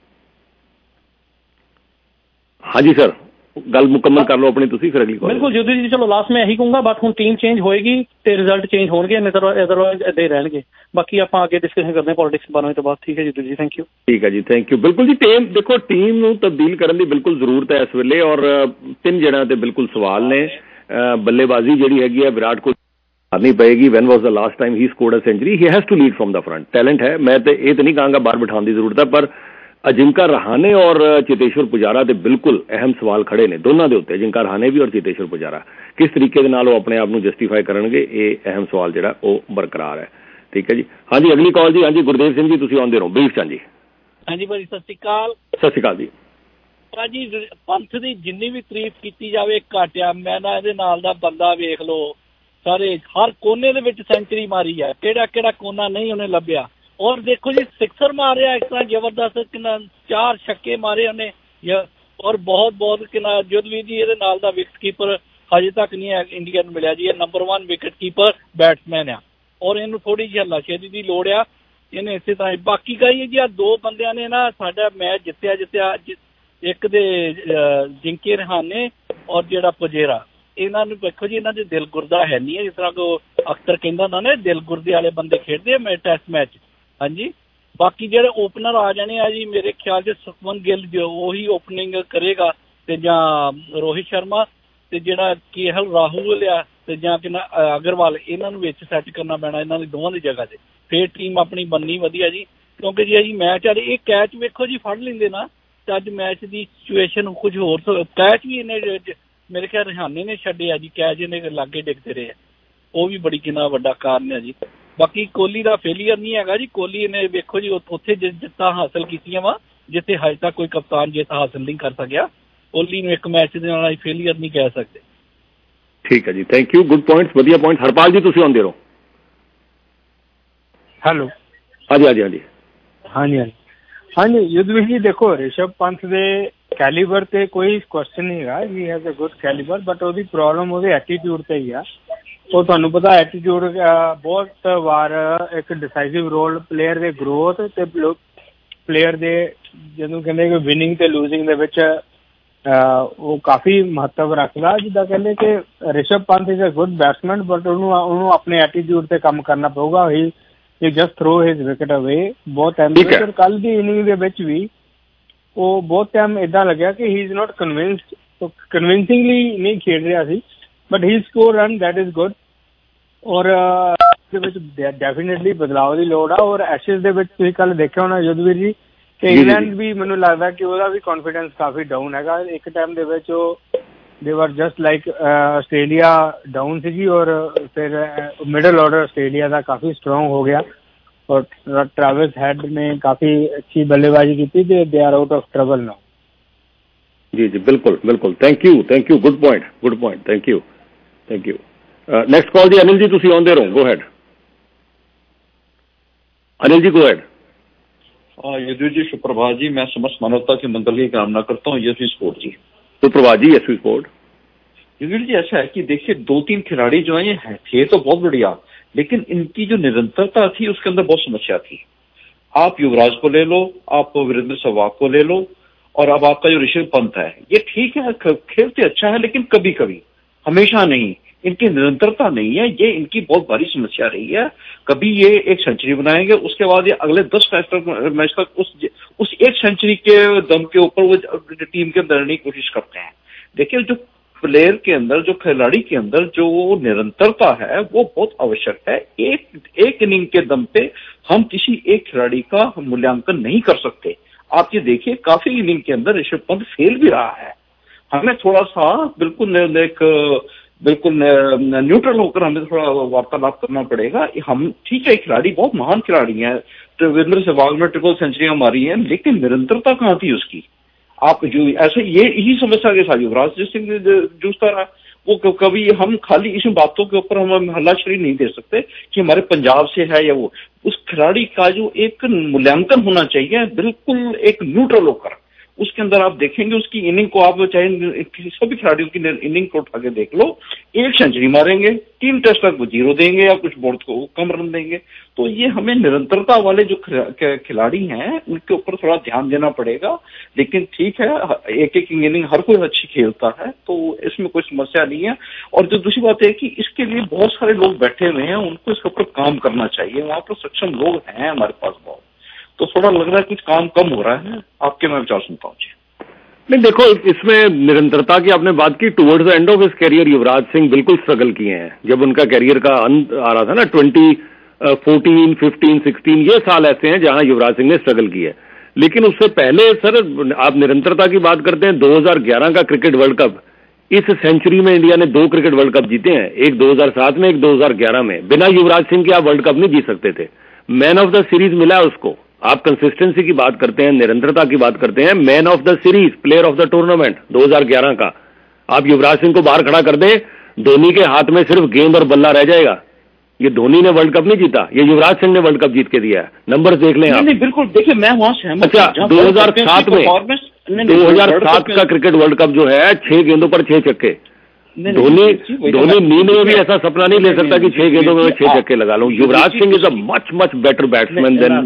ਹਾਂਜੀ ਸਰ, ਗੱਲ ਮੁਕੰਮਲ ਕਰ ਲਓ ਆਪਣੀ ਤੁਸੀਂ, ਫਿਰ ਅਗਲੀ ਕਾਲ। ਬਿਲਕੁਲ ਯੁੱਧ ਜੀ, ਚਲੋ ਲਾਸਟ ਮੈਂ ਇਹੀ ਕਹੂੰਗਾ, ਬਟ ਹੁਣ ਟੀਮ ਚੇਂਜ ਹੋਏਗੀ ਤੇ ਰਿਜ਼ਲਟ ਚੇਂਜ ਹੋਣਗੇ, ਅਦਰਵਾਈਜ਼ ਇੱਦਾਂ ਹੀ ਰਹਿਣਗੇ। ਬਾਕੀ ਆਪਾਂ ਅੱਗੇ ਡਿਸਕਸ਼ਨ ਕਰਦੇ ਹਾਂ ਪੋਲੀਟਿਕਸ ਬਾਰੇ ਤੋਂ ਬਾਅਦ। ਠੀਕ ਹੈ ਯੁੱਧ ਜੀ, ਥੈਂਕ ਯੂ। ਠੀਕ ਹੈ ਜੀ, ਥੈਂਕ ਯੂ। ਬਿਲਕੁਲ ਜੀ, ਟੀਮ ਦੇਖੋ, ਟੀਮ ਨੂੰ ਤਬਦੀਲ ਕਰਨ ਦੀ ਬਿਲਕੁਲ ਜ਼ਰੂਰਤ ਹੈ ਇਸ ਵੇਲੇ, ਔਰ ਤਿੰਨ ਜਣਿਆਂ ਤੇ ਬਿਲਕੁਲ ਸਵਾਲ ਨੇ। ਬੱਲੇਬਾਜ਼ੀ ਜਿਹੜੀ ਹੈਗੀ ਹੈ ਵਿਰਾਟ ਕੋਹਲੀ ਕਰਨੀ ਪਏਗੀ। When was the last time he scored a century, he has to lead from the front. Talent ਹੈ, ਮੈਂ ਤੇ ਇਹ ਤਾਂ ਨਹੀਂ ਕਹਾਂਗਾ ਬਾਹਰ ਬਿਠਾਉਣ ਦੀ ਜ਼ਰੂਰਤ ਹੈ, ਪਰ ਅਜਿੰਕਾ ਰਹਾਣੇ ਔਰ ਚੇਤੇਸ਼ਵਰ ਪੁਜਾਰਾ ਦੇ ਬਿਲਕੁਲ ਅਹਿਮ ਸਵਾਲ ਖੜੇ ਨੇ ਦੋਨਾਂ ਦੇ ਉੱਤੇ, ਅਜਿੰਕਾ ਰਹਾਣੇ ਵੀ ਔਰ ਚੇਤੇਸ਼ਵਰ ਪੁਜਾਰਾ ਕਿਸ ਤਰੀਕੇ ਦੇ ਨਾਲ ਉਹ ਆਪਣੇ ਆਪ ਨੂੰ ਜਸਟੀਫਾਈ ਕਰਨਗੇ, ਇਹ ਅਹਿਮ ਸਵਾਲ ਜਿਹੜਾ ਉਹ ਬਰਕਰਾਰ ਹੈ। ਠੀਕ ਹੈ ਜੀ, ਹਾਂਜੀ ਅਗਲੀ ਕਾਲ ਜੀ। ਹਾਂਜੀ ਗੁਰਦੇਵ ਸਿੰਘ ਜੀ, ਤੁਸੀਂ ਆਉਂਦੇ ਰਹੋ ਬਰੀਫ ਚ। ਜੀ ਹਾਂਜੀ ਭਾਜੀ, ਸਤਿ ਸ਼੍ਰੀ ਅਕਾਲ। ਸਤਿ ਸ਼੍ਰੀ ਅਕਾਲ ਜੀ। ਭਾਜੀ ਪੰਥ ਦੀ ਜਿੰਨੀ ਵੀ ਤਾਰੀਫ ਕੀਤੀ ਜਾਵੇ ਘੱਟ ਆ, ਮੈਂ ਨਾ ਇਹਦੇ ਨਾਲ ਦਾ ਬੰਦਾ ਵੇਖ ਲਓ, ਸਾਰੇ ਹਰ ਕੋਨੇ ਦੇ ਵਿੱਚ ਸੈਂਚੁਰੀ ਮਾਰੀ ਹੈ, ਕਿਹੜਾ ਕਿਹੜਾ ਕੋਨਾ ਨਹੀਂ ਉਹਨੇ ਲੱਭਿਆ। ਔਰ ਦੇਖੋ ਜੀ ਸਿਕਸਰ ਮਾਰਿਆ ਇਸ ਤਰ੍ਹਾਂ ਜ਼ਬਰਦਸਤ, ਕਿੰਨਾ ਚਾਰ ਛੱਕੇ ਮਾਰੇ ਉਹਨੇ, ਔਰ ਬਹੁਤ ਬਹੁਤ ਕਿੰਨਾ ਜੁਦਵੀਰ ਜੀ ਇਹਦੇ ਨਾਲ ਦਾ ਵਿਕਟ ਕੀਪਰ ਹਜੇ ਤੱਕ ਨਹੀਂ ਹੈ ਇੰਡੀਆ ਨੂੰ ਮਿਲਿਆ ਜੀ, ਇਹ number one wicket keeper batsman ਆ, ਔਰ ਇਹਨੂੰ ਥੋੜੀ ਜਿਹੀ ਹੱਲਾਸ਼ੇਰੀ ਦੀ ਲੋੜ ਆ, ਇਹਨੇ ਇਸੇ ਤਰ੍ਹਾਂ। ਬਾਕੀ ਕਹੀਏ ਜੀ ਆ ਦੋ ਬੰਦਿਆਂ ਨੇ ਨਾ ਸਾਡਾ ਮੈਚ ਜਿੱਤਿਆ ਜਿੱਤਿਆ ਇੱਕ ਦੇ ਜਿੰਕੇ ਰਹਾਣੇ ਔਰ ਜਿਹੜਾ ਪੁਜੇਰਾ, ਇਹਨਾਂ ਨੂੰ ਵੇਖੋ ਜੀ ਇਹਨਾਂ ਦੇ ਦਿਲ ਗੁਰਦਾ ਹੈ ਨਹੀਂ ਹੈ, ਜਿਸ ਤਰ੍ਹਾਂ ਕੋ ਅਖਤਰ ਕਹਿੰਦਾ ਹੁੰਦਾ ਨਾ ਦਿਲ ਗੁਰਦੇ ਵਾਲੇ ਬੰਦੇ ਖੇਡਦੇ ਆ ਟੈਸਟ ਮੈਚ। ਹਾਂਜੀ ਬਾਕੀ ਜਿਹੜੇ ਓਪਨਰ ਆ ਜਾਣੇ ਆ ਜੀ, ਮੇਰੇ ਖਿਆਲ 'ਚ ਸੁਖਮਨ ਗਿੱਲ ਜੋ ਉਹੀ ਓਪਨਿੰਗ ਕਰੇਗਾ, ਤੇ ਜਾਂ ਰੋਹਿਤ ਸ਼ਰਮਾ ਤੇ ਜਿਹੜਾ ਕੇ ਐਲ ਰਾਹੁਲ ਆ, ਤੇ ਜਾਂ ਕਿੰਨਾ ਅਗਰਵਾਲ, ਇਹਨਾਂ ਨੂੰ ਵਿੱਚ ਸੈੱਟ ਕਰਨਾ ਪੈਣਾ ਇਹਨਾਂ ਦੀ ਦੋਵਾਂ ਦੀ ਜਗ੍ਹਾ ਤੇ, ਫਿਰ ਟੀਮ ਆਪਣੀ ਬਣਨੀ ਵਧੀਆ ਜੀ। ਕਿਉਂਕਿ ਜੀ ਅਸੀਂ ਮੈਚ ਵਾਲੇ ਇਹ ਕੈਚ ਵੇਖੋ ਜੀ ਫੜ ਲੈਂਦੇ ਨਾ, ਤੇ ਅੱਜ ਮੈਚ ਦੀ ਸਿਚੁਏਸ਼ਨ ਕੁਝ ਹੋਰ, ਕੈਚ ਵੀ ਇਹਨੇ ਮੇਰੇ ਖਿਆਲ ਰਿਹਾਨੇ ਨੇ ਛੱਡੇ ਆ ਜੀ, ਕੈਚ ਇਹਨੇ ਲਾਗੇ ਡਿੱਗਦੇ ਰਹੇ ਆ, ਉਹ ਵੀ ਬੜੀ ਕਿੰਨਾ ਵੱਡਾ ਕਾਰਨ ਹੈ ਜੀ। ਬਾਕੀ ਕੋਹਲੀ ਦਾ ਫੇਲੀਅਰ ਨਹੀਂ ਹੈਗਾ ਜੀ, ਕੋਹਲੀ ਨੇ ਵੇਖੋ ਜੀ ਉੱਥੇ ਜਿੱਤਾਂ ਹਾਸਲ ਕੀਤੀਆਂ ਵਾ ਜਿੱਥੇ ਹਜੇ ਤੱਕ ਕੋਈ ਕਪਤਾਨ ਜਿੱਤ ਹਾਸਲ ਨਹੀਂ ਕਰ ਸਕਿਆ, ਕੋਹਲੀ ਨੂੰ ਇੱਕ ਮੈਚ ਦੇ ਨਾਲ ਫੇਲੀਅਰ ਨਹੀਂ ਕਹਿ ਸਕਦੇ। ਠੀਕ ਹੈ ਜੀ, ਥੈਂਕ ਯੂ, ਗੁੱਡ ਪੁਆਇੰਟਸ, ਵਧੀਆ ਪੁਆਇੰਟ। ਹਰਪਾਲ ਜੀ ਤੁਸੀਂ ਆਉਂਦੇ ਰਹੋ। ਹੈਲੋ, ਹਾਂਜੀ ਹਾਂਜੀ ਹਾਂਜੀ ਹਾਂਜੀ ਹਾਂਜੀ ਹਾਂਜੀ ਯੁੱਧਵੀਰ ਜੀ, ਦੇਖੋ ਰਿਸ਼ਭ ਪੰਤ ਦੇ ਕੈਲੀਬਰ ਤੇ ਕੋਈ ਕੁਐਸਚਨ ਨਹੀਂ ਹੈਗਾ, he has a good calibre, but ਉਹਦੀ ਪ੍ਰੋਬਲਮ ਉਹਦੇ ਐਟੀਟਿਊਡ ਤੇ ਹੀ ਆ। ਉਹ ਤੁਹਾਨੂੰ ਪਤਾ ਐਟੀਟਿਊਡ ਬਹੁਤ ਵਾਰ ਇੱਕ ਡਿਸਾਈਸਿਵ ਰੋਲ ਪਲੇਅਰ ਦੇ ਗਰੋਥ ਤੇ ਪਲੇਅਰ ਦੇ ਜਦੋਂ ਕਹਿੰਦੇ ਕਿ ਵਿਨਿੰਗ ਤੇ ਲੂਜ਼ਿੰਗ ਦੇ ਵਿੱਚ ਉਹ ਕਾਫੀ ਮਹੱਤਵ ਰੱਖਦਾ। ਜਿੱਦਾਂ ਕਹਿੰਦੇ ਕਿ Rishabh Pant is a good batsman, but ਉਹਨੂੰ ਉਹਨੂੰ ਆਪਣੇ ਐਟੀਟਿਊਡ ਤੇ ਕੰਮ ਕਰਨਾ ਪਊਗਾ। He he just throw his wicket away ਬਹੁਤ ਟਾਈਮ ਦੇ ਵਿੱਚ। ਕੱਲ ਦੀ ਇਨਿੰਗ ਦੇ ਵਿੱਚ ਵੀ ਉਹ ਬਹੁਤ ਟਾਈਮ ਏਦਾਂ ਲੱਗਿਆ ਕਿ ਹੀ ਇਜ਼ ਨੋਟ ਕਨਵਿੰਸਡ, ਕਨਵਿੰਸਿੰਗਲੀ ਨਹੀਂ ਖੇਡ ਰਿਹਾ ਸੀ, but he score run that is good. ਔਰ ਦੇ ਵਿੱਚ ਡੈਫੀਨੇਟਲੀ ਬਦਲਾਅ ਦੀ ਲੋੜ ਆ। ਔਰ ਐਸ਼ੇਜ਼ ਦੇ ਵਿੱਚ ਤੁਸੀਂ ਕੱਲ ਦੇਖਿਆ ਹੋਣਾ ਯੁੱਧਵੀਰ ਜੀ ਕਿ ਇੰਗਲੈਂਡ ਵੀ ਮੈਨੂੰ ਲੱਗਦਾ ਕਿ ਉਹਦਾ ਵੀ ਕੌਨਫੀਡੈਂਸ ਕਾਫੀ ਡਾਊਨ ਹੈਗਾ। ਇੱਕ ਟਾਈਮ ਦੇ ਵਿੱਚ ਉਹ ਦੇ ਵਰ ਜਸਟ ਲਾਈਕ ਆਸਟ੍ਰੇਲੀਆ ਡਾਊਨ ਸੀਗੀ, ਔਰ ਫਿਰ ਮਿਡਲ ਆਰਡਰ ਆਸਟ੍ਰੇਲੀਆ ਦਾ ਕਾਫੀ ਸਟਰੋਂਗ ਹੋ ਗਿਆ, ਔਰ ਟ੍ਰੈਵਿਸ ਹੈਡ ਨੇ ਕਾਫੀ ਅੱਛੀ ਬੱਲੇਬਾਜ਼ੀ ਕੀਤੀ ਤੇ they are out of trouble now. ਜੀ ਜੀ ਬਿਲਕੁਲ ਬਿਲकुल, thank you thank you, good point good point, thank you thank you. Next call जी अनिल जी, तुसी आउंदे रहो, go ahead Anil ji, go ahead. Yudhveer ji सुप्रभात जी, मैं समस्त मानवता की मंगल की कामना करता हूँ। यशवी स्पोर्ट जी। सुप्रभात जी, यशवी स्पोर्ट। युद्धवीर जी ऐसा है कि देखिए दो तीन खिलाड़ी जो है ये है, थे तो बहुत बढ़िया, लेकिन इनकी जो निरंतरता थी उसके अंदर बहुत समस्या थी। आप युवराज को ले लो, आप वीरेंद्र सहवाग को ले लो, और अब आपका जो ऋषभ पंत है, ये ठीक है खेलते अच्छा है, लेकिन कभी कभी, हमेशा नहीं, इनकी निरंतरता नहीं है। ये इनकी बहुत बड़ी समस्या रही है। कभी ये एक सेंचुरी बनाएंगे, उसके बाद ये अगले दस मैच तक उस उस एक सेंचुरी के दम के ऊपर वो टीम के अंदर रहने की कोशिश करते हैं। देखिए जो प्लेयर के अंदर, जो खिलाड़ी के अंदर जो निरंतरता है वो बहुत आवश्यक है। एक एक इनिंग के दम पे हम किसी एक खिलाड़ी का मूल्यांकन नहीं कर सकते। आप ये देखिए काफी इनिंग के अंदर ऋषभ पंत फेल भी रहा है। हमें थोड़ा सा बिल्कुल एक बिल्कुल न्यूट्रल होकर हमें थोड़ा वार्तालाप करना पड़ेगा। हम ठीक है, खिलाड़ी बहुत महान खिलाड़ी है, वीरेंद्र सहवाग ने ट्रिपल सेंचुरियां मारी हैं, लेकिन निरंतरता कहाँ थी उसकी? आप जो ऐसे ये यही समस्या के साथ युवराज सिंह जूझता रहा। वो कभी हम खाली इस बातों के ऊपर हम हल्लाशरी नहीं दे सकते कि हमारे पंजाब से है या वो। उस खिलाड़ी का जो एक मूल्यांकन होना चाहिए बिल्कुल एक न्यूट्रल होकर, उसके अंदर आप देखेंगे उसकी इनिंग को, आप चाहे सभी खिलाड़ियों की इनिंग को उठा के देख लो, एक सेंचुरी मारेंगे, तीन टेस्ट तक वो जीरो देंगे या कुछ बोर्ड को कम रन देंगे। तो ये हमें निरंतरता वाले जो खिलाड़ी हैं उनके ऊपर थोड़ा ध्यान देना पड़ेगा। लेकिन ठीक है, एक एक इनिंग हर कोई अच्छी खेलता है तो इसमें कोई समस्या नहीं है। और जो दूसरी बात है कि इसके लिए बहुत सारे लोग बैठे हुए हैं, उनको इसके ऊपर काम करना चाहिए। वहां पर सक्षम लोग हैं हमारे पास बहुत, तो थोड़ा लग रहा है कुछ काम कम हो रहा है। आपके मैं विचार सुनता हूँ जी। नहीं देखो, इसमें निरंतरता की आपने बात की। Towards the end of his career Yuvraj Singh बिल्कुल स्ट्रगल किए हैं। जब उनका करियर का अंत आ रहा था ना, ट्वेंटी फोर्टीन फिफ्टीन सिक्सटीन ये साल ऐसे हैं जहां युवराज सिंह ने स्ट्रगल किया। लेकिन उससे पहले सर, आप निरंतरता की बात करते हैं, दो हज़ार ग्यारह का क्रिकेट वर्ल्ड कप, इस सेंचुरी में इंडिया ने दो क्रिकेट वर्ल्ड कप जीते हैं, एक दो हज़ार सात में, एक दो हज़ार ग्यारह में। बिना युवराज सिंह के आप वर्ल्ड कप नहीं जीत सकते थे। मैन ऑफ द सीरीज मिला है उसको। आप कंसिस्टेंसी की बात करते हैं, निरंतरता की बात करते हैं, man of the series, player of the tournament दो हज़ार ग्यारह का। आप युवराज सिंह को बाहर खड़ा कर दें, धोनी के हाथ में सिर्फ गेंद और बल्ला रह जाएगा। ये धोनी ने वर्ल्ड कप नहीं जीता, ये युवराज सिंह ने वर्ल्ड कप जीत के दिया है। नंबर देख लें आप। नहीं, बिल्कुल देखिए, मैं वहां सहमत। अच्छा, दो हज़ार सात में दो हज़ार सात का क्रिकेट वर्ल्ड कप जो है, छह गेंदों पर छह छक्के। धोनी धोनी नींद में भी ऐसा सपना नहीं ले सकता कि छह गेंदों में छह छक्के लगा लूं। Yuvraj Singh is a much much better batsman than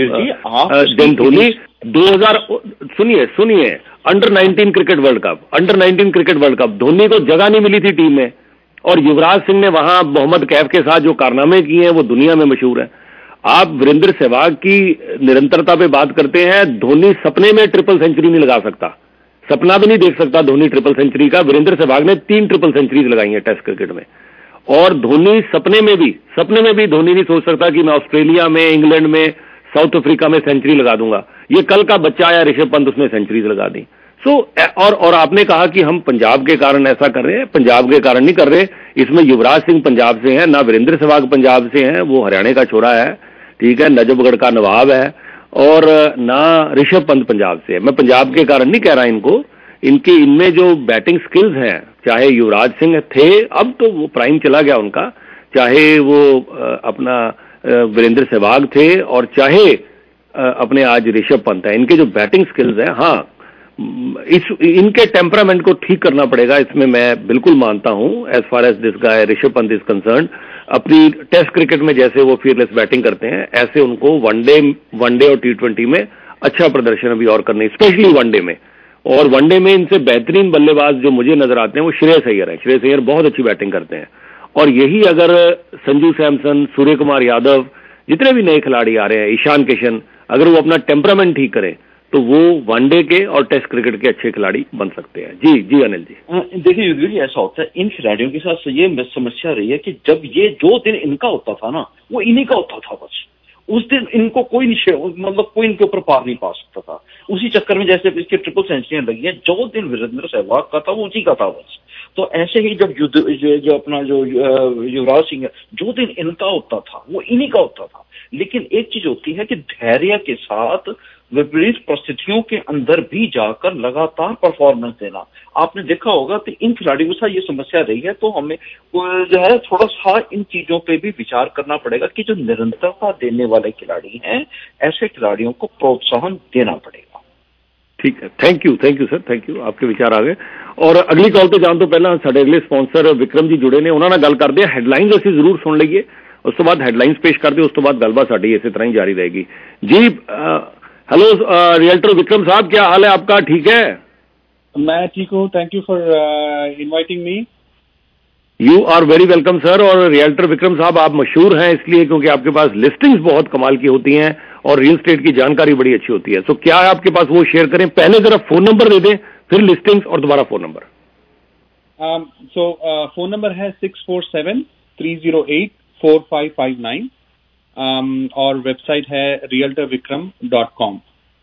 than Dhoni. दो हज़ार सुनिए सुनिए under nineteen cricket world cup, under nineteen cricket world cup, Dhoni को जगह नहीं मिली थी टीम में, और युवराज सिंह ने वहां मोहम्मद कैफ के साथ जो कारनामे किए हैं वो दुनिया में मशहूर है। आप वीरेंद्र सहवाग की निरंतरता पे बात करते हैं, धोनी सपने में ट्रिपल सेंचुरी नहीं लगा सकता, सपना भी नहीं देख सकता धोनी ट्रिपल सेंचुरी का। वीरेंद्र सहवाग ने तीन ट्रिपल सेंचुरीज लगाई हैं टेस्ट क्रिकेट में, और धोनी सपने में भी सपने में भी धोनी नहीं सोच सकता कि मैं ऑस्ट्रेलिया में, इंग्लैंड में, साउथ अफ्रीका में सेंचुरी लगा दूंगा। ये कल का बच्चा आया ऋषभ पंत, उसने सेंचुरीज लगा दी। सो so, और और आपने कहा कि हम पंजाब के कारण ऐसा कर रहे हैं, पंजाब के कारण नहीं कर रहे। इसमें युवराज सिंह पंजाब से हैं, ना वीरेंद्र सहवाग पंजाब से हैं, वो हरियाणा का छोरा है, ठीक है, नजफगढ़ का नवाब है, और ना ऋषभ पंत पंजाब से है। मैं पंजाब के कारण नहीं कह रहा इनको, इनके इनमें जो बैटिंग स्किल्स हैं, चाहे युवराज सिंह थे, अब तो वो प्राइम चला गया उनका, चाहे वो अपना वीरेंद्र सहवाग थे, और चाहे अपने आज ऋषभ पंत है, इनके जो बैटिंग स्किल्स हैं, हाँ इस इनके टेम्परामेंट को ठीक करना पड़ेगा, इसमें मैं बिल्कुल मानता हूं। As far as this guy Rishabh Pant is concerned, अपनी टेस्ट क्रिकेट में जैसे वो फीयरलेस बैटिंग करते हैं, ऐसे उनको वनडे वनडे और टी ट्वेंटी में अच्छा प्रदर्शन अभी और करना, स्पेशली वनडे में। और वनडे में इनसे बेहतरीन बल्लेबाज जो मुझे नजर आते हैं वो श्रेयस अय्यर है। श्रेयस अय्यर बहुत अच्छी बैटिंग करते हैं, और यही अगर संजू सैमसन, सूर्य कुमार यादव, जितने भी नए खिलाड़ी आ रहे हैं, ईशान किशन, अगर वो अपना टेम्परामेंट ठीक करें तो वो वनडे के और टेस्ट क्रिकेट के अच्छे खिलाड़ी बन सकते हैं। जी जी अनिल जी। देखिए युद्धवीर जी, ऐसा होता है इन खिलाड़ियों के साथ ये समस्या रही है कि जब ये जो दिन इनका होता था ना, वो इन्हीं का होता था बस। उस दिन इनको कोई निश्चय, मतलब कोई इनके ऊपर पार नहीं पा सकता था। उसी चक्कर में जैसे इसके ट्रिपल सेंचुरियां लगी हैं, जो दिन वीरेंद्र सहवाग का था वो उसी का था बस। तो ऐसे ही जब युद्ध जो, जो अपना जो युवराज सिंह, जो दिन इनका होता था वो इन्हीं का होता था। लेकिन एक चीज होती है कि धैर्य के साथ विपरीत परिस्थितियों के अंदर भी जाकर लगातार परफॉर्मेंस देना। आपने देखा होगा कि इन खिलाड़ियों के साथ ये समस्या रही है, तो हमें जो है थोड़ा सा इन चीजों पे भी विचार करना पड़ेगा कि जो निरंतरता देने वाले खिलाड़ी हैं, ऐसे खिलाड़ियों को प्रोत्साहन देना पड़ेगा। ठीक है, thank you thank you sir, thank you, आपके विचार आ गए। और अगली कॉल तो जान तो पहला साढ़े अगले स्पॉन्सर विक्रम जी जुड़े ने, उन्होंने गल कर दिया। हेडलाइंस असीं जरूर सुन लीए, उस तो बाद हेडलाइंस पेश कर दिए, उस तो बाद गलबात साडी इसी तरह ही जारी रहेगी। जी हेलो रियल्टर विक्रम साहब, क्या हाल है आपका? ठीक है, मैं ठीक हूँ, thank you for inviting me. You are very welcome sir. और रियल्टर विक्रम साहब आप मशहूर हैं इसलिए क्योंकि आपके पास लिस्टिंग्स बहुत कमाल की होती हैं और रियल एस्टेट की जानकारी बड़ी अच्छी होती है। सो क्या है आपके पास, वो शेयर करें। पहले जरा फोन नंबर दे दें, फिर लिस्टिंग्स और दोबारा phone number. um, so uh, phone number है six four seven three zero eight four five five nine um, और website है realtor vikram dot com.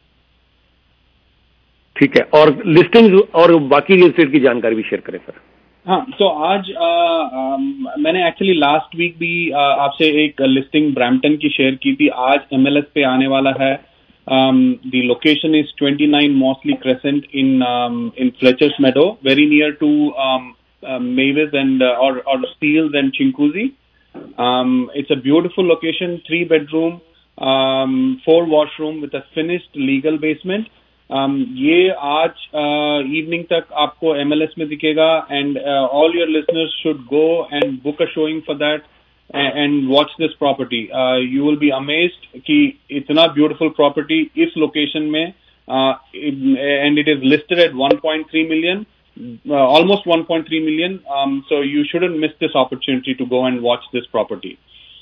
ठीक है, और लिस्टिंग्स और बाकी रियल एस्टेट की जानकारी भी शेयर करें सर. हाँ, तो आज आ, आ, मैंने एक्चुअली लास्ट वीक भी आ, आपसे एक लिस्टिंग ब्रैम्पटन की शेयर की थी. आज एमएलएस पे आने वाला है. The location is twenty-nine Mossley Crescent in um, in Fletcher's Meadow, very near to um, uh, Mavis and uh, or or Steeles and Chinguacousy. Um, it's a beautiful location, three bedroom, um, four washroom with a finished legal basement. Um, ये आज इवनिंग uh, तक आपको एमएलएस में दिखेगा and all your listeners should go and book a showing for that and watch this property. You will be amazed कि इतना ब्यूटीफुल प्रॉपर्टी इस लोकेशन में and it is listed at one point three million, almost one point three million. So you shouldn't miss this opportunity to go and watch this property.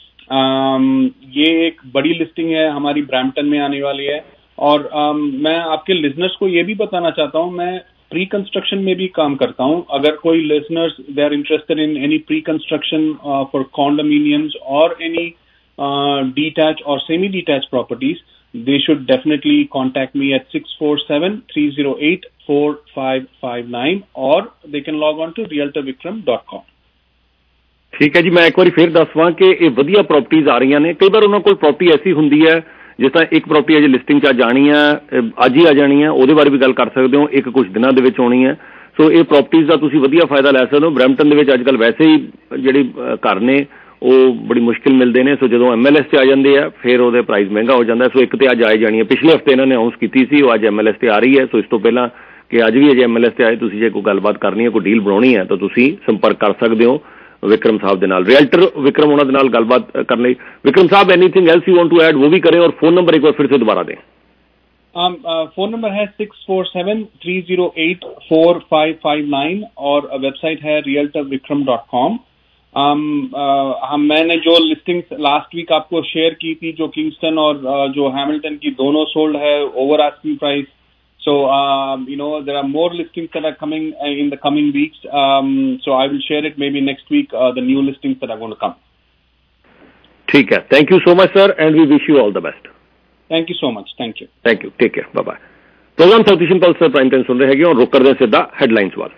ये एक बड़ी लिस्टिंग है, हमारी ब्रैम्पटन में आने वाली है. और um, मैं आपके लिसनर्स को ये भी बताना चाहता हूँ, मैं प्री कंस्ट्रक्शन में भी काम करता हूँ. अगर कोई listeners they are interested in any pre construction for condominiums और एनी डिटैच और semi detach properties, they should definitely contact me at six four seven three zero eight four five five nine और they can log on to realtor vikram dot com. ठीक है जी, मैं एक बार फिर दसवां कि ये वधिया प्रॉपर्टीज आ रही ने. कई बार उन्होंने कोई प्रॉपर्टी ऐसी होंगी है जिस तरह एक प्रॉपर्टी अजे लिस्टिंग च जानी है, अज ही आ जानी है, ਉਹਦੇ ਬਾਰੇ ਵੀ ਗੱਲ ਕਰ ਸਕਦੇ ਹੋ. ਇੱਕ ਕੁਝ ਦਿਨਾਂ ਦੇ ਵਿੱਚ ਆਉਣੀ ਹੈ. ਸੋ ਇਹ ਪ੍ਰॉपर्टीज ਦਾ ਤੁਸੀਂ ਵਧੀਆ ਫਾਇਦਾ ਲੈ ਸਕਦੇ ਹੋ. ਬਰੈਂਪਟਨ ਦੇ ਵਿੱਚ ਅੱਜ ਕੱਲ ਵੈਸੇ ਹੀ ਜਿਹੜੀ ਘਰ ਨੇ ਉਹ ਬੜੀ ਮੁਸ਼ਕਿਲ ਮਿਲਦੇ ਨੇ. ਸੋ ਜਦੋਂ ਐਮਐਲਐਸ 'ਚ ਆ ਜਾਂਦੇ ਆ ਫਿਰ ਉਹਦੇ ਪ੍ਰਾਈਸ ਮਹਿੰਗਾ ਹੋ ਜਾਂਦਾ. ਸੋ ਇੱਕ ਤੇ ਅੱਜ ਆਏ ਜਾਣੀ ਹੈ. ਪਿਛਲੇ ਹਫਤੇ ਇਹਨਾਂ ਨੇ ਅਨਾਉਂਸ ਕੀਤੀ ਸੀ, ਉਹ ਅੱਜ ਐਮਐਲਐਸ ਤੇ ਆ ਰਹੀ ਹੈ. ਸੋ ਇਸ ਤੋਂ ਪਹਿਲਾਂ ਕਿ ਅੱਜ ਵੀ ਅਜੇ ਐਮਐਲਐਸ ਤੇ ਆਏ, ਤੁਸੀਂ ਜੇ ਕੋਈ ਗੱਲਬਾਤ ਕਰਨੀ ਹੈ, ਕੋਈ ਡੀਲ ਬਣਾਉਣੀ ਹੈ, ਤਾਂ ਤੁਸੀਂ ਸੰਪਰਕ ਕਰ ਸਕਦੇ ਹੋ ਵਿਕਰਮ ਸਾਹਿਬ ਦੇ ਨਾਲ. ਰੀਅਲਟਰ ਵਿਕਰਮ ਉਹਨਾਂ ਦੇ ਨਾਲ ਗੱਲਬਾਤ ਕਰਨ ਲਈ. Vikram sahib, anything else you want to add ਉਹ ਵੀ ਕरें और फोन नंबर एक बार फिर से दोबारा दें. फोन नंबर है six four seven three zero eight four five five nine और वेबसाइट है realtor vikram dot com. um, uh, हम मैंने जो लिस्टिंग्स लास्ट वीक आपको शेयर की थी, जो किंगस्टन और uh, जो हैमिल्टन की दोनों सोल्ड है over asking price. So, um, you know, there are more listings that are coming uh, in the coming weeks. Um, so I will share it maybe next week, uh, the new listings that are going to come. ठीक है. Thank you so much, sir, and we wish you all the best. Thank you so much. Thank you. Thank you. Take care. Bye-bye. Program South Asian Pulse पर प्राइम टाइम सुन रहे हैं और रुक कर दें सीधा हेडलाइंस वाल.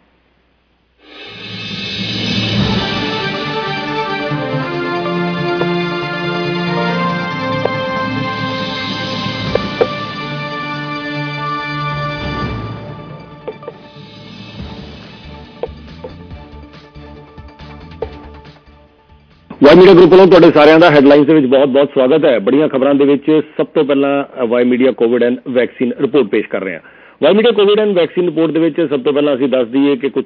ਵਾਈ ਮੀਡੀਆ ਗਰੁੱਪ ਵੱਲੋਂ ਤੁਹਾਡੇ ਸਾਰਿਆਂ ਦਾ ਹੈਡਲਾਈਨਸ ਦੇ ਵਿੱਚ ਬਹੁਤ-ਬਹੁਤ ਸਵਾਗਤ ਹੈ. ਬੜੀਆਂ ਖਬਰਾਂ ਦੇ ਵਿੱਚ ਸਭ ਤੋਂ ਪਹਿਲਾਂ Y Media Covid and vaccine report ਪੇਸ਼ ਕਰ ਰਹੇ ਹਾਂ. Y Media Covid and vaccine report ਦੇ ਵਿੱਚ ਸਭ ਤੋਂ ਪਹਿਲਾਂ ਅਸੀਂ ਦੱਸ ਦਈਏ ਕਿ ਕੁਝ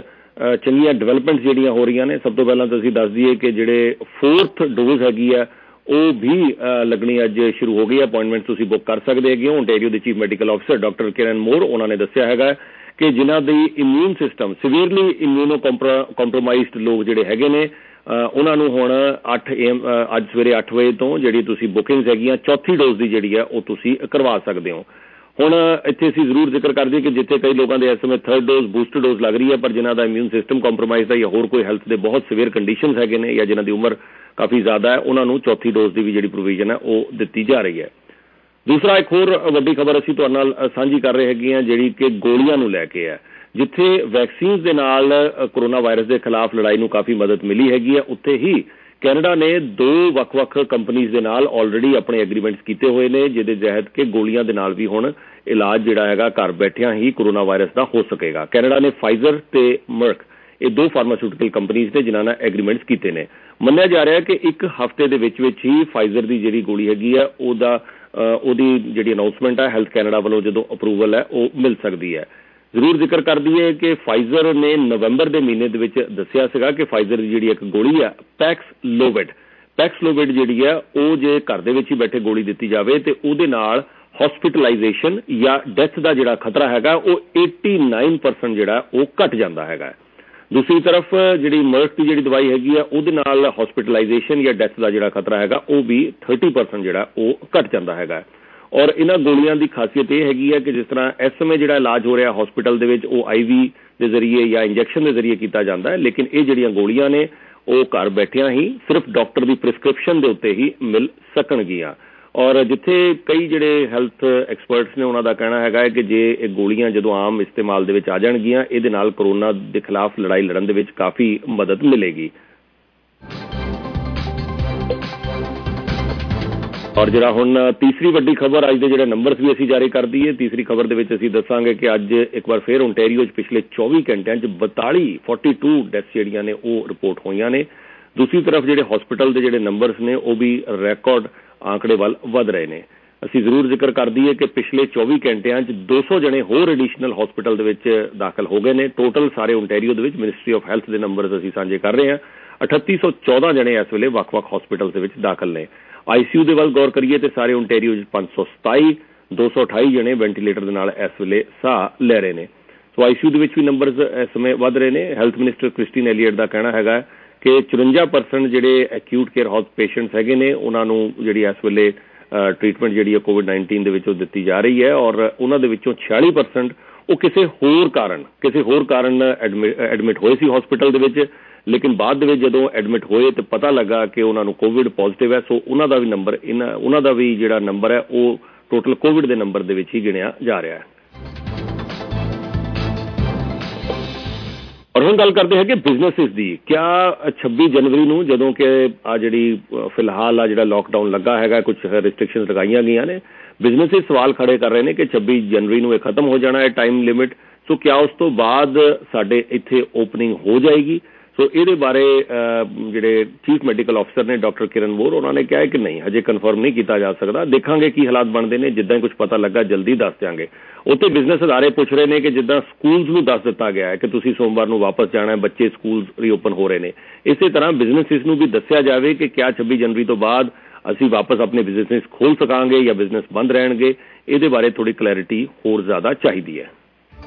ਚੰਗੀਆਂ ਡਿਵੈਲਪਮੈਂਟਸ ਜਿਹੜੀਆਂ ਹੋ ਰਹੀਆਂ ਨੇ. ਸਭ ਤੋਂ ਪਹਿਲਾਂ ਤਾਂ ਅਸੀਂ ਦੱਸ ਦਈਏ ਕਿ ਜਿਹੜੇ ਫੋਰਥ ਡੋਜ਼ ਹੈਗੀ ਆ ਉਹ ਵੀ ਲੱਗਣੀ ਅੱਜ ਸ਼ੁਰੂ ਹੋ ਗਈ ਹੈ. ਅਪਾਇੰਟਮੈਂਟ ਤੁਸੀਂ ਬੁੱਕ ਕਰ ਸਕਦੇ ਹੈਗੇ ਹੋ. ਓਨਟਾਰੀਓ ਦੇ ਚੀਫ ਮੈਡੀਕਲ ਅਫਸਰ ਡਾਕਟਰ ਕਿਰਨ ਮੋਰ ਉਹਨਾਂ ਨੇ ਦੱਸਿਆ ਹੈਗਾ ਕਿ ਜਿਨ੍ਹਾਂ ਦੀ immune system severely immunocompromised ਲੋਕ ਜਿਹੜੇ ਹੈਗੇ ਨੇ ਉਹਨਾਂ ਨੂੰ ਹੁਣ ਅੱਠ ਏਐਮ ਅੱਜ ਸਵੇਰੇ ਅੱਠ ਵਜੇ ਤੋਂ ਜਿਹੜੀ ਤੁਸੀਂ ਬੁਕਿੰਗਸ ਹੈਗੀਆਂ ਚੌਥੀ ਡੋਜ਼ ਦੀ ਜਿਹੜੀ ਹੈ ਉਹ ਤੁਸੀਂ ਕਰਵਾ ਸਕਦੇ ਹੋ. ਹੁਣ ਇੱਥੇ ਅਸੀਂ ਜ਼ਰੂਰ ਜ਼ਿਕਰ ਕਰ ਦਈਏ ਕਿ ਜਿੱਥੇ ਕਈ ਲੋਕਾਂ ਦੇ ਇਸ ਸਮੇਂ ਥਰਡ ਡੋਜ਼ ਬੂਸਟਰ ਡੋਜ਼ ਲੱਗ ਰਹੀ ਹੈ, ਪਰ ਜਿਨ੍ਹਾਂ ਦਾ ਇਮਿਊਨ ਸਿਸਟਮ ਕੰਪਰੋਮਾਈਜ਼ ਹੈ ਜਾਂ ਹੋਰ ਕੋਈ ਹੈਲਥ ਦੇ ਬਹੁਤ ਸਿਵੀਅਰ ਕੰਡੀਸ਼ਨਸ ਹੈਗੇ ਨੇ ਜਾਂ ਜਿਨ੍ਹਾਂ ਦੀ ਉਮਰ ਕਾਫੀ ਜ਼ਿਆਦਾ ਹੈ, ਉਹਨਾਂ ਨੂੰ ਚੌਥੀ ਡੋਜ਼ ਦੀ ਵੀ ਜਿਹੜੀ ਪ੍ਰੋਵੀਜ਼ਨ ਹੈ ਉਹ ਦਿੱਤੀ ਜਾ ਰਹੀ ਹੈ. ਦੂਸਰਾ ਇੱਕ ਹੋਰ ਵੱਡੀ ਖਬਰ ਅਸੀਂ ਤੁਹਾਡੇ ਨਾਲ ਸਾਂਝੀ ਕਰ ਰਹੇ ਹੈਗੇ ਹਾਂ, ਜਿਹੜੀ ਕਿ ਗੋਲੀਆਂ ਨੂੰ ਲੈ ਕੇ ਹੈ. ਜਿੱਥੇ ਵੈਕਸੀਨਸ ਦੇ ਨਾਲ ਕੋਰੋਨਾ ਵਾਇਰਸ ਦੇ ਖਿਲਾਫ ਲੜਾਈ ਨੂੰ ਕਾਫੀ ਮਦਦ ਮਿਲੀ ਹੈਗੀ ਹੈ, ਉੱਥੇ ਹੀ ਕੈਨੇਡਾ ਨੇ ਦੋ ਵੱਖ-ਵੱਖ ਕੰਪਨੀਜ਼ ਦੇ ਨਾਲ ਆਲਰੇਡੀ ਆਪਣੇ ਐਗਰੀਮੈਂਟਸ ਕੀਤੇ ਹੋਏ ਨੇ, ਜਿਹਦੇ ਤਹਿਤ ਕਿ ਗੋਲੀਆਂ ਦੇ ਨਾਲ ਵੀ ਹੁਣ ਇਲਾਜ ਜਿਹੜਾ ਹੈਗਾ ਘਰ ਬੈਠਿਆਂ ਹੀ ਕੋਰੋਨਾ ਵਾਇਰਸ ਦਾ ਹੋ ਸਕੇਗਾ. ਕੈਨੇਡਾ ਨੇ ਫਾਈਜ਼ਰ ਤੇ ਮਰਕ ਇਹ ਦੋ ਫਾਰਮਾਸਿਊਟੀਕਲ ਕੰਪਨੀਜ਼ ਨੇ ਜਿਨ੍ਹਾਂ ਨਾਲ ਐਗਰੀਮੈਂਟਸ ਕੀਤੇ ਨੇ. ਮੰਨਿਆ ਜਾ ਰਿਹਾ ਕਿ ਇੱਕ ਹਫ਼ਤੇ ਦੇ ਵਿੱਚ ਵਿੱਚ ਹੀ ਫਾਈਜ਼ਰ ਦੀ ਜਿਹੜੀ ਗੋਲੀ ਹੈਗੀ ਹੈ ਉਹਦਾ ਉਹਦੀ ਜਿਹੜੀ ਅਨਾਊਂਸਮੈਂਟ ਹੈ ਹੈਲਥ ਕੈਨੇਡਾ ਵੱਲੋਂ ਜਦੋਂ ਅਪਰੂਵਲ ਹੈ ਉਹ ਮਿਲ ਸਕਦੀ ਹੈ. ਜ਼ਰੂਰ ਜ਼ਿਕਰ ਕਰ ਦਈਏ ਕਿ ਫਾਈਜ਼ਰ ਨੇ ਨਵੰਬਰ ਦੇ ਮਹੀਨੇ ਦੇ ਵਿੱਚ ਦੱਸਿਆ ਸੀਗਾ ਕਿ ਫਾਈਜ਼ਰ ਦੀ ਜਿਹੜੀ ਇੱਕ ਗੋਲੀ ਹੈ ਪੈਕਸਲੋਵਿਡ ਪੈਕਸਲੋਵਿਡ ਜਿਹੜੀ ਹੈ ਉਹ ਜੇ ਘਰ ਦੇ ਵਿੱਚ ਹੀ ਬੈਠੇ ਗੋਲੀ ਦਿੱਤੀ ਜਾਵੇ ਤੇ ਉਹਦੇ ਨਾਲ ਹੌਸਪੀਟਲਾਈਜੇਸ਼ਨ ਜਾਂ ਡੈਥ ਦਾ ਜਿਹੜਾ ਖਤਰਾ ਹੈਗਾ ਉਹ eighty-nine percent ਜਿਹੜਾ ਉਹ ਘਟ ਜਾਂਦਾ ਹੈਗਾ. ਦੂਸਰੀ ਤਰਫ ਜਿਹੜੀ ਮਰਕ ਦੀ ਜਿਹੜੀ ਦਵਾਈ ਹੈਗੀ ਆ ਉਹਦੇ ਨਾਲ ਹੌਸਪੀਟਲਾਈਜੇਸ਼ਨ ਜਾਂ ਡੈਥ ਦਾ ਜਿਹੜਾ ਖਤਰਾ ਹੈਗਾ ਉਹ ਵੀ thirty percent ਜਿਹੜਾ ਉਹ ਘਟ ਜਾਂਦਾ ਹੈਗਾ. ਔਰ ਇਹਨਾਂ ਗੋਲੀਆਂ ਦੀ ਖਾਸੀਅਤ ਇਹ ਹੈਗੀ ਹੈ ਕਿ ਜਿਸ ਤਰ੍ਹਾਂ ਇਸ ਸਮੇਂ ਜਿਹੜਾ ਇਲਾਜ ਹੋ ਰਿਹਾ ਹਸਪੀਟਲ ਦੇ ਵਿੱਚ ਉਹ ਆਈ ਵੀ ਦੇ ਜ਼ਰੀਏ ਜਾਂ ਇੰਜੈਕਸ਼ਨ ਦੇ ਜ਼ਰੀਏ ਕੀਤਾ ਜਾਂਦਾ ਹੈ, ਲੇਕਿਨ ਇਹ ਜਿਹੜੀਆਂ ਗੋਲੀਆਂ ਨੇ ਉਹ ਘਰ ਬੈਠਿਆਂ ਹੀ ਸਿਰਫ ਡਾਕਟਰ ਦੀ ਪ੍ਰਿਸਕ੍ਰਿਪਸ਼ਨ ਦੇ ਉੱਤੇ ਹੀ ਮਿਲ ਸਕਣਗੀਆਂ। ਔਰ ਜਿੱਥੇ ਕਈ ਜਿਹੜੇ ਹੈਲਥ ਐਕਸਪਰਟਸ ਨੇ ਉਹਨਾਂ ਦਾ ਕਹਿਣਾ ਹੈਗਾ ਹੈ ਕਿ ਜੇ ਇਹ ਗੋਲੀਆਂ ਜਦੋਂ ਆਮ ਇਸਤੇਮਾਲ ਦੇ ਵਿੱਚ ਆ ਜਾਣਗੀਆਂ, ਇਹਦੇ ਨਾਲ ਕਰੋਨਾ ਦੇ ਖਿਲਾਫ ਲੜਾਈ ਲੜਨ ਦੇ ਵਿੱਚ ਕਾਫੀ ਮਦਦ ਮਿਲੇਗੀ। ਔਰ ਜਿਹੜਾ ਹੁਣ ਤੀਸਰੀ ਵੱਡੀ ਖਬਰ, ਅੱਜ ਦੇ ਜਿਹੜੇ ਨੰਬਰਸ ਵੀ ਅਸੀਂ ਜਾਰੀ ਕਰ ਦਈਏ। ਤੀਸਰੀ ਖਬਰ ਦੇ ਵਿੱਚ ਅਸੀਂ ਦੱਸਾਂਗੇ ਕਿ ਅੱਜ ਇੱਕ ਵਾਰ ਫਿਰ ਓਨਟਾਰੀਓ 'ਚ ਪਿਛਲੇ ਚੌਵੀ ਘੰਟਿਆਂ 'ਚ ਬਤਾਲੀ ਫੋਰਟੀ ਟੂ ਡੈਥਸ ਜਿਹੜੀਆਂ ਨੇ ਉਹ ਰਿਪੋਰਟ ਹੋਈਆਂ ਨੇ। ਦੂਸਰੀ ਤਰਫ ਜਿਹੜੇ ਹਸਪੀਟਲ ਦੇ ਜਿਹੜੇ ਨੰਬਰਸ ਨੇ ਉਹ ਵੀ ਰਿਕਾਰਡ ਆંકੜੇ ਵੱਲ ਵਧ ਰਹੇ ਨੇ। ਅਸੀਂ ਜ਼ਰੂਰ ਜ਼ਿਕਰ ਕਰ ਦਈਏ ਕਿ ਪਿਛਲੇ ਚੌਵੀ ਘੰਟਿਆਂ 'ਚ ਦੋ ਸੌ ਜਣੇ ਹੋਰ ਐਡੀਸ਼ਨਲ ਹਸਪੀਟਲ ਦੇ ਵਿੱਚ ਦਾਖਲ ਹੋ ਗਏ ਨੇ। ਟੋਟਲ ਸਾਰੇ ਓਨਟਾਰੀਓ ਦੇ ਵਿੱਚ ਮਿਨਿਸਟਰੀ ਆਫ ਹੈਲਥ ਦੇ ਨੰਬਰਸ ਅਸੀਂ ਸਾਂਝੇ ਕਰ ਰਹੇ ਹਾਂ। ਅਠੱਤੀ ਸੌ ਚੌਦਾਂ ਜਣੇ ਇਸ ਵੇਲੇ ਵੱਖ-ਵੱਖ ਹਸਪੀਟਲ ਦੇ ਵਿੱਚ ਦਾਖਲ ਨੇ। ਆਈ ਸੀ ਯੂ ਦੇ ਵੱਲ ਗੌਰ ਕਰੀਏ ਤੇ ਸਾਰੇ ਓਨਟਾਰੀਓ 'ਚ ਪੰਜ ਸੌ ਸਤਾਈ, ਦੋ ਸੌ ਅਠਾਈ ਜਣੇ ਵੈਂਟੀਲੇਟਰ ਦੇ ਨਾਲ ਇਸ ਵੇਲੇ ਸਾਹ ਲੈ ਰਹੇ ਨੇ। ਸੋ ਆਈ ਸੀ ਯੂ ਦੇ ਵਿੱਚ ਵੀ ਨੰਬਰਸ ਇਸ ਸਮੇਂ ਵੱਧ ਰਹੇ ਨੇ। ਹੈਲਥ ਮਿਨਿਸਟਰ ਕ੍ਰਿਸਟੀਨ ਐਲੀਅਟ ਦਾ ਕਹਿਣਾ ਹੈਗਾ ਕਿ ਚੁਰੰਜਾ ਪਰਸੈਂਟ ਜਿਹੜੇ ਐਕਿਊਟ ਕੇਅਰ ਹਾਊਸ ਪੇਸ਼ੈਂਟਸ ਹੈਗੇ ਨੇ ਉਹਨਾਂ ਨੂੰ ਜਿਹੜੀ ਇਸ ਵੇਲੇ ਟ੍ਰੀਟਮੈਂਟ ਜਿਹੜੀ ਹੈ ਕੋਵਿਡ ਨਾਈਨਟੀਨ ਦੇ ਵਿੱਚੋਂ ਦਿੱਤੀ ਜਾ ਰਹੀ ਹੈ, ਔਰ ਉਹਨਾਂ ਦੇ ਵਿੱਚੋਂ ਛਿਆਲੀ ਪਰਸੈਂਟ ਉਹ ਕਿਸੇ ਹੋਰ ਕਾਰਨ ਕਿਸੇ ਹੋਰ ਕਾਰਨ ਐਡਮਿਟ ਹੋਏ ਸੀ ਹਸਪੀਟਲ ਦੇ ਵਿੱਚ, ਲੇਕਿਨ ਬਾਅਦ ਦੇ ਵਿੱਚ ਜਦੋਂ ਐਡਮਿਟ ਹੋਏ ਤਾਂ ਪਤਾ ਲੱਗਾ ਕਿ ਉਹਨਾਂ ਨੂੰ ਕੋਵਿਡ ਪੋਜ਼ਿਟਿਵ ਹੈ। ਸੋ ਉਹਨਾਂ ਦਾ ਵੀ ਨੰਬਰ ਇਹਨਾਂ ਉਹਨਾਂ ਦਾ ਵੀ ਜਿਹੜਾ ਨੰਬਰ ਹੈ ਉਹ ਟੋਟਲ ਕੋਵਿਡ ਦੇ ਨੰਬਰ ਦੇ ਵਿੱਚ ਹੀ ਗਿਣਿਆ ਜਾ ਰਿਹਾ ਹੈ। ਔਰ ਹੁਣ ਗੱਲ ਕਰਦੇ ਹੈਗੇ ਬਿਜ਼ਨਸਿਸ ਦੀ। ਕਿਆ ਛੱਬੀ ਜਨਵਰੀ ਨੂੰ ਜਦੋਂ ਕਿ ਆ ਜਿਹੜੀ ਫਿਲਹਾਲ ਆ ਜਿਹੜਾ ਲੋਕਡਾਊਨ ਲੱਗਾ ਹੈਗਾ, ਕੁਝ ਰਿਸਟ੍ਰਿਕਸ਼ਨਸ ਲਗਾਈਆਂ ਗਈਆਂ ਨੇ, ਬਿਜ਼ਨਸਿਸ ਸਵਾਲ ਖੜੇ ਕਰ ਰਹੇ ਨੇ ਕਿ ਛੱਬੀ ਜਨਵਰੀ ਨੂੰ ਇਹ ਖਤਮ ਹੋ ਜਾਣਾ ਹੈ ਟਾਈਮ ਲਿਮਿਟ। ਸੋ ਕਿਆ ਉਸ ਤੋਂ ਬਾਅਦ ਸਾਡੇ ਇੱਥੇ ਓਪਨਿੰਗ ਹੋ ਜਾਏਗੀ? ਸੋ ਇਹਦੇ ਬਾਰੇ ਜਿਹੜੇ ਚੀਫ ਮੈਡੀਕਲ ਅਫਸਰ ਨੇ ਡਾਕਟਰ ਕਿਰਨ ਮੋਰ, ਉਹਨਾਂ ਨੇ ਕਿਹਾ ਕਿ ਨਹੀਂ, ਹਜੇ ਕਨਫਰਮ ਨਹੀਂ ਕੀਤਾ ਜਾ ਸਕਦਾ, ਦੇਖਾਂਗੇ ਕੀ ਹਾਲਾਤ ਬਣਦੇ ਨੇ, ਜਿੱਦਾਂ ਹੀ ਕੁਝ ਪਤਾ ਲੱਗਾ ਜਲਦੀ ਦੱਸ ਦਿਆਂਗੇ। ਉੱਥੇ ਬਿਜ਼ਨਸ ਅਦਾਰੇ ਪੁੱਛ ਰਹੇ ਨੇ ਕਿ ਜਿੱਦਾਂ ਸਕੂਲਸ ਨੂੰ ਦੱਸ ਦਿੱਤਾ ਗਿਆ ਹੈ ਕਿ ਤੁਸੀਂ ਸੋਮਵਾਰ ਨੂੰ ਵਾਪਸ ਜਾਣਾ ਹੈ, ਬੱਚੇ ਸਕੂਲਸ ਰੀਓਪਨ ਹੋ ਰਹੇ ਨੇ, ਇਸੇ ਤਰ੍ਹਾਂ ਬਿਜ਼ਨਸਿਸ ਨੂੰ ਵੀ ਦੱਸਿਆ ਜਾਵੇ ਕਿ ਕਿਆ ਛੱਬੀ ਜਨਵਰੀ ਤੋਂ ਬਾਅਦ ਅਸੀਂ ਵਾਪਸ ਆਪਣੇ ਬਿਜ਼ਨਸ ਖੋਲ ਸਕਾਂਗੇ ਜਾਂ ਬਿਜ਼ਨਸ ਬੰਦ ਰਹਿਣਗੇ। ਇਹਦੇ ਬਾਰੇ ਥੋੜੀ ਕਲੈਰਿਟੀ ਹੋਰ ਜ਼ਿਆਦਾ ਚਾਹੀਦੀ ਹੈ।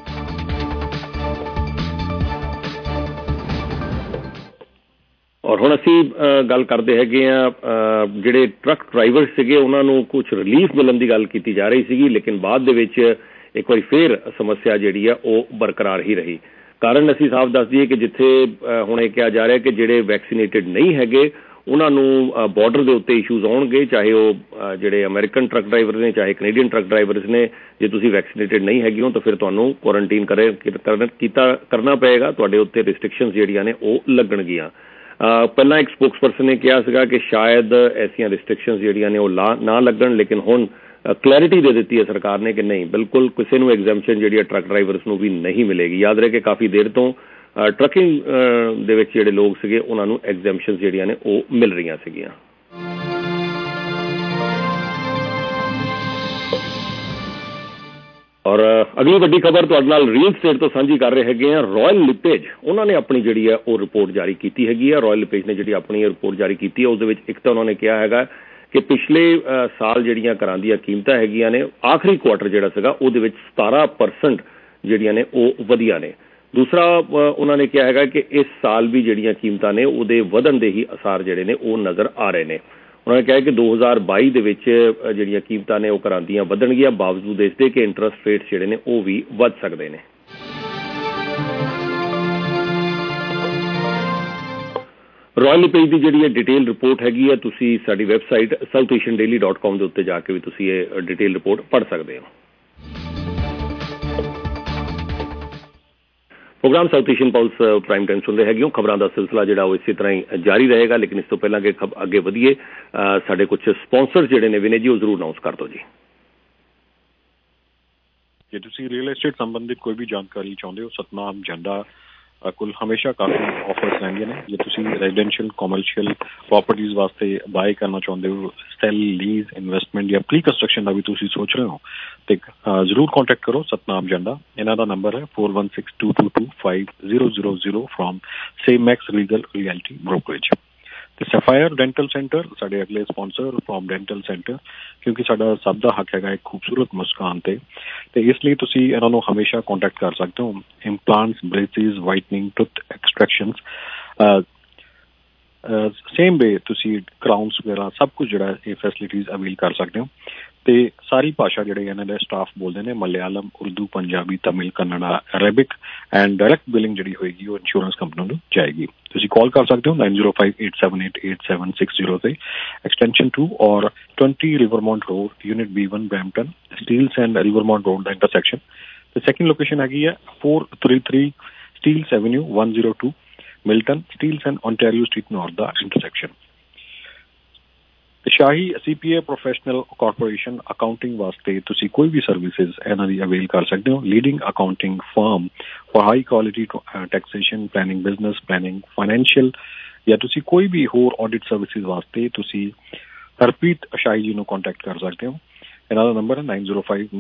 ਔਰ ਹੁਣ ਅਸੀਂ ਗੱਲ ਕਰਦੇ ਹੈਗੇ ਆ ਜਿਹੜੇ ਟਰੱਕ ਡਰਾਈਵਰ ਸੀਗੇ ਉਹਨਾਂ ਨੂੰ ਕੁਝ ਰਿਲੀਫ ਮਿਲਣ ਦੀ ਗੱਲ ਕੀਤੀ ਜਾ ਰਹੀ ਸੀਗੀ, ਲੇਕਿਨ ਬਾਅਦ ਦੇ ਵਿੱਚ ਇੱਕ ਵਾਰੀ ਫੇਰ ਸਮੱਸਿਆ ਜਿਹੜੀ ਆ ਉਹ ਬਰਕਰਾਰ ਹੀ ਰਹੀ। ਕਾਰਨ ਅਸੀਂ ਸਾਫ਼ ਦੱਸ ਦਈਏ ਕਿ ਜਿੱਥੇ ਹੁਣ ਇਹ ਕਿਹਾ ਜਾ ਰਿਹਾ ਕਿ ਜਿਹੜੇ ਵੈਕਸੀਨੇਟਡ ਨਹੀਂ ਹੈਗੇ ਉਹਨਾਂ ਨੂੰ ਬਾਰਡਰ ਦੇ ਉੱਤੇ ਇਸ਼ੂਜ਼ ਆਉਣਗੇ, ਚਾਹੇ ਉਹ ਜਿਹੜੇ ਅਮਰੀਕਨ ਟਰੱਕ ਡਰਾਈਵਰ ਨੇ ਚਾਹੇ ਕੈਨੇਡੀਅਨ ਟਰੱਕ ਡਰਾਈਵਰਸ ਨੇ। ਜੇ ਤੁਸੀਂ ਵੈਕਸੀਨੇਟਡ ਨਹੀਂ ਹੈਗੇ ਹੋ ਤਾਂ ਫਿਰ ਤੁਹਾਨੂੰ ਕੁਆਰੰਟੀਨ ਕਰੇ ਕੀਤਾ ਕਰਨਾ ਪਏਗਾ, ਤੁਹਾਡੇ ਉੱਤੇ ਰਿਸਟ੍ਰਿਕਸ਼ਨਸ ਜਿਹੜੀਆਂ ਨੇ ਉਹ ਲੱਗਣਗੀਆਂ। ਪਹਿਲਾਂ ਇੱਕ ਸਪੋਕਸ ਪਰਸਨ ਨੇ ਕਿਹਾ ਸੀਗਾ ਕਿ ਸ਼ਾਇਦ ਐਸੀਆਂ ਰਿਸਟ੍ਰਿਕਸ਼ਨਸ ਜਿਹੜੀਆਂ ਨੇ ਉਹ ਲਾ ਨਾ ਲੱਗਣ, ਲੇਕਿਨ ਹੁਣ ਕਲੈਰਿਟੀ ਦੇ ਦਿੱਤੀ ਹੈ ਸਰਕਾਰ ਨੇ ਕਿ ਨਹੀਂ, ਬਿਲਕੁਲ ਕਿਸੇ ਨੂੰ ਐਗਜ਼ੈਂਪਸ਼ਨ ਜਿਹੜੀ ਹੈ ਟਰੱਕ ਡਰਾਈਵਰਸ ਨੂੰ ਵੀ ਨਹੀਂ ਮਿਲੇਗੀ। ਯਾਦ ਰਹੇ ਕਿ ਕਾਫੀ ਦੇਰ ਤੋਂ ਟਰੱਕਿੰਗ ਦੇ ਵਿੱਚ ਜਿਹੜੇ ਲੋਕ ਸੀਗੇ ਉਹਨਾਂ ਨੂੰ ਐਗਜ਼ੈਂਪਸ਼ਨਸ ਜਿਹੜੀਆਂ ਨੇ ਉਹ ਮਿਲ ਰਹੀਆਂ ਸੀਗੀਆਂ। ਔਰ ਅਗਲੀ ਵੱਡੀ ਖਬਰ ਤੁਹਾਡੇ ਨਾਲ ਰੀਅਲ ਸਟੇਟ ਤੋਂ ਸਾਂਝੀ ਕਰ ਰਹੇ ਹੈਗੇ ਆ। ਰਾਇਲ ਲਿਪੇਜ ਉਹਨਾਂ ਨੇ ਆਪਣੀ ਜਿਹੜੀ ਹੈ ਉਹ ਰਿਪੋਰਟ ਜਾਰੀ ਕੀਤੀ ਹੈਗੀ ਆ। ਰਾਇਲ ਲਿਪੇਜ ਨੇ ਜਿਹੜੀ ਆਪਣੀ ਰਿਪੋਰਟ ਜਾਰੀ ਕੀਤੀ ਹੈ ਉਸ ਦੇ ਵਿੱਚ ਇੱਕ ਤਾਂ ਉਹਨਾਂ ਨੇ ਕਿਹਾ ਹੈਗਾ ਕਿ ਪਿਛਲੇ ਸਾਲ ਜਿਹੜੀਆਂ ਘਰਾਂ ਦੀਆਂ ਕੀਮਤਾਂ ਹੈਗੀਆਂ ਨੇ ਆਖਰੀ ਕੁਆਟਰ ਜਿਹੜਾ ਸੀਗਾ ਉਹਦੇ ਵਿੱਚ ਸਤਾਰਾਂ ਪਰਸੈਂਟ ਜਿਹੜੀਆਂ ਨੇ ਉਹ ਵਧੀਆਂ ਨੇ। ਦੂਸਰਾ ਉਹਨਾਂ ਨੇ ਕਿਹਾ ਹੈਗਾ ਕਿ ਇਸ ਸਾਲ ਵੀ ਜਿਹੜੀਆਂ ਕੀਮਤਾਂ ਨੇ ਉਹਦੇ ਵਧਣ ਦੇ ਹੀ ਅਸਾਰ ਜਿਹੜੇ ਨੇ ਉਹ ਨਜ਼ਰ ਆ ਰਹੇ ਨੇ। ਉਹਨਾਂ ਨੇ ਕਿਹਾ ਕਿ ਦੋ ਹਜ਼ਾਰ ਬਾਈ ਦੇ ਵਿੱਚ ਜਿਹੜੀਆਂ ਕੀਮਤਾਂ ਨੇ ਉਹ ਘਰਾਂ ਦੀਆਂ ਵਧਣਗੀਆਂ, ਬਾਵਜੂਦ ਇਸ ਦੇ ਕਿ ਇੰਟਰਸਟ ਰੇਟਸ ਜਿਹੜੇ ਨੇ ਉਹ ਵੀ ਵੱਧ ਸਕਦੇ ਨੇ। ਰਾਇਲ ਲਿਪੇਜ ਦੀ ਜਿਹੜੀ ਹੈ ਡਿਟੇਲ ਰਿਪੋਰਟ ਹੈਗੀ ਹੈ, ਤੁਸੀਂ ਸਾਡੀ website South Asian Daily dot com ਦੇ ਉੱਤੇ ਜਾ ਕੇ ਵੀ ਤੁਸੀਂ ਇਹ ਡਿਟੇਲ ਰਿਪੋਰਟ ਪੜ੍ਹ ਸਕਦੇ ਹੋ। Program South Asian Pulse prime time ਸੁਣ ਰਹੇ ਹੈਗੇ ਹੋ। ਖਬਰਾਂ ਦਾ ਸਿਲਸਿਲਾ ਜਿਹੜਾ ਉਹ ਇਸੇ ਤਰ੍ਹਾਂ ਹੀ ਜਾਰੀ ਰਹੇਗਾ, ਲੇਕਿਨ ਇਸ ਤੋਂ ਪਹਿਲਾਂ ਕਿ ਅੱਗੇ ਵਧੀਏ ਸਾਡੇ ਕੁਝ ਸਪਾਂਸਰ ਜਿਹੜੇ ਨੇ ਵਿਨੇ ਜੀ ਉਹ ਜ਼ਰੂਰ ਅਨਾਉਂਸ ਕਰ ਦਿਓ ਜੀ। ਜੇ ਤੁਸੀਂ ਰੀਅਲ ਐਸਟੇਟ ਸੰਬੰਧਿਤ ਕੋਈ ਵੀ ਜਾਣਕਾਰੀ ਚਾਹੁੰਦੇ ਹੋ, ਸਤਨਾਮ ਝੰਡਾ ਕੋਲ ਹਮੇਸ਼ਾ ਕਾਫੀ ਆਫਰਸ ਰਹਿੰਦੀਆਂ ਨੇ। ਜੇ ਤੁਸੀਂ ਰੈਜ਼ੀਡੈਂਸ਼ੀਅਲ ਕਮਰਸ਼ੀਅਲ ਪ੍ਰੋਪਰਟੀਜ਼ ਵਾਸਤੇ ਬਾਏ ਕਰਨਾ ਚਾਹੁੰਦੇ ਹੋ, ਸੈਲ, ਲੀਜ਼, ਇਨਵੈਸਟਮੈਂਟ ਜਾਂ ਪ੍ਰੀ ਕੰਸਟਰਕਸ਼ਨ ਦਾ ਵੀ ਤੁਸੀਂ ਸੋਚ ਰਹੇ ਹੋ ਤੇ ਜ਼ਰੂਰ ਕੰਟੈਕਟ ਕਰੋ ਸਤਨਾਮ ਝੰਡਾ। ਇਹਨਾਂ ਦਾ ਨੰਬਰ ਹੈ four one six two two two five zero zero zero from Semax legal realty brokerage. ਤੇ ਸਫਾਇਰ ਡੈਂਟਲ ਸੈਂਟਰ ਸਾਡੇ ਅਗਲੇ ਸਪਾਂਸਰ ਫਰੋਮ ਡੈਂਟਲ ਸੈਂਟਰ, ਕਿਉਂਕਿ ਸਾਡਾ ਸਭ ਦਾ ਹੱਕ ਹੈਗਾ ਇੱਕ ਖੂਬਸੂਰਤ ਮੁਸਕਾਨ ਤੇ ਤੇ ਇਸ ਲਈ ਤੁਸੀਂ ਇਹਨਾਂ ਨੂੰ ਹਮੇਸ਼ਾ ਕੰਟੈਕਟ ਕਰ ਸਕਦੇ ਹੋ। Implants, braces, whitening, tooth extractions, same way ਤੁਸੀਂ ਕਰਾਊਨਸ ਵਗੈਰਾ ਸਭ ਕੁਝ ਜਿਹੜਾ ਇਹ ਫੈਸਿਲਿਟੀਜ਼ ਅਵੇਲ ਕਰ ਸਕਦੇ ਹੋ। ਤੇ ਸਾਰੀ ਭਾਸ਼ਾ ਜਿਹੜੇ ਇਹਨਾਂ ਦੇ ਸਟਾਫ ਬੋਲਦੇ ਨੇ, Malayalam, Urdu, Punjabi, Tamil, Kannada, Arabic and direct billing ਜਿਹੜੀ ਹੋਏਗੀ ਉਹ ਇੰਸ਼ੋਰੈਂਸ ਕੰਪਨੀ ਨੂੰ ਜਾਏਗੀ। ਤੁਸੀਂ ਕਾਲ ਕਰ ਸਕਦੇ ਹੋ nine zero five eight seven eight eight seven six zero ਤੇ ਐਕਸਟੈਂਸ਼ਨ टू ਔਰ twenty Rivermont road unit B one Brampton, Steeles and Rivermont road ਦਾ ਇੰਟਰਸੈਕਸ਼ਨ। ਤੇ ਸੈਕਿੰਡ ਲੋਕੇਸ਼ਨ ਹੈਗੀ ਹੈ four three three Steeles avenue one zero two Milton, Steeles and Ontario street north ਦਾ intersection. Shahi C P A professional corporation accounting ਵਾਸਤੇ ਤੁਸੀਂ ਕੋਈ ਵੀ ਸਰਵਿਸਿਜ਼ ਇਹਨਾਂ ਦੀ ਅਵੇਲ ਕਰ ਸਕਦੇ ਹੋ। Leading accounting firm for high quality taxation, planning, business planning, financial ਜਾਂ ਤੁਸੀਂ ਕੋਈ ਵੀ ਹੋਰ ਆਡਿਟ ਸਰਵਿਸਿਜ਼ ਵਾਸਤੇ ਤੁਸੀਂ ਹਰਪ੍ਰੀਤ ਸ਼ਾਹੀ ਜੀ ਨੂੰ ਕੰਟੈਕਟ ਕਰ ਸਕਦੇ ਹੋ। ਇਹਨਾਂ ਦਾ ਨੰਬਰ ਹੈ नाइन जीरो फाइव